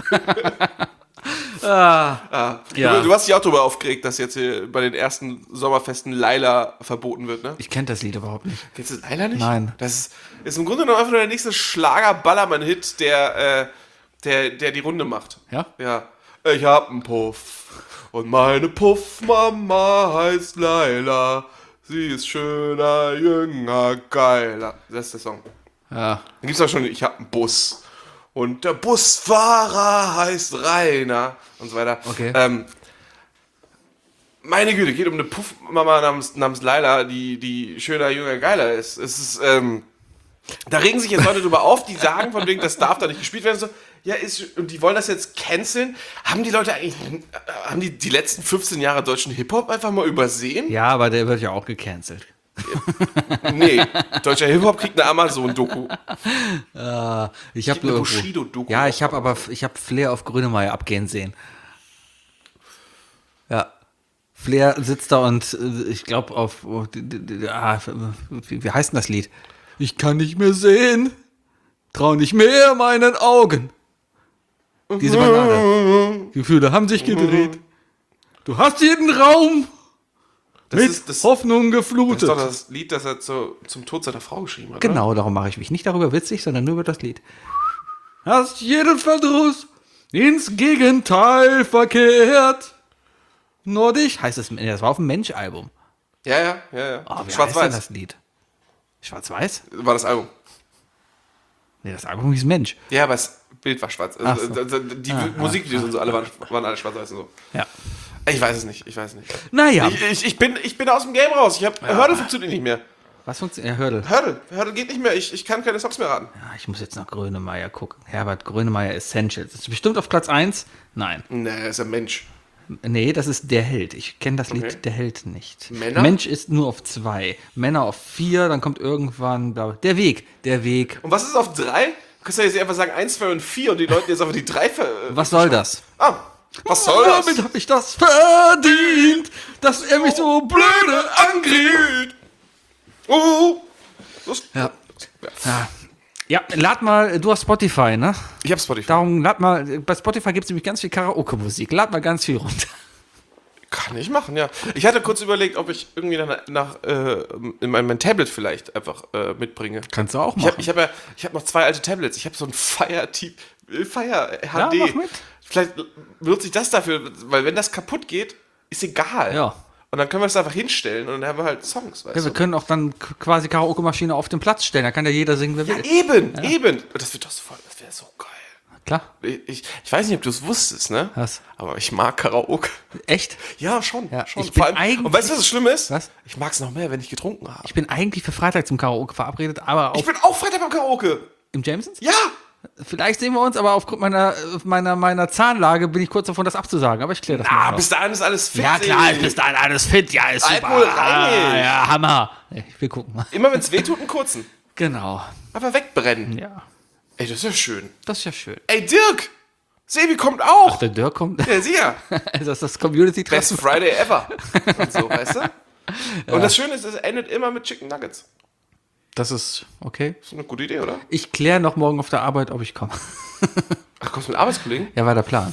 S3: Ja.
S2: Du hast dich auch darüber aufgeregt, dass jetzt hier bei den ersten Sommerfesten Laila verboten wird, ne?
S3: Ich kenne das Lied überhaupt nicht.
S2: Kennst du Laila nicht?
S3: Nein.
S2: Das ist im Grunde genommen einfach nur der nächste Schlager-Ballermann-Hit, der die Runde macht.
S3: Ja?
S2: Ja. Ich hab einen Puff und meine Puffmama heißt Laila. Sie ist schöner, jünger, geiler. Das ist der Song.
S3: Ja.
S2: Dann gibt's auch schon, ich hab einen Bus. Und der Busfahrer heißt Rainer. Und so weiter.
S3: Okay.
S2: Meine Güte, geht um eine Puffmama namens Laila, die schöner, jünger, geiler ist. Es ist, da regen sich jetzt Leute drüber auf, die sagen von wegen, das darf da nicht gespielt werden. So, ja, und die wollen das jetzt canceln. Haben die Leute eigentlich, die letzten 15 Jahre deutschen Hip-Hop einfach mal übersehen?
S3: Ja, aber der wird ja auch gecancelt.
S2: Nee, deutscher Hip-Hop kriegt eine Amazon-Doku.
S3: Ich habe
S2: eine Bushido-Doku.
S3: Ja, ich habe Flair auf Grönemeyer abgehen sehen. Ja. Flair sitzt da und ich glaube wie heißt denn das Lied? Ich kann nicht mehr sehen, trau nicht mehr meinen Augen. Diese Ballade. Gefühle haben sich gedreht. Du hast jeden Raum mit Hoffnung
S2: Das ist
S3: geflutet.
S2: doch das Lied, das er zum Tod seiner Frau geschrieben hat.
S3: Genau, darum mache ich mich nicht darüber witzig, sondern nur über das Lied. Hast jeden Verdruss ins Gegenteil verkehrt. Nur dich heißt es, das war auf dem Mensch-Album.
S2: Ja.
S3: Oh, wie heißt denn
S2: Schwarz-Weiß
S3: das Lied? Schwarz-Weiß?
S2: war das Album.
S3: Nee, das Album hieß Mensch.
S2: Ja, aber das Bild war schwarz.
S3: Ach so.
S2: Die Musikvideos und so, alle waren alle schwarz-weiß und so.
S3: Ja.
S2: Ich weiß es nicht.
S3: Naja.
S2: Ich bin aus dem Game raus. Hurdle funktioniert nicht mehr.
S3: Was funktioniert? Hurdle.
S2: Hurdle geht nicht mehr. Ich kann keine Songs mehr raten.
S3: Ja, ich muss jetzt nach Grönemeyer gucken. Herbert Grönemeyer Essentials. Ist bestimmt auf Platz 1? Nein.
S2: Nee, er ist ein Mensch.
S3: Nee, das ist Der Held. Ich kenne das Lied
S2: Okay.
S3: Der Held nicht.
S2: Männer?
S3: Mensch ist nur auf 2. Männer auf 4, dann kommt irgendwann Der Weg.
S2: Und was ist auf 3? kannst du jetzt einfach sagen 1, 2 und 4 und die Leute jetzt einfach die 3
S3: Was soll das?
S2: Was soll das?
S3: Damit habe ich das verdient, dass er mich so blöde
S2: angriff. Oh.
S3: Ja. Ja, lad mal, du hast Spotify, ne?
S2: Ich hab Spotify.
S3: Darum lad mal, bei Spotify gibt es nämlich ganz viel Karaoke-Musik. Lad mal ganz viel runter.
S2: Kann ich machen, ja. Ich hatte kurz überlegt, ob ich irgendwie in mein Tablet vielleicht einfach mitbringe.
S3: Kannst du auch machen.
S2: Ich hab noch 2 alte Tablets. Ich habe so ein Fire HD.
S3: Ja, mach mit.
S2: Vielleicht benutze ich das dafür, weil wenn das kaputt geht, ist egal.
S3: Ja.
S2: Und dann können wir das einfach hinstellen und dann haben wir halt Songs, weißt
S3: Ja, wir
S2: du?
S3: können auch dann quasi Karaoke-Maschine auf den Platz stellen. Da kann ja jeder singen, wer will.
S2: Eben. Das wird doch so voll, das wäre so geil.
S3: Klar.
S2: Ich weiß nicht, ob du es wusstest, ne?
S3: Was?
S2: Aber ich mag Karaoke.
S3: Echt?
S2: Ja, schon.
S3: Ja,
S2: schon.
S3: ich bin
S2: Vor allem,
S3: eigentlich-
S2: und weißt du, was das Schlimme ist?
S3: Was?
S2: Ich mag es noch mehr, wenn ich getrunken habe.
S3: Ich bin eigentlich für Freitag zum Karaoke verabredet, aber
S2: Ich
S3: auf,
S2: bin auch Freitag beim Karaoke.
S3: im Jamesons?
S2: Ja.
S3: Vielleicht sehen wir uns, aber aufgrund meiner Zahnlage bin ich kurz davon, das abzusagen. Aber ich kläre das mal.
S2: Bis dahin ist alles fit.
S3: Ja, klar,
S2: ey.
S3: ist bis dahin alles fit. Ja, ist
S2: Alkohol
S3: super.
S2: rein.
S3: Ja, Hammer. Wir gucken mal.
S2: Immer wenn es weh tut, einen kurzen.
S3: Genau.
S2: Einfach wegbrennen.
S3: Ja,
S2: Ey, das ist ja schön.
S3: das ist ja schön.
S2: Ey, Dirk! Sebi kommt auch.
S3: Der Dirk kommt.
S2: Ja, sicher.
S3: Das ist das Community-Treffen.
S2: Best Friday ever. Und so, weißt du? Und das Schöne ist, es endet immer mit Chicken Nuggets.
S3: Das ist okay.
S2: Das ist eine gute Idee, oder?
S3: Ich kläre noch morgen auf der Arbeit, ob ich komme.
S2: Ach, kommst du mit Arbeitskollegen?
S3: Ja, war der Plan.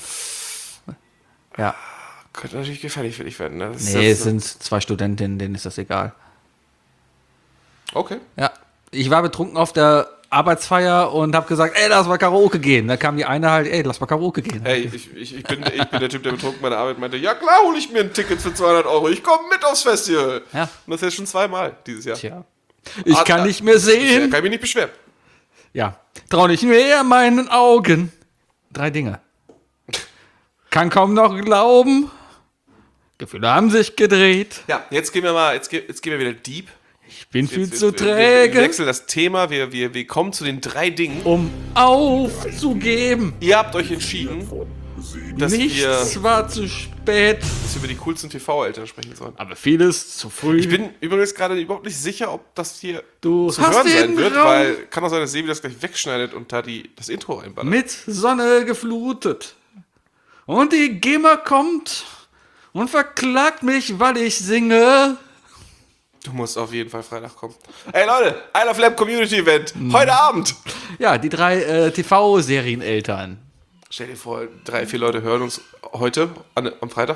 S3: Ja.
S2: Könnte natürlich gefährlich für dich werden. Ne? Das ist
S3: Nee,
S2: das-
S3: es sind 2 Studentinnen, denen ist das egal.
S2: Okay.
S3: Ja. Ich war betrunken auf der Arbeitsfeier und habe gesagt, ey, lass mal Karaoke gehen. Da kam die eine halt, ey, lass mal Karaoke gehen.
S2: Hey, ich bin der Typ, der betrunken bei der Arbeit meinte, ja klar, hole ich mir ein Ticket für 200 €. Ich komme mit aufs Festival.
S3: Ja.
S2: Und das jetzt schon 2-mal dieses Jahr.
S3: Tja. Ich kann nicht mehr
S2: Ja,
S3: sehen.
S2: kann ich mich nicht beschweren.
S3: Ja. Trau nicht mehr meinen Augen. 3 Dinge. Kann kaum noch glauben. Gefühle haben sich gedreht.
S2: Ja, jetzt gehen wir wieder deep.
S3: Ich bin viel
S2: Jetzt-
S3: zu
S2: wir
S3: träge,
S2: wechseln das Thema. Wir kommen zu den 3 Dingen.
S3: um aufzugeben.
S2: Ihr habt euch entschieden, dass wir
S3: Nichts war zu spät,
S2: über die coolsten TV-Eltern sprechen sollen.
S3: aber vieles zu früh.
S2: Ich bin übrigens gerade überhaupt nicht sicher, ob das hier
S3: Du
S2: zu
S3: hast
S2: hören sein
S3: den
S2: wird,
S3: Raum
S2: weil kann auch sein, dass Sebi das gleich wegschneidet und da das Intro reinballert.
S3: mit Sonne geflutet. Und die GEMA kommt und verklagt mich, weil ich singe.
S2: Du musst auf jeden Fall Freitag kommen. Ey Leute, I Love Lab Community Event. Heute Abend.
S3: Ja, die 3 TV-Serieneltern.
S2: Stell dir vor, 3, 4 Leute hören uns heute am Freitag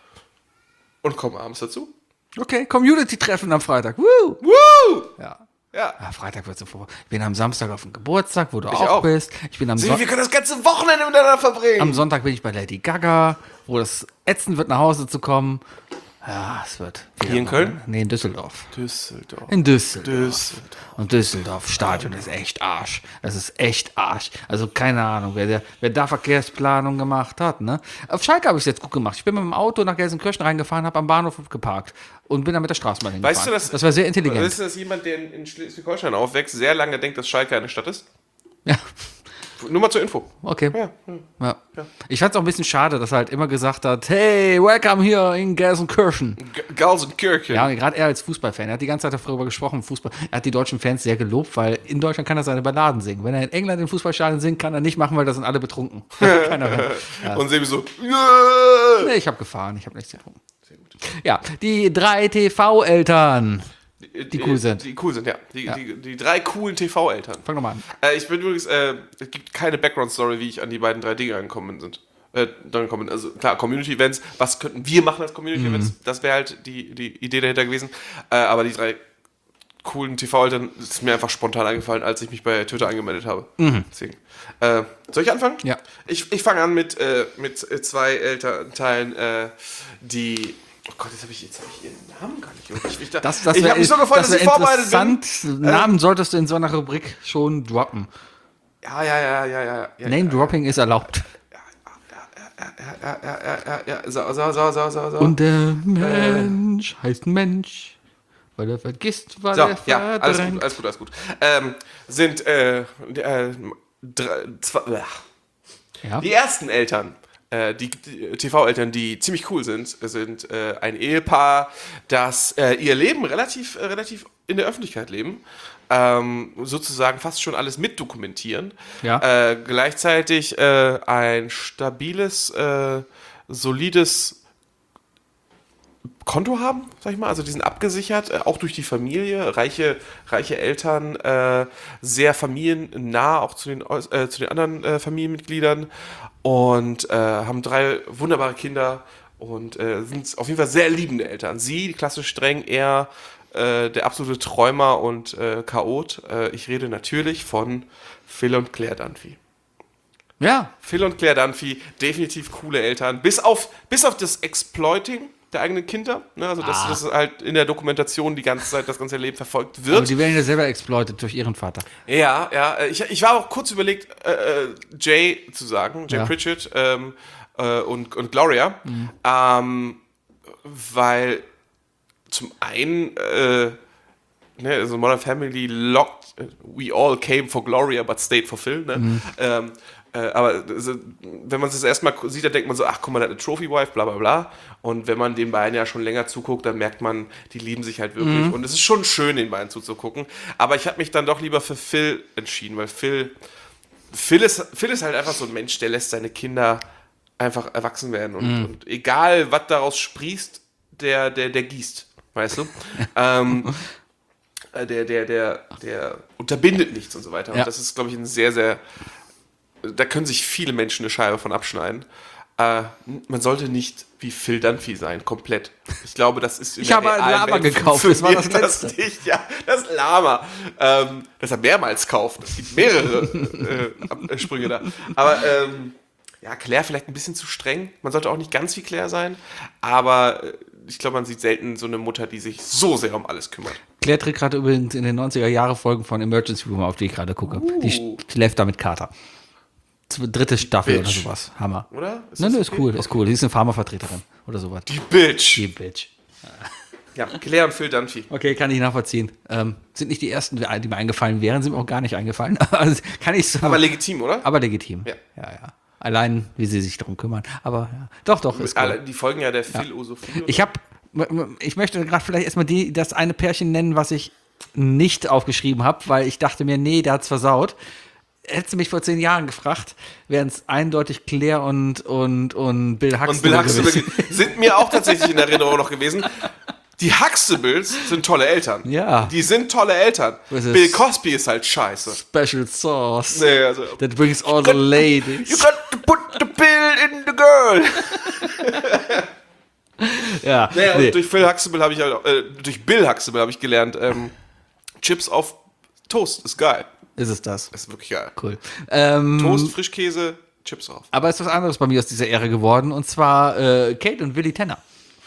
S2: und kommen abends dazu.
S3: Okay, Community-Treffen am Freitag. Woo!
S2: Woo!
S3: Ja.
S2: Ja.
S3: Ja, Freitag wird so vor. Ich bin am Samstag auf dem Geburtstag, wo du
S2: Ich
S3: auch
S2: auch.
S3: bist. Ich bin
S2: Sebi, wir können das ganze Wochenende miteinander verbringen.
S3: am Sonntag bin ich bei Lady Gaga, wo das ätzend wird, nach Hause zu kommen. Ja, es wird.
S2: Hier in Köln?
S3: Nee, in Düsseldorf.
S2: Düsseldorf.
S3: In Düsseldorf.
S2: Düsseldorf.
S3: Und Düsseldorf Stadion ist echt Arsch. Das ist echt Arsch. Also keine Ahnung, wer da Verkehrsplanung gemacht hat. Ne? Auf Schalke habe ich es jetzt gut gemacht. Ich bin mit dem Auto nach Gelsenkirchen reingefahren, habe am Bahnhof geparkt und bin dann mit der Straßenbahn hingefahren.
S2: Weißt du, das
S3: war sehr intelligent.
S2: Weißt du, dass jemand, der in Schleswig-Holstein aufwächst, sehr lange denkt, dass Schalke eine Stadt ist?
S3: Ja,
S2: Nur mal zur Info.
S3: okay.
S2: Ja.
S3: Ja. Ich fand es auch ein bisschen schade, dass er halt immer gesagt hat, hey, welcome here in Gelsenkirchen.
S2: Gelsenkirchen.
S3: Ja, gerade er als Fußballfan, er hat die ganze Zeit darüber gesprochen, Fußball. Er hat die deutschen Fans sehr gelobt, weil in Deutschland kann er seine Balladen singen. Wenn er in England im Fußballstadion singt, kann er nicht machen, weil da sind alle betrunken. Keiner mehr.
S2: Und Sebi so,
S3: Nee, ich habe gefahren, ich habe nichts getrunken. Ja, die 3 TV-Eltern. Die cool sind.
S2: Die cool sind, ja. Die 3 coolen TV-Eltern.
S3: Fang nochmal an.
S2: Ich bin übrigens, es gibt keine Background-Story, wie ich an die beiden 3 Dinge angekommen bin. Also klar, Community-Events, was könnten wir machen als Community-Events? Das wäre halt die Idee dahinter gewesen. Aber die 3 coolen TV-Eltern ist mir einfach spontan eingefallen, als ich mich bei Twitter angemeldet habe. Deswegen. Soll ich anfangen?
S3: Ja.
S2: Ich fange an mit 2 Elternteilen, die... Oh Gott, jetzt habe ich ihren Namen gar nicht. Ich habe mich so gefreut, dass ich vorbereitet bin.
S3: Interessant. Namen solltest du in so einer Rubrik schon droppen.
S2: Ja.
S3: Name-Dropping ist erlaubt.
S2: Ja. So.
S3: Und der Mensch heißt Mensch, weil er vergisst, weil
S2: So,
S3: er
S2: ja,
S3: verdrängt.
S2: alles gut. Sind
S3: Ja.
S2: die ersten Eltern, die TV-Eltern, die ziemlich cool sind ein Ehepaar, das ihr Leben relativ in der Öffentlichkeit leben. sozusagen fast schon alles mitdokumentieren.
S3: Ja.
S2: Gleichzeitig ein stabiles, solides Konto haben, sag ich mal. Also die sind abgesichert, auch durch die Familie, reiche Eltern, sehr familiennah auch zu den anderen Familienmitgliedern und haben 3 wunderbare Kinder und sind auf jeden Fall sehr liebende Eltern. Sie, klassisch streng, eher der absolute Träumer und Chaot. Ich rede natürlich von Phil und Claire Dunphy.
S3: Ja.
S2: Phil und Claire Dunphy, definitiv coole Eltern. Bis auf das Exploiting der eigenen Kinder. Ne? Also, dass das halt in der Dokumentation die ganze Zeit, das ganze Leben verfolgt wird.
S3: Aber die werden ja selber exploitet durch ihren Vater.
S2: Ja. Ich war auch kurz überlegt, Jay zu sagen, Jay
S3: Ja.
S2: Pritchett und Gloria. Weil zum einen, also Modern Family locked, we all came for Gloria, but stayed for Phil. Ne? Aber wenn man es das erstmal sieht, dann denkt man so, ach guck mal, der hat eine Trophy-Wife, bla bla bla. Und wenn man den beiden ja schon länger zuguckt, dann merkt man, die lieben sich halt wirklich. Und es ist schon schön, den beiden zuzugucken. Aber ich habe mich dann doch lieber für Phil entschieden, weil Phil ist halt einfach so ein Mensch, der lässt seine Kinder einfach erwachsen werden. Und egal, was daraus sprießt, der gießt, weißt du? Der unterbindet nichts und so weiter.
S3: Ja.
S2: Und das ist, glaube ich, ein sehr, sehr... Da können sich viele Menschen eine Scheibe von abschneiden. Man sollte nicht wie Phil Dunphy sein, komplett. Ich glaube, das ist
S3: Ich habe ein Lama gekauft, das war das Letzte.
S2: Nicht, ja, das Lama. Das er mehrmals kauft. Es gibt mehrere Sprünge da. Aber ja, Claire vielleicht ein bisschen zu streng. Man sollte auch nicht ganz wie Claire sein. Aber ich glaube, man sieht selten so eine Mutter, die sich so sehr um alles kümmert.
S3: Claire tritt gerade übrigens in den 90er-Jahre-Folgen von Emergency Room, auf die ich gerade gucke. Die schläft da mit Carter. 3. Staffel
S2: Bitch.
S3: oder sowas. Hammer.
S2: Oder?
S3: Nein, ist
S2: okay?
S3: cool, ist cool. Sie ist eine Pharmavertreterin oder sowas.
S2: Die Bitch.
S3: Die Bitch.
S2: Ja, Claire und Phil Dunphy.
S3: Okay, kann ich nachvollziehen. Sind nicht die ersten, die mir eingefallen wären, sind mir auch gar nicht eingefallen. Also, kann ich so.
S2: Aber legitim, oder?
S3: Aber legitim.
S2: Ja.
S3: Ja. Allein, wie sie sich darum kümmern. Aber ja. Doch, ist cool.
S2: Die folgen ja der Philosophie.
S3: Ich möchte gerade vielleicht erstmal das eine Pärchen nennen, was ich nicht aufgeschrieben habe, weil ich dachte mir, nee, der hat's versaut. Hättest du mich vor 10 Jahren gefragt, wären es eindeutig Claire und Bill Huxtable.
S2: Und Bill Huxtable
S3: gewesen.
S2: sind mir auch tatsächlich in Erinnerung noch gewesen. Die Huxtables sind tolle Eltern.
S3: Ja.
S2: Die sind tolle Eltern.
S3: Was ist-
S2: Bill Cosby ist halt scheiße.
S3: Special Sauce.
S2: Nee, also,
S3: That brings all the
S2: you
S3: ladies.
S2: got to put the pill in the girl.
S3: Ja,
S2: Naja,
S3: nee.
S2: und durch Bill Huxtable habe ich gelernt, Chips auf Toast ist geil.
S3: Ist es das.
S2: Das ist wirklich geil.
S3: Cool.
S2: Toast, Frischkäse, Chips drauf.
S3: Aber es ist was anderes bei mir aus dieser Ära geworden, und zwar Kate und Willy Tanner.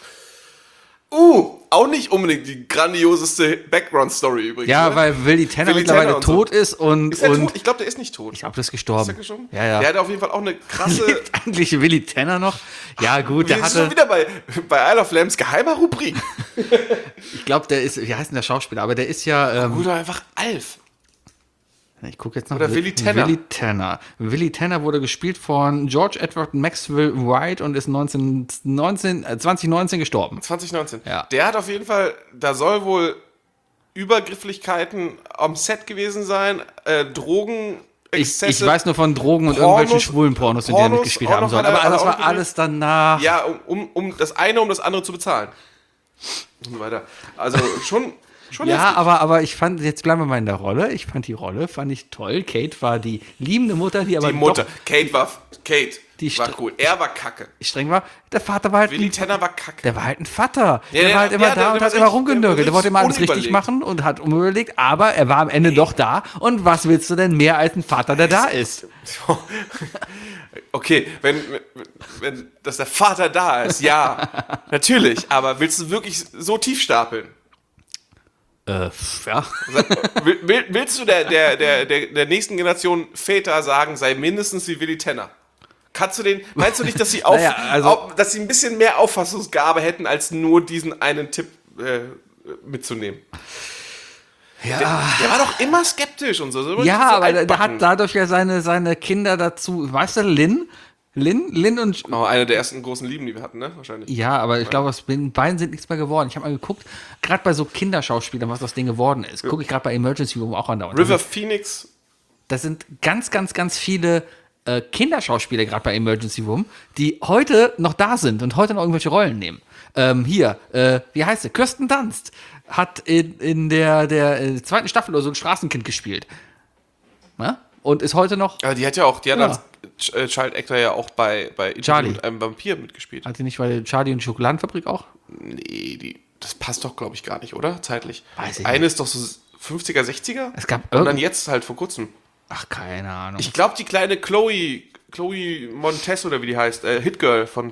S2: Auch nicht unbedingt die grandioseste Background-Story übrigens.
S3: Ja,
S2: oder?
S3: weil Willy Tanner
S2: Willy
S3: mittlerweile
S2: Tanner und so.
S3: tot ist und.
S2: Ist der tot? Ich glaube, der ist nicht tot.
S3: Ich glaube, der ist
S2: Ist
S3: gestorben.
S2: der gestorben?
S3: Ja.
S2: Der hat auf jeden Fall auch eine krasse...
S3: Lebt eigentlich Willy Tanner noch? Ja, gut, der
S2: Wir sind schon
S3: hatte.
S2: wieder bei Isle of Lambs geheimer Rubrik.
S3: Ich glaube, der ist. Wie heißt denn der Schauspieler? Aber der ist ja.
S2: Oder einfach Alf.
S3: Ich gucke jetzt noch.
S2: Oder Willy Tanner.
S3: Willy Tanner wurde gespielt von George Edward Maxwell Wright und ist 2019 gestorben.
S2: 2019.
S3: Ja.
S2: Der hat auf jeden Fall, da soll wohl Übergrifflichkeiten am Set gewesen sein, Drogen,
S3: Ich
S2: Exzesse.
S3: weiß nur von Drogen und
S2: Pornos-
S3: irgendwelchen schwulen Pornos, in denen er
S2: Pornos
S3: mitgespielt
S2: auch
S3: haben
S2: noch
S3: soll.
S2: hat er-
S3: Aber das
S2: auch
S3: war
S2: noch
S3: alles danach.
S2: Ja, um das eine, um das andere zu bezahlen. Und so weiter. Also schon
S3: Ja,
S2: heftig.
S3: aber ich fand, jetzt bleiben wir mal in der Rolle. Ich fand die Rolle, toll. Kate war die liebende Mutter, die aber
S2: Die Mutter.
S3: doch
S2: Kate war
S3: Die
S2: cool. Er war kacke.
S3: streng war. Der Vater war halt
S2: Willy Tanner war kacke.
S3: Der war halt ein Vater.
S2: Ja,
S3: der war halt immer
S2: ja,
S3: da
S2: der
S3: und
S2: war
S3: hat immer
S2: richtig-
S3: rumgenörgelt.
S2: der
S3: Der
S2: war
S3: wollte immer alles richtig
S2: unüberlegt.
S3: machen und hat unüberlegt, aber er war am Ende doch da. Und was willst du denn mehr als ein Vater, der da ist?
S2: Okay, wenn dass der Vater da ist, ja, natürlich. Aber willst du wirklich so tief stapeln?
S3: Ja.
S2: Willst du der nächsten Generation Väter sagen, sei mindestens wie Willy Tanner? Meinst du nicht, dass sie,
S3: Naja, also-
S2: dass sie ein bisschen mehr Auffassungsgabe hätten, als nur diesen einen Tipp mitzunehmen?
S3: Ja.
S2: Der war doch immer skeptisch und so.
S3: Ja, aber der hat dadurch ja seine Kinder dazu, weißt du, Lynn Lynn und
S2: Oh, eine der ersten großen Lieben, die wir hatten, ne? Wahrscheinlich.
S3: ja, aber ich glaube, aus den beiden sind nichts mehr geworden. Ich habe mal geguckt, gerade bei so Kinderschauspielern, was aus denen geworden ist. Gucke ich gerade bei Emergency Room auch andauernd.
S2: River Phoenix.
S3: Das sind ganz, ganz, ganz viele Kinderschauspieler, gerade bei Emergency Room, die heute noch da sind und heute noch irgendwelche Rollen nehmen. Wie heißt sie? Kirsten Dunst hat in der zweiten Staffel oder so ein Straßenkind gespielt. Na? Und ist heute noch.
S2: Die hat als
S3: Ja.
S2: Child Actor ja auch bei Interview
S3: Charlie.
S2: mit einem Vampir mitgespielt.
S3: Hat sie nicht bei Charlie und die Schokoladenfabrik auch?
S2: Nee, das passt doch, glaube ich, gar nicht, oder? Zeitlich.
S3: Weiß ich
S2: Eine
S3: nicht.
S2: ist doch so 50er, 60er.
S3: Es gab
S2: Und dann jetzt halt vor kurzem.
S3: Ach, keine Ahnung.
S2: Ich glaube, die kleine Chloe Montez oder wie die heißt, Hit-Girl von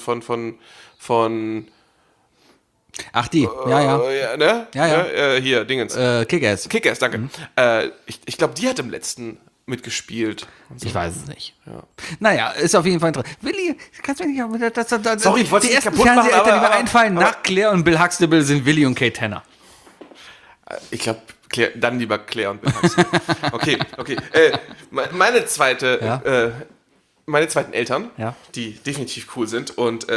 S3: Ach, die. Ja.
S2: ne?
S3: Ja.
S2: Hier, Dingens.
S3: Kick-Ass.
S2: Kick-Ass, danke. Ich glaube, die hat im letzten mitgespielt.
S3: Ich weiß es nicht. Ja. Naja, ist auf jeden Fall interessant. Willi, kannst du mir nicht auch mit
S2: Sorry, ich wollte
S3: die
S2: es nicht
S3: ersten
S2: kaputt machen,
S3: Fernseheltern, die mir
S2: aber-
S3: einfallen, nach Claire und Bill Huxtable sind Willi und Kate Tanner.
S2: Ich glaube, dann lieber Claire und Bill Huxtable. Okay. Meine zweite, meine zweiten Eltern,
S3: Ja.
S2: die definitiv cool sind und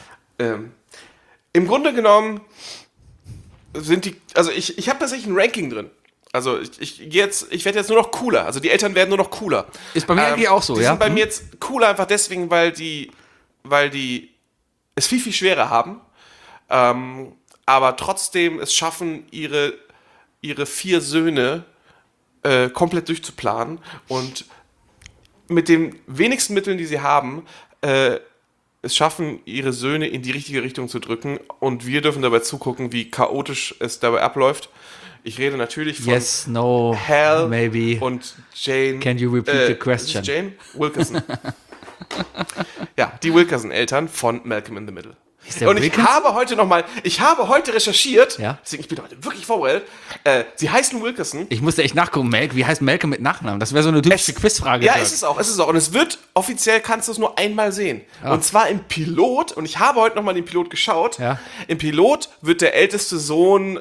S2: im Grunde genommen sind die, also ich habe tatsächlich ein Ranking drin. Also ich werde jetzt nur noch cooler. Also die Eltern werden nur noch cooler.
S3: Ist bei mir eigentlich auch so,
S2: die
S3: ja?
S2: sind bei mir jetzt cooler einfach deswegen, weil die es viel, viel schwerer haben, aber trotzdem es schaffen, ihre 4 Söhne komplett durchzuplanen und mit den wenigsten Mitteln, die sie haben, es schaffen, ihre Söhne in die richtige Richtung zu drücken und wir dürfen dabei zugucken, wie chaotisch es dabei abläuft. Ich rede natürlich von
S3: Yes, no,
S2: Hal
S3: maybe.
S2: und Jane.
S3: Can you repeat the
S2: ist
S3: question?
S2: es Jane Wilkerson. Ja, die Wilkerson-Eltern von Malcolm in the Middle.
S3: der
S2: Und ich habe heute recherchiert,
S3: Ja?
S2: deswegen ich bin heute wirklich vorbereitet. Sie heißen Wilkerson.
S3: Ich musste echt nachgucken, wie heißt Malcolm mit Nachnamen? Das wäre so eine typische Quizfrage.
S2: Ja,
S3: Dirk.
S2: ist es auch. Und es wird, offiziell kannst du es nur einmal sehen. Und zwar im Pilot, und ich habe heute nochmal den Pilot geschaut.
S3: Ja.
S2: Im Pilot wird der älteste Sohn,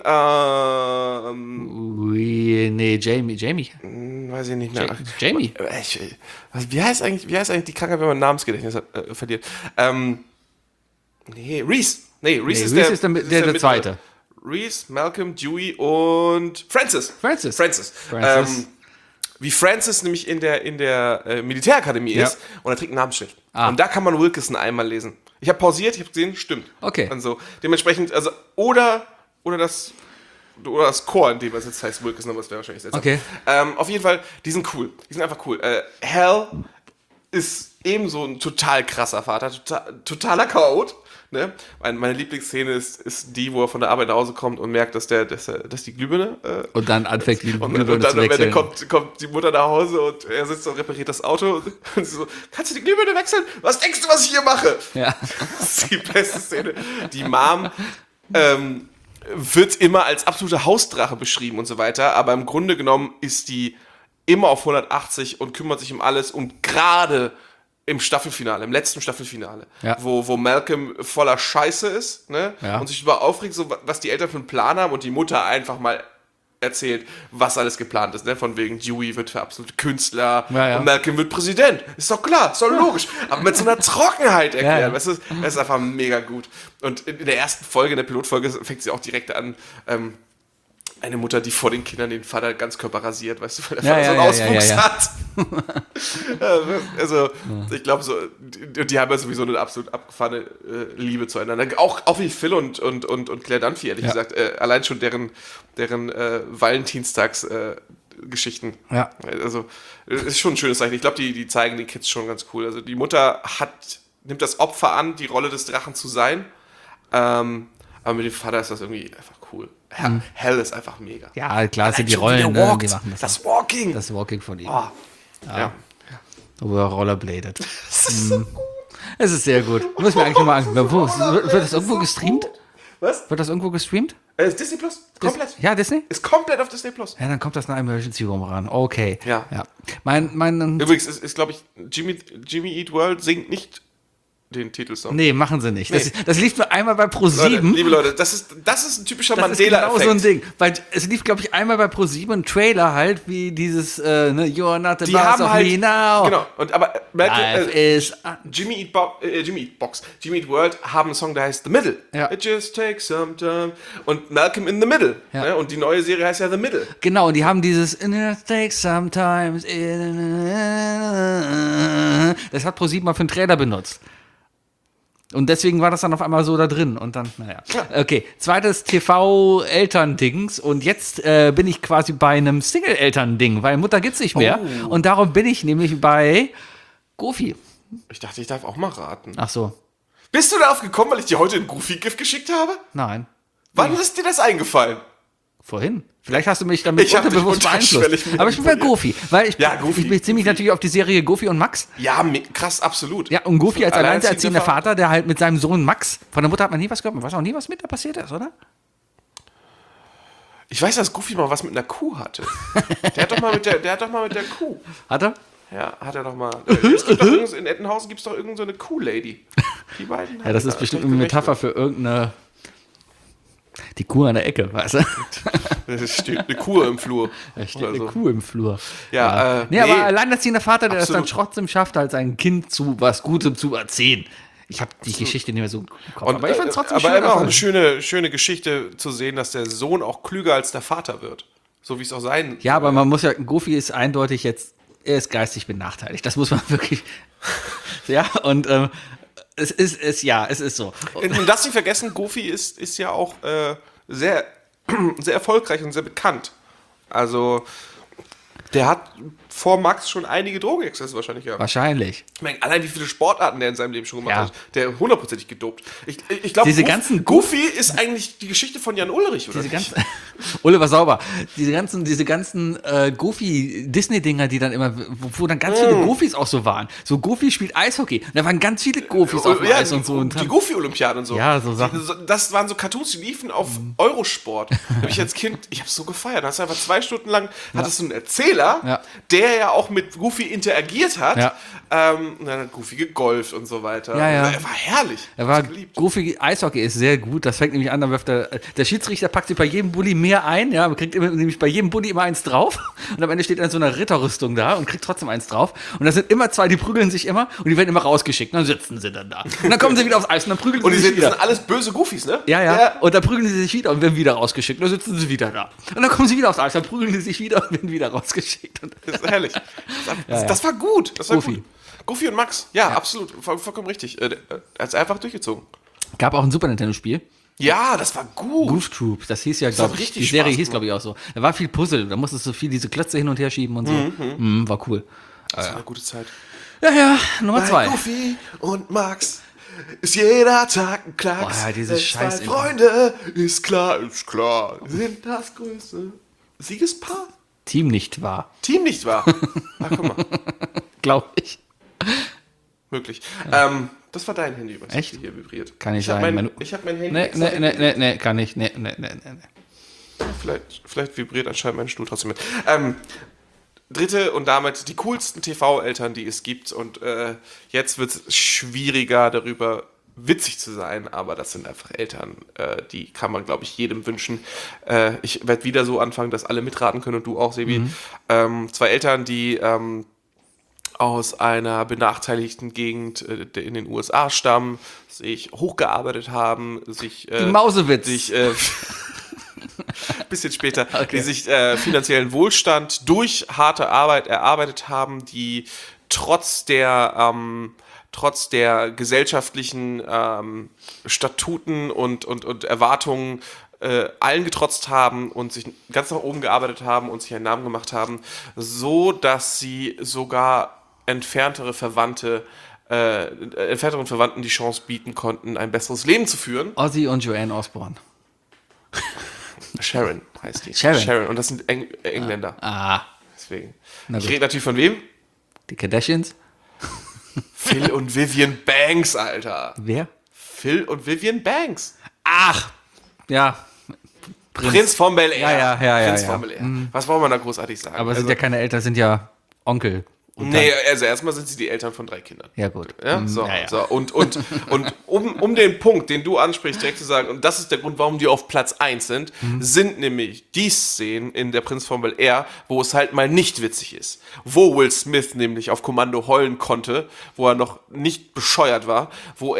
S3: Jamie.
S2: weiß ich nicht mehr.
S3: Jamie.
S2: Wie heißt eigentlich die Krankheit, wenn man Namensgedächtnis verliert? Reese. Reese ist der
S3: der zweite.
S2: Reese, Malcolm, Dewey und Francis.
S3: Francis.
S2: Wie Francis nämlich in der Militärakademie
S3: Ja.
S2: ist und er trägt einen Namensschild.
S3: Ah.
S2: Und da kann man Wilkerson einmal lesen. Ich habe pausiert, ich habe gesehen, stimmt.
S3: Okay.
S2: Also dementsprechend, also oder das Chor, in dem es jetzt heißt Wilkerson, aber das wäre wahrscheinlich seltsam.
S3: Okay.
S2: Auf jeden Fall, die sind cool. Die sind einfach cool. Hal ist ebenso ein total krasser Vater, totaler Chaot. Ne? Meine Lieblingsszene ist die, wo er von der Arbeit nach Hause kommt und merkt, dass die Glühbirne
S3: Und dann anfängt die
S2: und
S3: Glühbirne
S2: dann
S3: zu
S2: am Ende
S3: wechseln.
S2: kommt die Mutter nach Hause und er sitzt und repariert das Auto und sie so, kannst du die Glühbirne wechseln? Was denkst du, was ich hier mache?
S3: Ja.
S2: Das ist die beste Szene. Die Mom wird immer als absolute Hausdrache beschrieben und so weiter, aber im Grunde genommen ist die immer auf 180 und kümmert sich um alles und gerade im letzten Staffelfinale,
S3: Ja.
S2: wo Malcolm voller Scheiße ist, ne?
S3: Ja.
S2: Und sich über aufregt, so was die Eltern für einen Plan haben und die Mutter einfach mal erzählt, was alles geplant ist, ne? Von wegen Dewey wird für absolute Künstler
S3: Ja.
S2: und Malcolm wird Präsident. Ist doch klar, ist doch logisch. Aber mit so einer Trockenheit erklärt,
S3: Ja.
S2: weißt du, das ist einfach mega gut. Und in der ersten Folge, in der Pilotfolge, fängt sie auch direkt an, eine Mutter, die vor den Kindern den Vater Ganzkörper rasiert, weißt du, weil der Vater so einen Auswuchs hat. Also, ich glaube, so, die haben ja sowieso eine absolut abgefahrene Liebe zueinander. Auch wie Phil und Claire Dunphy, ehrlich gesagt. Allein schon deren Valentinstags-Geschichten.
S3: Ja.
S2: Also, ist schon ein schönes Zeichen. Ich glaube, die zeigen die Kids schon ganz cool. Also, die Mutter nimmt das Opfer an, die Rolle des Drachen zu sein. Aber mit dem Vater ist das irgendwie einfach cool. Hell ist einfach mega.
S3: Ja, klar, sind die
S2: Allein schon, wie
S3: Rollen,
S2: der
S3: ne?
S2: walkt.
S3: Die machen
S2: Das Walking.
S3: Das Walking von ihm.
S2: Oh. Ja.
S3: Wo er rollerbladet. Es ist sehr gut. Muss mir eigentlich mal angucken. Wird das irgendwo gestreamt?
S2: Was?
S3: Wird das irgendwo gestreamt?
S2: Ist Disney Plus? Komplett.
S3: Ja, Disney?
S2: Ist komplett auf Disney Plus.
S3: Ja, dann kommt das nach Emergency Room ran. Okay.
S2: Ja.
S3: Mein
S2: Übrigens ist glaube ich, Jimmy Eat World singt nicht den Titelsong.
S3: Nee, machen sie nicht.
S2: Nee.
S3: Das lief nur einmal bei
S2: Leute,
S3: Pro7.
S2: liebe Leute, das ist ein typischer
S3: Das ist genau
S2: Mandela-Effekt.
S3: so ein Ding. Weil es lief, glaube ich, einmal bei Pro7 ein Trailer halt, wie dieses You are not the
S2: Die
S3: boss
S2: haben
S3: of
S2: halt,
S3: me now.
S2: genau, aber
S3: Life is...
S2: Jimmy Eat World haben einen Song, der heißt The Middle.
S3: Ja.
S2: It just takes some time. Und Malcolm in the Middle.
S3: Ja.
S2: Ne? Und die neue Serie heißt ja The Middle.
S3: Genau, und die haben dieses It takes sometimes. Das hat Pro7 mal für einen Trailer benutzt. Und deswegen war das dann auf einmal so da drin. Und dann, naja. Okay, zweites TV-Elterndings. Und jetzt bin ich quasi bei einem Single-Eltern-Ding, weil Mutter gibt's nicht mehr.
S2: Oh.
S3: Und darum bin ich nämlich bei Goofy.
S2: Ich dachte, ich darf auch mal raten.
S3: Ach so,
S2: Bist du darauf gekommen, weil ich dir heute ein Goofy-Gift geschickt habe?
S3: nein.
S2: Wann ist dir das eingefallen?
S3: Vorhin. Vielleicht hast du mich damit
S2: Ich hab dich
S3: unterbewusst
S2: unterschwellig
S3: beeinflusst. Aber ich bin bei Goofy. Weil ich,
S2: Ja, Goofy.
S3: ich beziehe mich natürlich auf die Serie Goofy und Max.
S2: Ja, krass, absolut.
S3: Ja, und Goofy als
S2: Alleinerziehender
S3: alleinerziehender Vater, der halt mit seinem Sohn Max, von der Mutter hat man nie was gehört, man weiß auch nie, was mit der passiert ist, oder?
S2: Ich weiß, dass Goofy mal was mit einer Kuh hatte. Der hat doch mal mit der Kuh.
S3: Hat er?
S2: Ja, hat er doch mal. Es gibt doch in Ettenhausen gibt es doch irgend so eine Kuh-Lady. Die beiden.
S3: Ja, das ist bestimmt eine Metapher für irgendeine. Die Kuh an der Ecke, weißt du?
S2: Es steht eine Kuh im Flur.
S3: Da steht
S2: Oder
S3: eine
S2: so.
S3: Kuh im Flur.
S2: Ja,
S3: nee, aber alleinerziehender Vater, der
S2: Absolut.
S3: es dann trotzdem schafft, halt sein Kind zu was Gutem zu erzählen. Ich habe die Geschichte nicht mehr so im Kopf.
S2: Und,
S3: aber ich fand es trotzdem
S2: aber
S3: schön.
S2: immer auch eine schöne Geschichte zu sehen, dass der Sohn auch klüger als der Vater wird. So wie es auch sein
S3: Ja, aber man muss ja, Goofy ist eindeutig jetzt, er ist geistig benachteiligt. Das muss man wirklich. Ja, und es ist so.
S2: Und das nicht vergessen, Goofy ist ja auch sehr, sehr erfolgreich und sehr bekannt. Also, der hat vor Max schon einige Drogenexzesse wahrscheinlich gehabt.
S3: Wahrscheinlich.
S2: Ich meine, allein wie viele Sportarten der in seinem Leben schon gemacht
S3: Ja.
S2: hat. Der hundertprozentig gedopt. Ich glaube,
S3: Diese ganzen
S2: Goofy ist eigentlich die Geschichte von Jan Ulrich, oder
S3: Diese
S2: nicht?
S3: ganzen, Oliver Sauber, diese ganzen Goofy-Disney-Dinger, die dann immer, wo dann ganz viele Goofys auch so waren. So Goofy spielt Eishockey. Und da waren ganz viele Goofys auf dem
S2: Ja,
S3: Eis und so. Und
S2: die Goofy-Olympiaden und so.
S3: Ja, so Sachen.
S2: Das waren so Cartoons, die liefen auf Eurosport. Hab ich als Kind, ich habe so gefeiert. Da hast du einfach 2 Stunden lang, hattest du einen Erzähler,
S3: Ja.
S2: der ja auch mit Goofy interagiert hat.
S3: Ja.
S2: Und dann hat Goofy gegolft und so weiter.
S3: Ja, ja.
S2: Er war herrlich.
S3: Er war
S2: Ich geliebt.
S3: Goofy Eishockey ist sehr gut. Das fängt nämlich an, dann wirft der Schiedsrichter packt sich bei jedem Bulli mehr ein, ja, man kriegt nämlich bei jedem Bulli immer eins drauf und am Ende steht er in so einer Ritterrüstung da und kriegt trotzdem eins drauf. Und das sind immer zwei, die prügeln sich immer und die werden immer rausgeschickt. Und dann sitzen sie dann da. Und dann kommen sie wieder aufs Eis und dann prügeln
S2: Und
S3: sie
S2: die
S3: sich
S2: sind,
S3: wieder.
S2: das sind alles böse Goofys, ne?
S3: Ja. Und dann prügeln sie sich wieder und werden wieder rausgeschickt. Und dann sitzen sie wieder da. Und dann kommen sie wieder aufs Eis, dann prügeln sie sich wieder und werden wieder rausgeschickt. Und
S2: Das ist herrlich. Das war gut. Das war
S3: Goofy.
S2: gut. Goofy und Max. Ja, absolut. Vollkommen richtig. Er hat es einfach durchgezogen.
S3: gab auch ein Super Nintendo-Spiel.
S2: Ja, das war gut.
S3: Goof Troop, das hieß ja,
S2: hat
S3: glaube ich,
S2: richtig
S3: die Serie
S2: Spaß
S3: hieß, glaube ich, auch so. Da war viel Puzzle, da musstest du viel diese Klötze hin und her schieben und so. War cool.
S2: Das war eine gute Zeit.
S3: Ja, Nummer 2.
S2: Goofy und Max ist jeder Tag ein Klacks.
S3: Boah, ja, dieses
S2: Zwei
S3: scheiß
S2: Freunde, ist klar, sind das größte Siegespaar.
S3: Team nicht wahr,
S2: Team nicht wahr? Ach, guck mal,
S3: glaube ich.
S2: möglich. Das war dein Handy, was
S3: Echt?
S2: hier vibriert.
S3: Kann nicht
S2: ich hab
S3: sein.
S2: ich habe mein Handy extra
S3: Nee, kann nicht. Nee.
S2: Vielleicht vibriert anscheinend mein Stuhl trotzdem mit. Dritte und damit die coolsten TV-Eltern, die es gibt. Und jetzt wird es schwieriger, darüber witzig zu sein, aber das sind einfach Eltern, die kann man, glaube ich, jedem wünschen. Ich werde wieder so anfangen, dass alle mitraten können und du auch, Sebi. 2 Eltern, die aus einer benachteiligten Gegend in den USA stammen, sich hochgearbeitet haben, sich
S3: Die Mausewitz.
S2: bisschen später,
S3: Okay.
S2: die sich finanziellen Wohlstand durch harte Arbeit erarbeitet haben, die trotz der gesellschaftlichen Statuten und Erwartungen allen getrotzt haben und sich ganz nach oben gearbeitet haben und sich einen Namen gemacht haben, so dass sie sogar entfernteren Verwandten die Chance bieten konnten, ein besseres Leben zu führen.
S3: Ozzy und Joanne Osborne.
S2: Sharon heißt die.
S3: Sharon.
S2: Und das sind Engländer.
S3: Ah,
S2: Deswegen.
S3: Na
S2: Ich
S3: gut.
S2: rede natürlich von wem?
S3: die Kardashians.
S2: Phil und Vivian Banks, Alter.
S3: Wer?
S2: Phil und Vivian Banks.
S3: Ach, ja.
S2: Prinz von Bel Air.
S3: Ja.
S2: Prinz
S3: ja.
S2: von Bel Air. Was wollen wir da großartig sagen?
S3: Aber es sind ja keine Eltern, es sind ja Onkel
S2: Nee, also erstmal sind sie die Eltern von 3 Kindern.
S3: Ja, gut.
S2: Ja, so,
S3: Ja, ja.
S2: so. Und um den Punkt, den du ansprichst, direkt zu sagen, und das ist der Grund, warum die auf Platz 1 sind, sind nämlich die Szenen in Der Prinz von Bel-Air, wo es halt mal nicht witzig ist. Wo Will Smith nämlich auf Kommando heulen konnte, wo er noch nicht bescheuert war, wo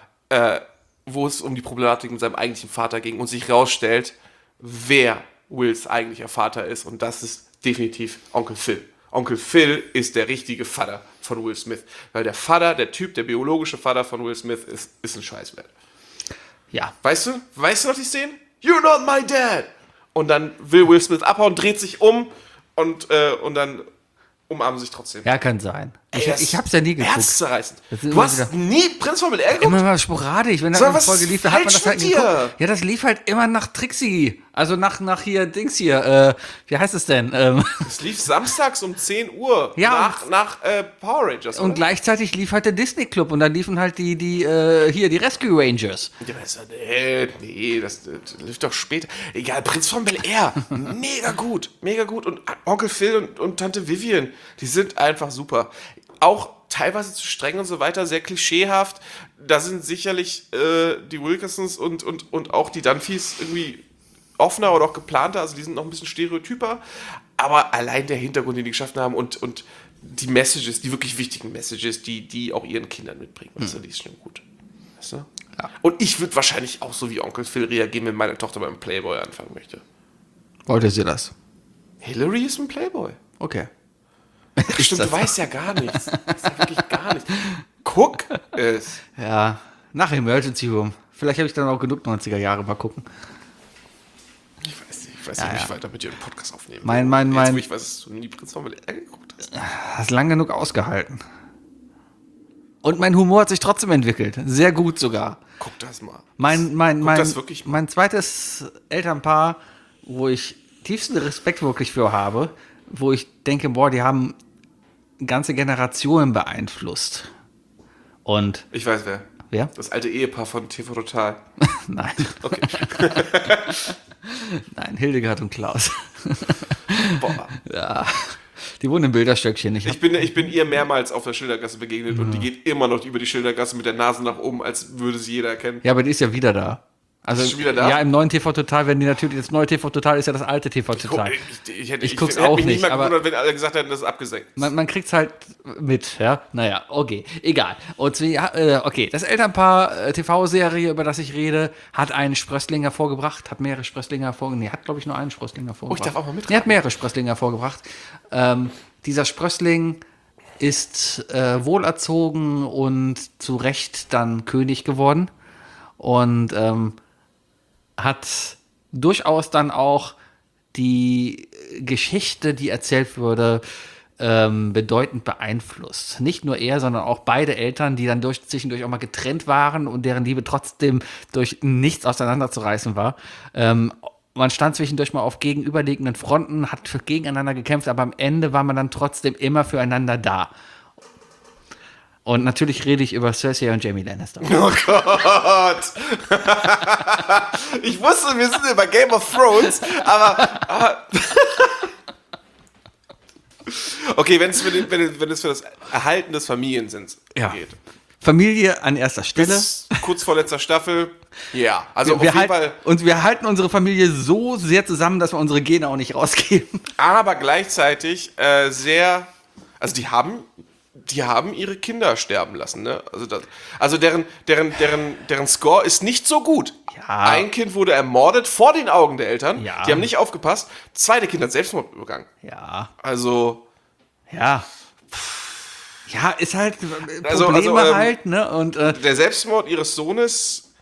S2: es um die Problematik mit seinem eigentlichen Vater ging und sich rausstellt, wer Wills eigentlicher Vater ist. Und das ist definitiv Onkel Phil. Onkel Phil ist der richtige Vater von Will Smith. Weil der biologische Vater von Will Smith ist ein Scheißwert.
S3: Ja.
S2: Weißt du noch die Szene? You're not my dad! Und dann will Will Smith abhauen, dreht sich um und dann umarmen sich trotzdem.
S3: Ja, kann sein.
S2: Ey, das
S3: Ich hab's ja nie geguckt.
S2: Herzzerreißend.
S3: Das ist
S2: Du
S3: immer
S2: hast
S3: wieder-
S2: nie Prinz von Bel-Air geguckt?
S3: Immer mal sporadisch, wenn da
S2: Sag,
S3: eine
S2: was
S3: Folge
S2: ist
S3: lief, da hat man
S2: falsch
S3: das halt
S2: mit
S3: nie
S2: dir?
S3: geguckt. Ja, das lief halt immer nach Trixie. Also nach hier, Dings hier, wie heißt es denn?
S2: Es lief samstags um 10 Uhr
S3: Ja,
S2: nach Power Rangers.
S3: Und
S2: oder?
S3: gleichzeitig lief halt der Disney Club und dann liefen halt die Rescue Rangers.
S2: Ja, aber das lief doch später. Egal, Prinz von Bel-Air, mega gut. Und Onkel Phil und Tante Vivian, die sind einfach super. Auch teilweise zu streng und so weiter, sehr klischeehaft. Da sind sicherlich die Wilkersons und auch die Dunphys irgendwie offener oder auch geplanter, also die sind noch ein bisschen stereotyper. Aber allein der Hintergrund, den die geschaffen haben und die Messages, die wirklich wichtigen Messages, die auch ihren Kindern mitbringen, weißt du, die ist schon gut. Weißt du?
S3: Ja.
S2: Und ich würde wahrscheinlich auch so wie Onkel Phil reagieren, wenn meine Tochter beim Playboy anfangen möchte.
S3: Wollte sie das?
S2: Hillary ist ein Playboy.
S3: Okay.
S2: Stimmt, du weißt ja gar nichts. Du weißt ja wirklich gar nichts. Guck es.
S3: Ja, nach Emergency Room. Vielleicht habe ich dann auch genug 90er Jahre mal gucken.
S2: Ich weiß nicht, wie ich weiter mit dir einen Podcast aufnehmen
S3: Mein-
S2: wo ich weiß, dass du nie Prinz von Bel-Air geguckt hast.
S3: Hast lang genug ausgehalten. Und mein Humor hat sich trotzdem entwickelt. Sehr gut sogar.
S2: Guck das mal. das wirklich mal.
S3: Mein zweites Elternpaar, wo ich tiefsten Respekt wirklich für habe, wo ich denke, boah, die haben ganze Generationen beeinflusst. Und
S2: Ich weiß wer.
S3: wer?
S2: Das alte Ehepaar von TV Total.
S3: Nein.
S2: Okay.
S3: Nein, Hildegard und Klaus.
S2: Boah.
S3: Ja. Die wohnen im Bilderstöckchen.
S2: Ich bin ihr mehrmals auf der Schildergasse begegnet und die geht immer noch über die Schildergasse mit der Nase nach oben, als würde sie jeder erkennen.
S3: Ja, aber die ist ja wieder da. Also,
S2: Ist schon wieder da?
S3: Ja, im neuen TV Total werden die natürlich, das neue TV Total ist ja das alte TV Total. Ich guck's auch
S2: mich
S3: nicht,
S2: mal
S3: aber-
S2: gewundert, wenn alle gesagt hätten, das ist abgesenkt.
S3: Man kriegt's halt mit, ja. Naja, okay, egal. Und okay, das Elternpaar TV-Serie, über das ich rede, hat einen Sprössling hervorgebracht, hat mehrere Sprösslinge hervorgebracht. Nee, hat, glaube ich, nur einen Sprössling hervorgebracht.
S2: darf auch mal mitraten.
S3: Nee, hat mehrere Sprösslinge hervorgebracht. Dieser Sprössling ist wohlerzogen und zu Recht dann König geworden. Und hat durchaus dann auch die Geschichte, die erzählt wurde, bedeutend beeinflusst. Nicht nur er, sondern auch beide Eltern, die dann zwischendurch auch mal getrennt waren und deren Liebe trotzdem durch nichts auseinanderzureißen war. Man stand zwischendurch mal auf gegenüberliegenden Fronten, hat gegeneinander gekämpft, aber am Ende war man dann trotzdem immer füreinander da. Und natürlich rede ich über Cersei und Jaime Lannister.
S2: Oh Gott! Ich wusste, wir sind bei Game of Thrones, aber okay, wenn es für das Erhalten des Familiensinns
S3: Ja.
S2: geht.
S3: Familie an erster Stelle.
S2: Bis kurz vor letzter Staffel, ja. Also auf jeden Fall,
S3: Und wir halten unsere Familie so sehr zusammen, dass wir unsere Gene auch nicht rausgeben.
S2: aber gleichzeitig also die haben ihre Kinder sterben lassen, ne? Also deren Score ist nicht so gut.
S3: Ja.
S2: Ein Kind wurde ermordet vor den Augen der Eltern.
S3: Ja.
S2: Die haben nicht aufgepasst. Zweite Kind hat Selbstmord begangen.
S3: Ja.
S2: Also,
S3: Ja. Ja, ist halt
S2: Also,
S3: Probleme halt, ne? Und
S2: der Selbstmord ihres Sohnes,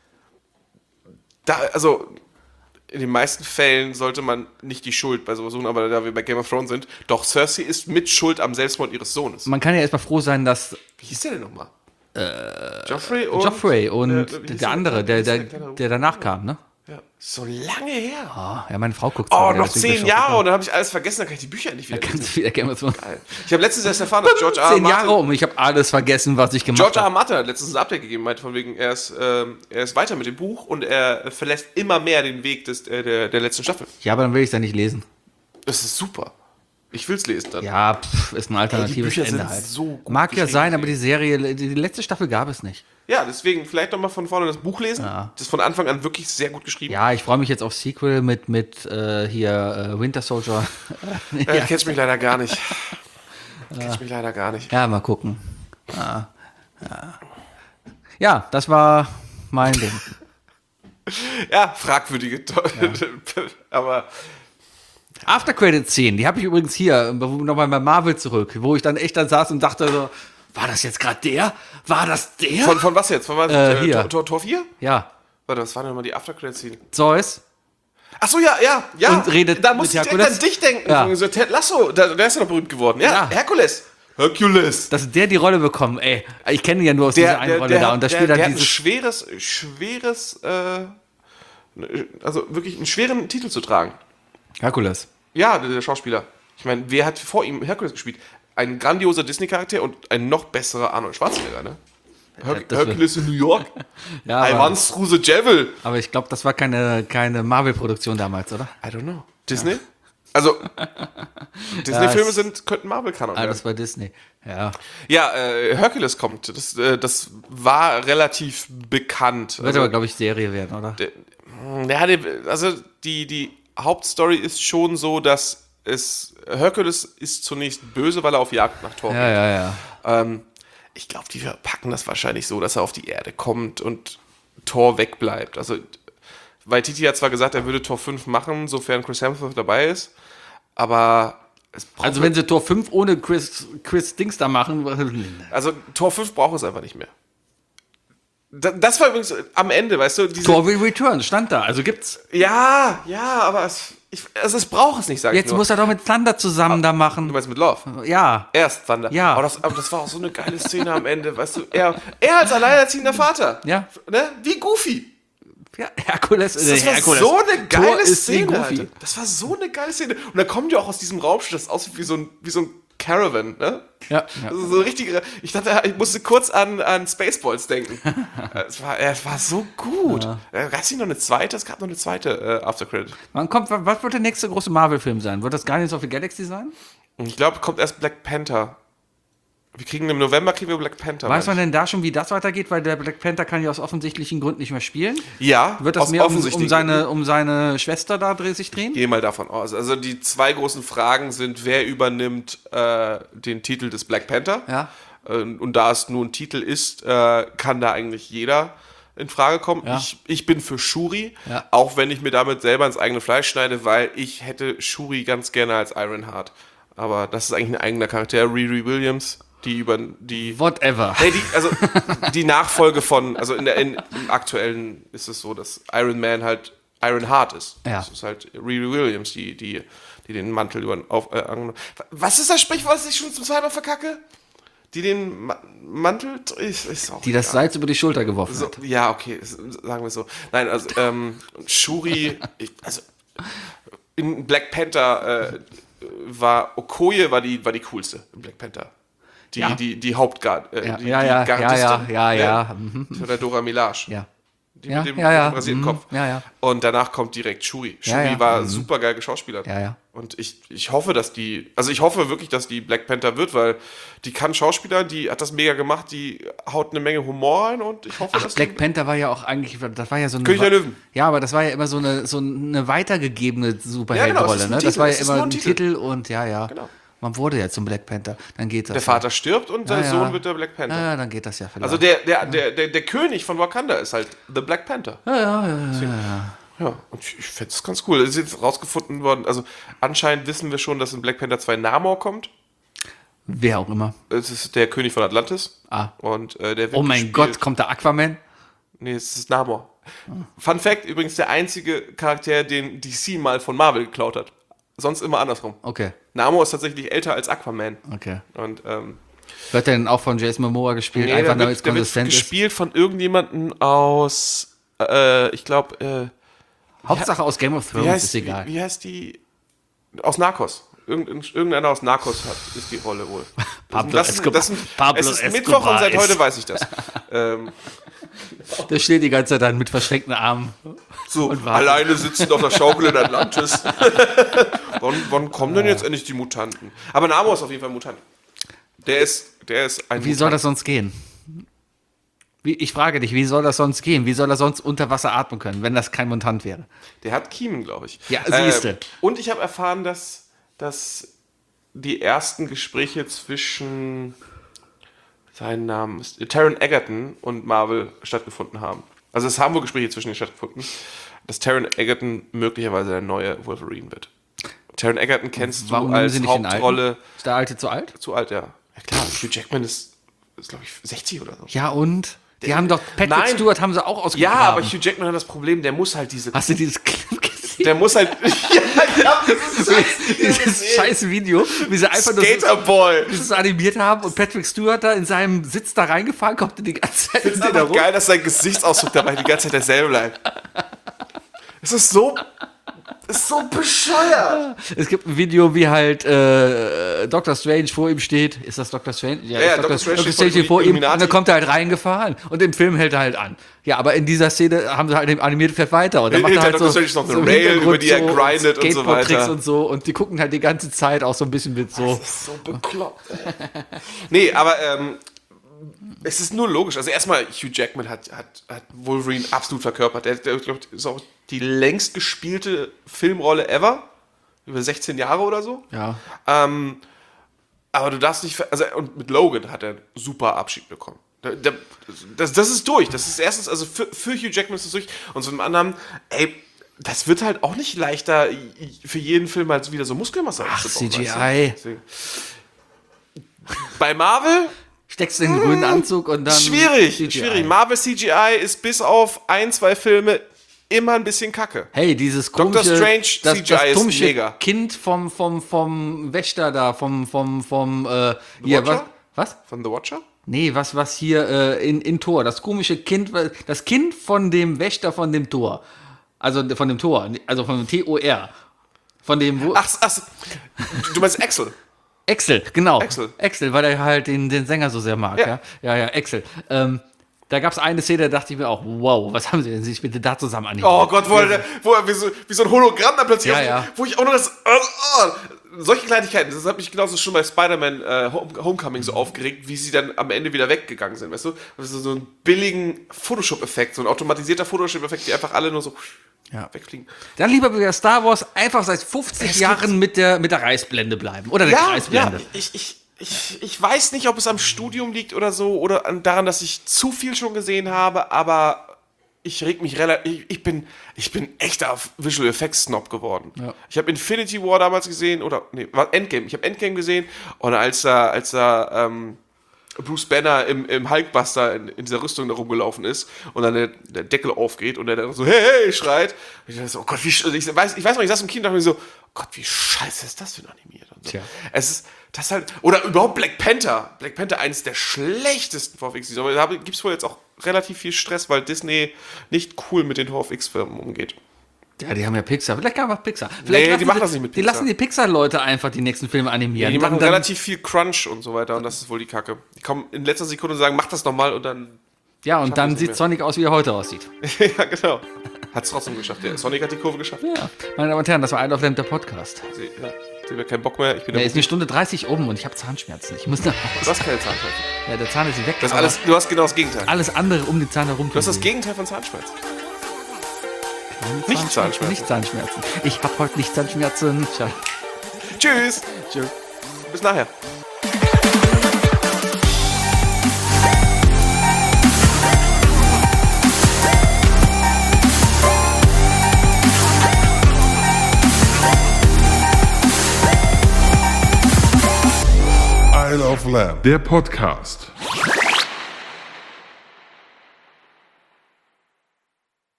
S2: also in den meisten Fällen sollte man nicht die Schuld bei sowas suchen, aber da wir bei Game of Thrones sind, doch Cersei ist mit Schuld am Selbstmord ihres Sohnes.
S3: man kann ja erstmal froh sein, dass
S2: Wie hieß der denn nochmal?
S3: Joffrey und
S2: wie hieß
S3: der andere,
S2: der
S3: der
S2: kleine-
S3: danach kam, ne?
S2: Ja, so lange her.
S3: Oh, ja, meine Frau guckt
S2: Oh,
S3: wieder,
S2: noch
S3: deswegen bin ich
S2: 10
S3: auch
S2: Jahre
S3: gekommen.
S2: und dann habe ich alles vergessen, dann kann ich die Bücher nicht wieder lesen.
S3: Ganz wieder Game of Thrones.
S2: Ich habe letztens erst erfahren, dass George R. R.
S3: 10 Jahre
S2: Martin,
S3: um, ich habe alles vergessen, was ich gemacht
S2: George R. R.
S3: habe.
S2: Martin hat letztens ein Update gegeben, meinte von wegen, er ist weiter mit dem Buch und er verlässt immer mehr den Weg der letzten Staffel.
S3: Ja, aber dann will ich es ja nicht lesen.
S2: Das ist super. Ich will's lesen dann.
S3: Ja, ist ein alternatives
S2: Bücher
S3: Ende
S2: sind
S3: halt.
S2: so gut
S3: Mag ja
S2: geschrieben,
S3: sein, aber die Serie, die letzte Staffel gab es nicht.
S2: Ja, deswegen vielleicht nochmal von vorne das Buch lesen.
S3: Ja.
S2: Das ist von Anfang an wirklich sehr gut geschrieben.
S3: Ja, ich freue mich jetzt auf Sequel mit Winter Soldier.
S2: Kennst mich leider gar nicht. Kennst mich leider gar nicht.
S3: Ja, mal gucken. Ja, das war mein Ding.
S2: Ja, fragwürdige. Aber
S3: After-Credit-Szenen, die habe ich übrigens hier, nochmal bei Marvel zurück, wo ich dann echt dann saß und dachte so, war das jetzt gerade der? War das der?
S2: von was jetzt? Von was?
S3: Hier.
S2: Tor 4?
S3: Ja,
S2: Warte, was war denn nochmal die After-Credit-Szene?
S3: Zeus.
S2: Achso, ja.
S3: Und redet
S2: da musste
S3: mit
S2: ich direkt
S3: Herkules.
S2: an dich denken.
S3: Ja.
S2: So, Ted Lasso, der ist ja noch berühmt geworden. Ja,
S3: Ja.
S2: Herkules.
S3: Dass der die Rolle bekommen, ey. Ich kenne ihn ja nur aus dieser einen Rolle da. Und da spielt
S2: der
S3: er
S2: hat ein
S3: dieses.
S2: schweres, also wirklich einen schweren Titel zu tragen.
S3: Herkules.
S2: Ja, der Schauspieler. Ich meine, wer hat vor ihm Herkules gespielt? Ein grandioser Disney-Charakter und ein noch besserer Arnold Schwarzenegger, ne?
S3: das
S2: Hercules in New York?
S3: Ja,
S2: I once through the devil.
S3: aber ich glaube, das war keine Marvel-Produktion damals, oder?
S2: I don't know. Disney? Also, Disney-Filme könnten Marvel-Kanon
S3: Ah,
S2: werden.
S3: das war Disney. Ja.
S2: Ja, Hercules kommt. Das war relativ bekannt.
S3: Wird aber, glaube ich, Serie werden, oder?
S2: Also die Hauptstory ist schon so, dass Hercules ist zunächst böse, weil er auf Jagd nach Thor geht.
S3: Ja.
S2: Ich glaube, die verpacken das wahrscheinlich so, dass er auf die Erde kommt und Thor wegbleibt. Also, weil Titi hat zwar gesagt, er würde Thor 5 machen, sofern Chris Hemsworth dabei ist, aber es braucht
S3: Also wenn sie Tor 5 ohne Chris Dings da machen.
S2: also Tor 5 braucht es einfach nicht mehr. Das war übrigens am Ende, weißt du, diese
S3: Tor will return, stand da. Also gibt's.
S2: Ja, aber es braucht es nicht, sag ich
S3: Jetzt
S2: nur.
S3: muss er doch mit Thunder zusammen da
S2: Du
S3: machen.
S2: meinst mit Love?
S3: Ja.
S2: Erst Thunder.
S3: Ja.
S2: Aber das war auch so eine geile Szene am Ende, weißt du, er als alleinerziehender Vater.
S3: Ja.
S2: Ne? Wie Goofy.
S3: Ja, Herkules.
S2: Das war
S3: Herkules.
S2: so eine
S3: Thor
S2: geile
S3: ist wie
S2: Szene,
S3: Goofy.
S2: Alter. Das war so eine geile Szene. Und dann kommen die auch aus diesem Raumschiff, das aussieht wie so ein Caravan, ne?
S3: Ja.
S2: Also so richtige. Ich dachte, ich musste kurz an Spaceballs denken. Es war so gut. Gab es nicht noch eine zweite? Es gab noch eine zweite After Credit.
S3: Was wird der nächste große Marvel-Film sein? Wird das Guardians of the Galaxy sein?
S2: Ich glaube, kommt erst Black Panther. Im November kriegen wir Black Panther.
S3: Weiß man
S2: meine
S3: denn da schon, wie das weitergeht? Weil der Black Panther kann ja aus offensichtlichen Gründen nicht mehr spielen.
S2: ich. Ja,
S3: Wird das
S2: aus
S3: mehr um
S2: offensichtlichen
S3: seine Schwester da sich drehen?
S2: Gehe mal davon aus. Also die zwei großen Fragen sind, wer übernimmt den Titel des Black Panther?
S3: Ja.
S2: Und da es nur ein Titel ist, kann da eigentlich jeder in Frage kommen.
S3: Ja.
S2: Ich bin für Shuri,
S3: Ja.
S2: auch wenn ich mir damit selber ins eigene Fleisch schneide, weil ich hätte Shuri ganz gerne als Ironheart. Aber das ist eigentlich ein eigener Charakter, Riri Williams, die
S3: Whatever.
S2: Nee, die Nachfolge von, also im aktuellen ist es so, dass Iron Man halt Ironheart ist.
S3: Ja.
S2: Das ist halt Riri Williams, die den Mantel was ist das Sprichwort, was ich schon zum zweiten Mal verkacke? Die den Mantel, ist auch
S3: Die das Salz über die Schulter geworfen
S2: so,
S3: hat.
S2: ja, okay, sagen wir es so. Nein, also Shuri, in Black Panther war Okoye die coolste in Black Panther.
S3: Ja.
S2: Die Hauptgard.
S3: Ja.
S2: Oder Dora Milaje.
S3: Ja.
S2: Die mit dem
S3: Ja.
S2: rasierten Kopf.
S3: Ja.
S2: Und danach kommt direkt Shuri. Shuri
S3: Ja.
S2: war super geil geschauspielert.
S3: Ja.
S2: Und ich hoffe, ich hoffe wirklich, dass die Black Panther wird, weil die kann Schauspieler, die hat das mega gemacht, die haut eine Menge Humor ein und ich hoffe,
S3: Ach,
S2: dass
S3: Black Panther war ja auch eigentlich, das war ja so eine.
S2: König der Löwen.
S3: Ja, aber das war ja immer so eine weitergegebene
S2: Ja, genau, es
S3: Superheldenrolle,
S2: ist ein
S3: ne? Das
S2: Titel,
S3: war ja
S2: es ist
S3: immer
S2: nur
S3: ein
S2: ein
S3: Titel und ja.
S2: Genau.
S3: Man wurde ja zum Black Panther. Dann geht das.
S2: Der Vater stirbt und der Sohn wird der Black Panther.
S3: Ja, dann geht das ja vielleicht.
S2: Also der König von Wakanda ist halt The Black Panther. Ja, und ich finde es ganz cool. Es ist jetzt rausgefunden worden, also anscheinend wissen wir schon, dass in Black Panther 2 Namor kommt.
S3: Wer auch immer.
S2: Es ist der König von Atlantis.
S3: Ah.
S2: Und der wird
S3: Oh mein
S2: gespielt-
S3: Gott, kommt der Aquaman?
S2: Nee, es ist Namor. Fun Fact, übrigens der einzige Charakter, den DC mal von Marvel geklaut hat. Sonst immer andersrum.
S3: Okay.
S2: Namor ist tatsächlich älter als Aquaman.
S3: Okay.
S2: Und
S3: Wird der denn auch von Jason Momoa gespielt?
S2: nee,
S3: einfach
S2: der
S3: damit es
S2: wird
S3: konsistent ist?
S2: gespielt von irgendjemandem aus, ich glaube,
S3: Hauptsache aus Game of Thrones ist egal.
S2: Wie heißt die? Aus Narcos. Irgendeiner aus Narcos ist die Rolle wohl.
S3: Pablo Escobar. Pablo
S2: es ist
S3: Escobar
S2: Mittwoch und seit
S3: ist-
S2: heute weiß ich das.
S3: Der steht die ganze Zeit dann mit verschränkten Armen.
S2: So,
S3: warten.
S2: alleine sitzend auf der Schaukel in Atlantis. Wann kommen denn jetzt endlich die Mutanten? Aber Namor ist auf jeden Fall ein Mutant. Der ist ein
S3: Wie soll das sonst gehen? Ich frage dich, wie soll das sonst gehen? Wie soll er sonst unter Wasser atmen können, wenn das kein Mutant wäre?
S2: Der hat Kiemen, glaube ich.
S3: Ja, siehste.
S2: Und ich habe erfahren, dass die ersten Gespräche zwischen seinen Namen ist Taron Egerton und Marvel stattgefunden haben. Also es haben wohl Gespräche zwischen denen stattgefunden, dass Taron Egerton möglicherweise der neue Wolverine wird. Taron Egerton kennst
S3: Warum
S2: du
S3: nehmen
S2: als
S3: sie nicht den
S2: Hauptrolle.
S3: Alten? Ist der Alte zu alt?
S2: Zu alt, ja. Ja klar, Hugh Jackman ist glaube ich, 60 oder so.
S3: Ja, und? Die haben doch, Patrick
S2: Nein.
S3: Stewart haben sie auch ausgegraben.
S2: Ja, aber Hugh Jackman hat das Problem, der muss halt diese...
S3: Hast du dieses Clip gesehen?
S2: Der muss halt... ja, das ist
S3: Dieses scheiß Video, wie sie einfach nur
S2: Skaterboy.
S3: so animiert haben und Patrick Stewart da in seinem Sitz da reingefahren kommt die ganze Zeit.
S2: Es ist einfach geil, dass sein Gesichtsausdruck dabei die ganze Zeit derselbe bleibt. Es ist so bescheuert.
S3: Es gibt ein Video, wie halt Dr. Strange vor ihm steht. Ist das Dr. Strange?
S2: Ja,
S3: ist
S2: Dr. Strange
S3: Dr.
S2: steht
S3: steht
S2: vor
S3: vor ihm und
S2: Illuminati.
S3: dann kommt er halt reingefahren und im Film hält er halt an. Ja, aber in dieser Szene haben sie halt den animiert fährt weiter und dann macht er halt
S2: Dr.
S3: so,
S2: Strange ist noch eine
S3: so im
S2: Rail,
S3: Hintergrund
S2: über die er grindet und so
S3: Skateboard-Tricks
S2: weiter.
S3: und so und die gucken halt die ganze Zeit auch so ein bisschen mit so.
S2: So bekloppt, ey. Nee, aber es ist nur logisch. Also erstmal, Hugh Jackman hat Wolverine absolut verkörpert. Der glaub ich, ist auch die längst gespielte Filmrolle ever. Über 16 Jahre oder so.
S3: Ja.
S2: Aber du darfst nicht... Also, und mit Logan hat er einen super Abschied bekommen. Das ist durch. Das ist erstens... Also für Hugh Jackman ist das durch. Und zum anderen... Ey, das wird halt auch nicht leichter, für jeden Film halt wieder so Muskelmasse aufzubauen.
S3: CGI.
S2: Weißt du? Bei Marvel...
S3: Steckst du in den grünen Anzug und dann.
S2: Schwierig. Marvel CGI ist bis auf 1-2 Filme immer ein bisschen kacke.
S3: Hey, dieses
S2: Dr.
S3: komische,
S2: Strange
S3: das
S2: CGI ist
S3: komische
S2: mega.
S3: Kind vom Wächter da, hier,
S2: Watcher?
S3: was?
S2: Von The Watcher?
S3: Nee, was hier in Thor, das komische Kind, das Kind von dem Wächter von dem Tor. Also von dem Tor, also von dem TOR. Von dem,
S2: Ach, du meinst Axel.
S3: Axel, genau.
S2: Axel.
S3: Weil er halt den Sänger so sehr mag. Ja, Axel. Da gab es eine Szene, da dachte ich mir auch, wow, was haben sie denn sich bitte da zusammen animiert?
S2: Oh Gott, wo er wie so ein Hologramm da plötzlich wo ich auch noch solche Kleinigkeiten, das hat mich genauso schon bei Spider-Man Homecoming so aufgeregt, wie sie dann am Ende wieder weggegangen sind, weißt du? Also so einen billigen Photoshop-Effekt, so ein automatisierter Photoshop-Effekt, die einfach alle nur so wegfliegen.
S3: Dann lieber wie bei Star Wars einfach seit 50 Jahren mit der Reißblende bleiben. Oder der Kreisblende.
S2: Ich weiß nicht, ob es am Studium liegt oder so, oder daran, dass ich zu viel schon gesehen habe, aber ich reg mich ich bin echter Visual Effects Snob geworden. Ja. Ich habe Infinity War damals gesehen, war Endgame. Ich habe Endgame gesehen und als da Bruce Banner im Hulkbuster in dieser Rüstung da rumgelaufen ist und dann der Deckel aufgeht und er dann so, hey, schreit. Und ich dachte so, oh Gott, ich weiß noch, ich saß im Kino und dachte mir so, Gott, wie scheiße ist das denn animiert? Und so.
S3: Tja.
S2: Es ist, das halt, oder überhaupt Black Panther. Black Panther, eines der schlechtesten VFX-Filme. Aber da gibt es wohl jetzt auch relativ viel Stress, weil Disney nicht cool mit den VFX-Filmen umgeht.
S3: Ja, die haben ja Pixar. Vielleicht gar was Pixar.
S2: Die machen das nicht mit Pixar.
S3: Die lassen die Pixar-Leute einfach die nächsten Filme animieren.
S2: Die machen relativ viel Crunch und so weiter und das ist wohl die Kacke. Die kommen in letzter Sekunde und sagen, mach das nochmal und dann...
S3: Ja, und dann sieht Sonic aus, wie er heute aussieht.
S2: Ja, genau. Hat es trotzdem geschafft. Ja, Sonic hat die Kurve geschafft.
S3: Ja, meine Damen und Herren, das war Isle of Lamp, der Podcast.
S2: Ich habe keinen Bock mehr. Ich bin
S3: ist eine Stunde 30 um und ich habe Zahnschmerzen. Ich muss nach Hause.
S2: Du hast keine Zahnschmerzen.
S3: Ja, der Zahn ist weg.
S2: Das alles, du hast genau das Gegenteil.
S3: Alles andere um den Zahn herum.
S2: Du hast das Gegenteil von Zahnschmerzen. Nicht Zahnschmerzen.
S3: Nicht Zahnschmerzen. Ich habe heute nicht Zahnschmerzen. Ciao.
S2: Tschüss. Bis nachher.
S1: Isle of Lamp, der Podcast.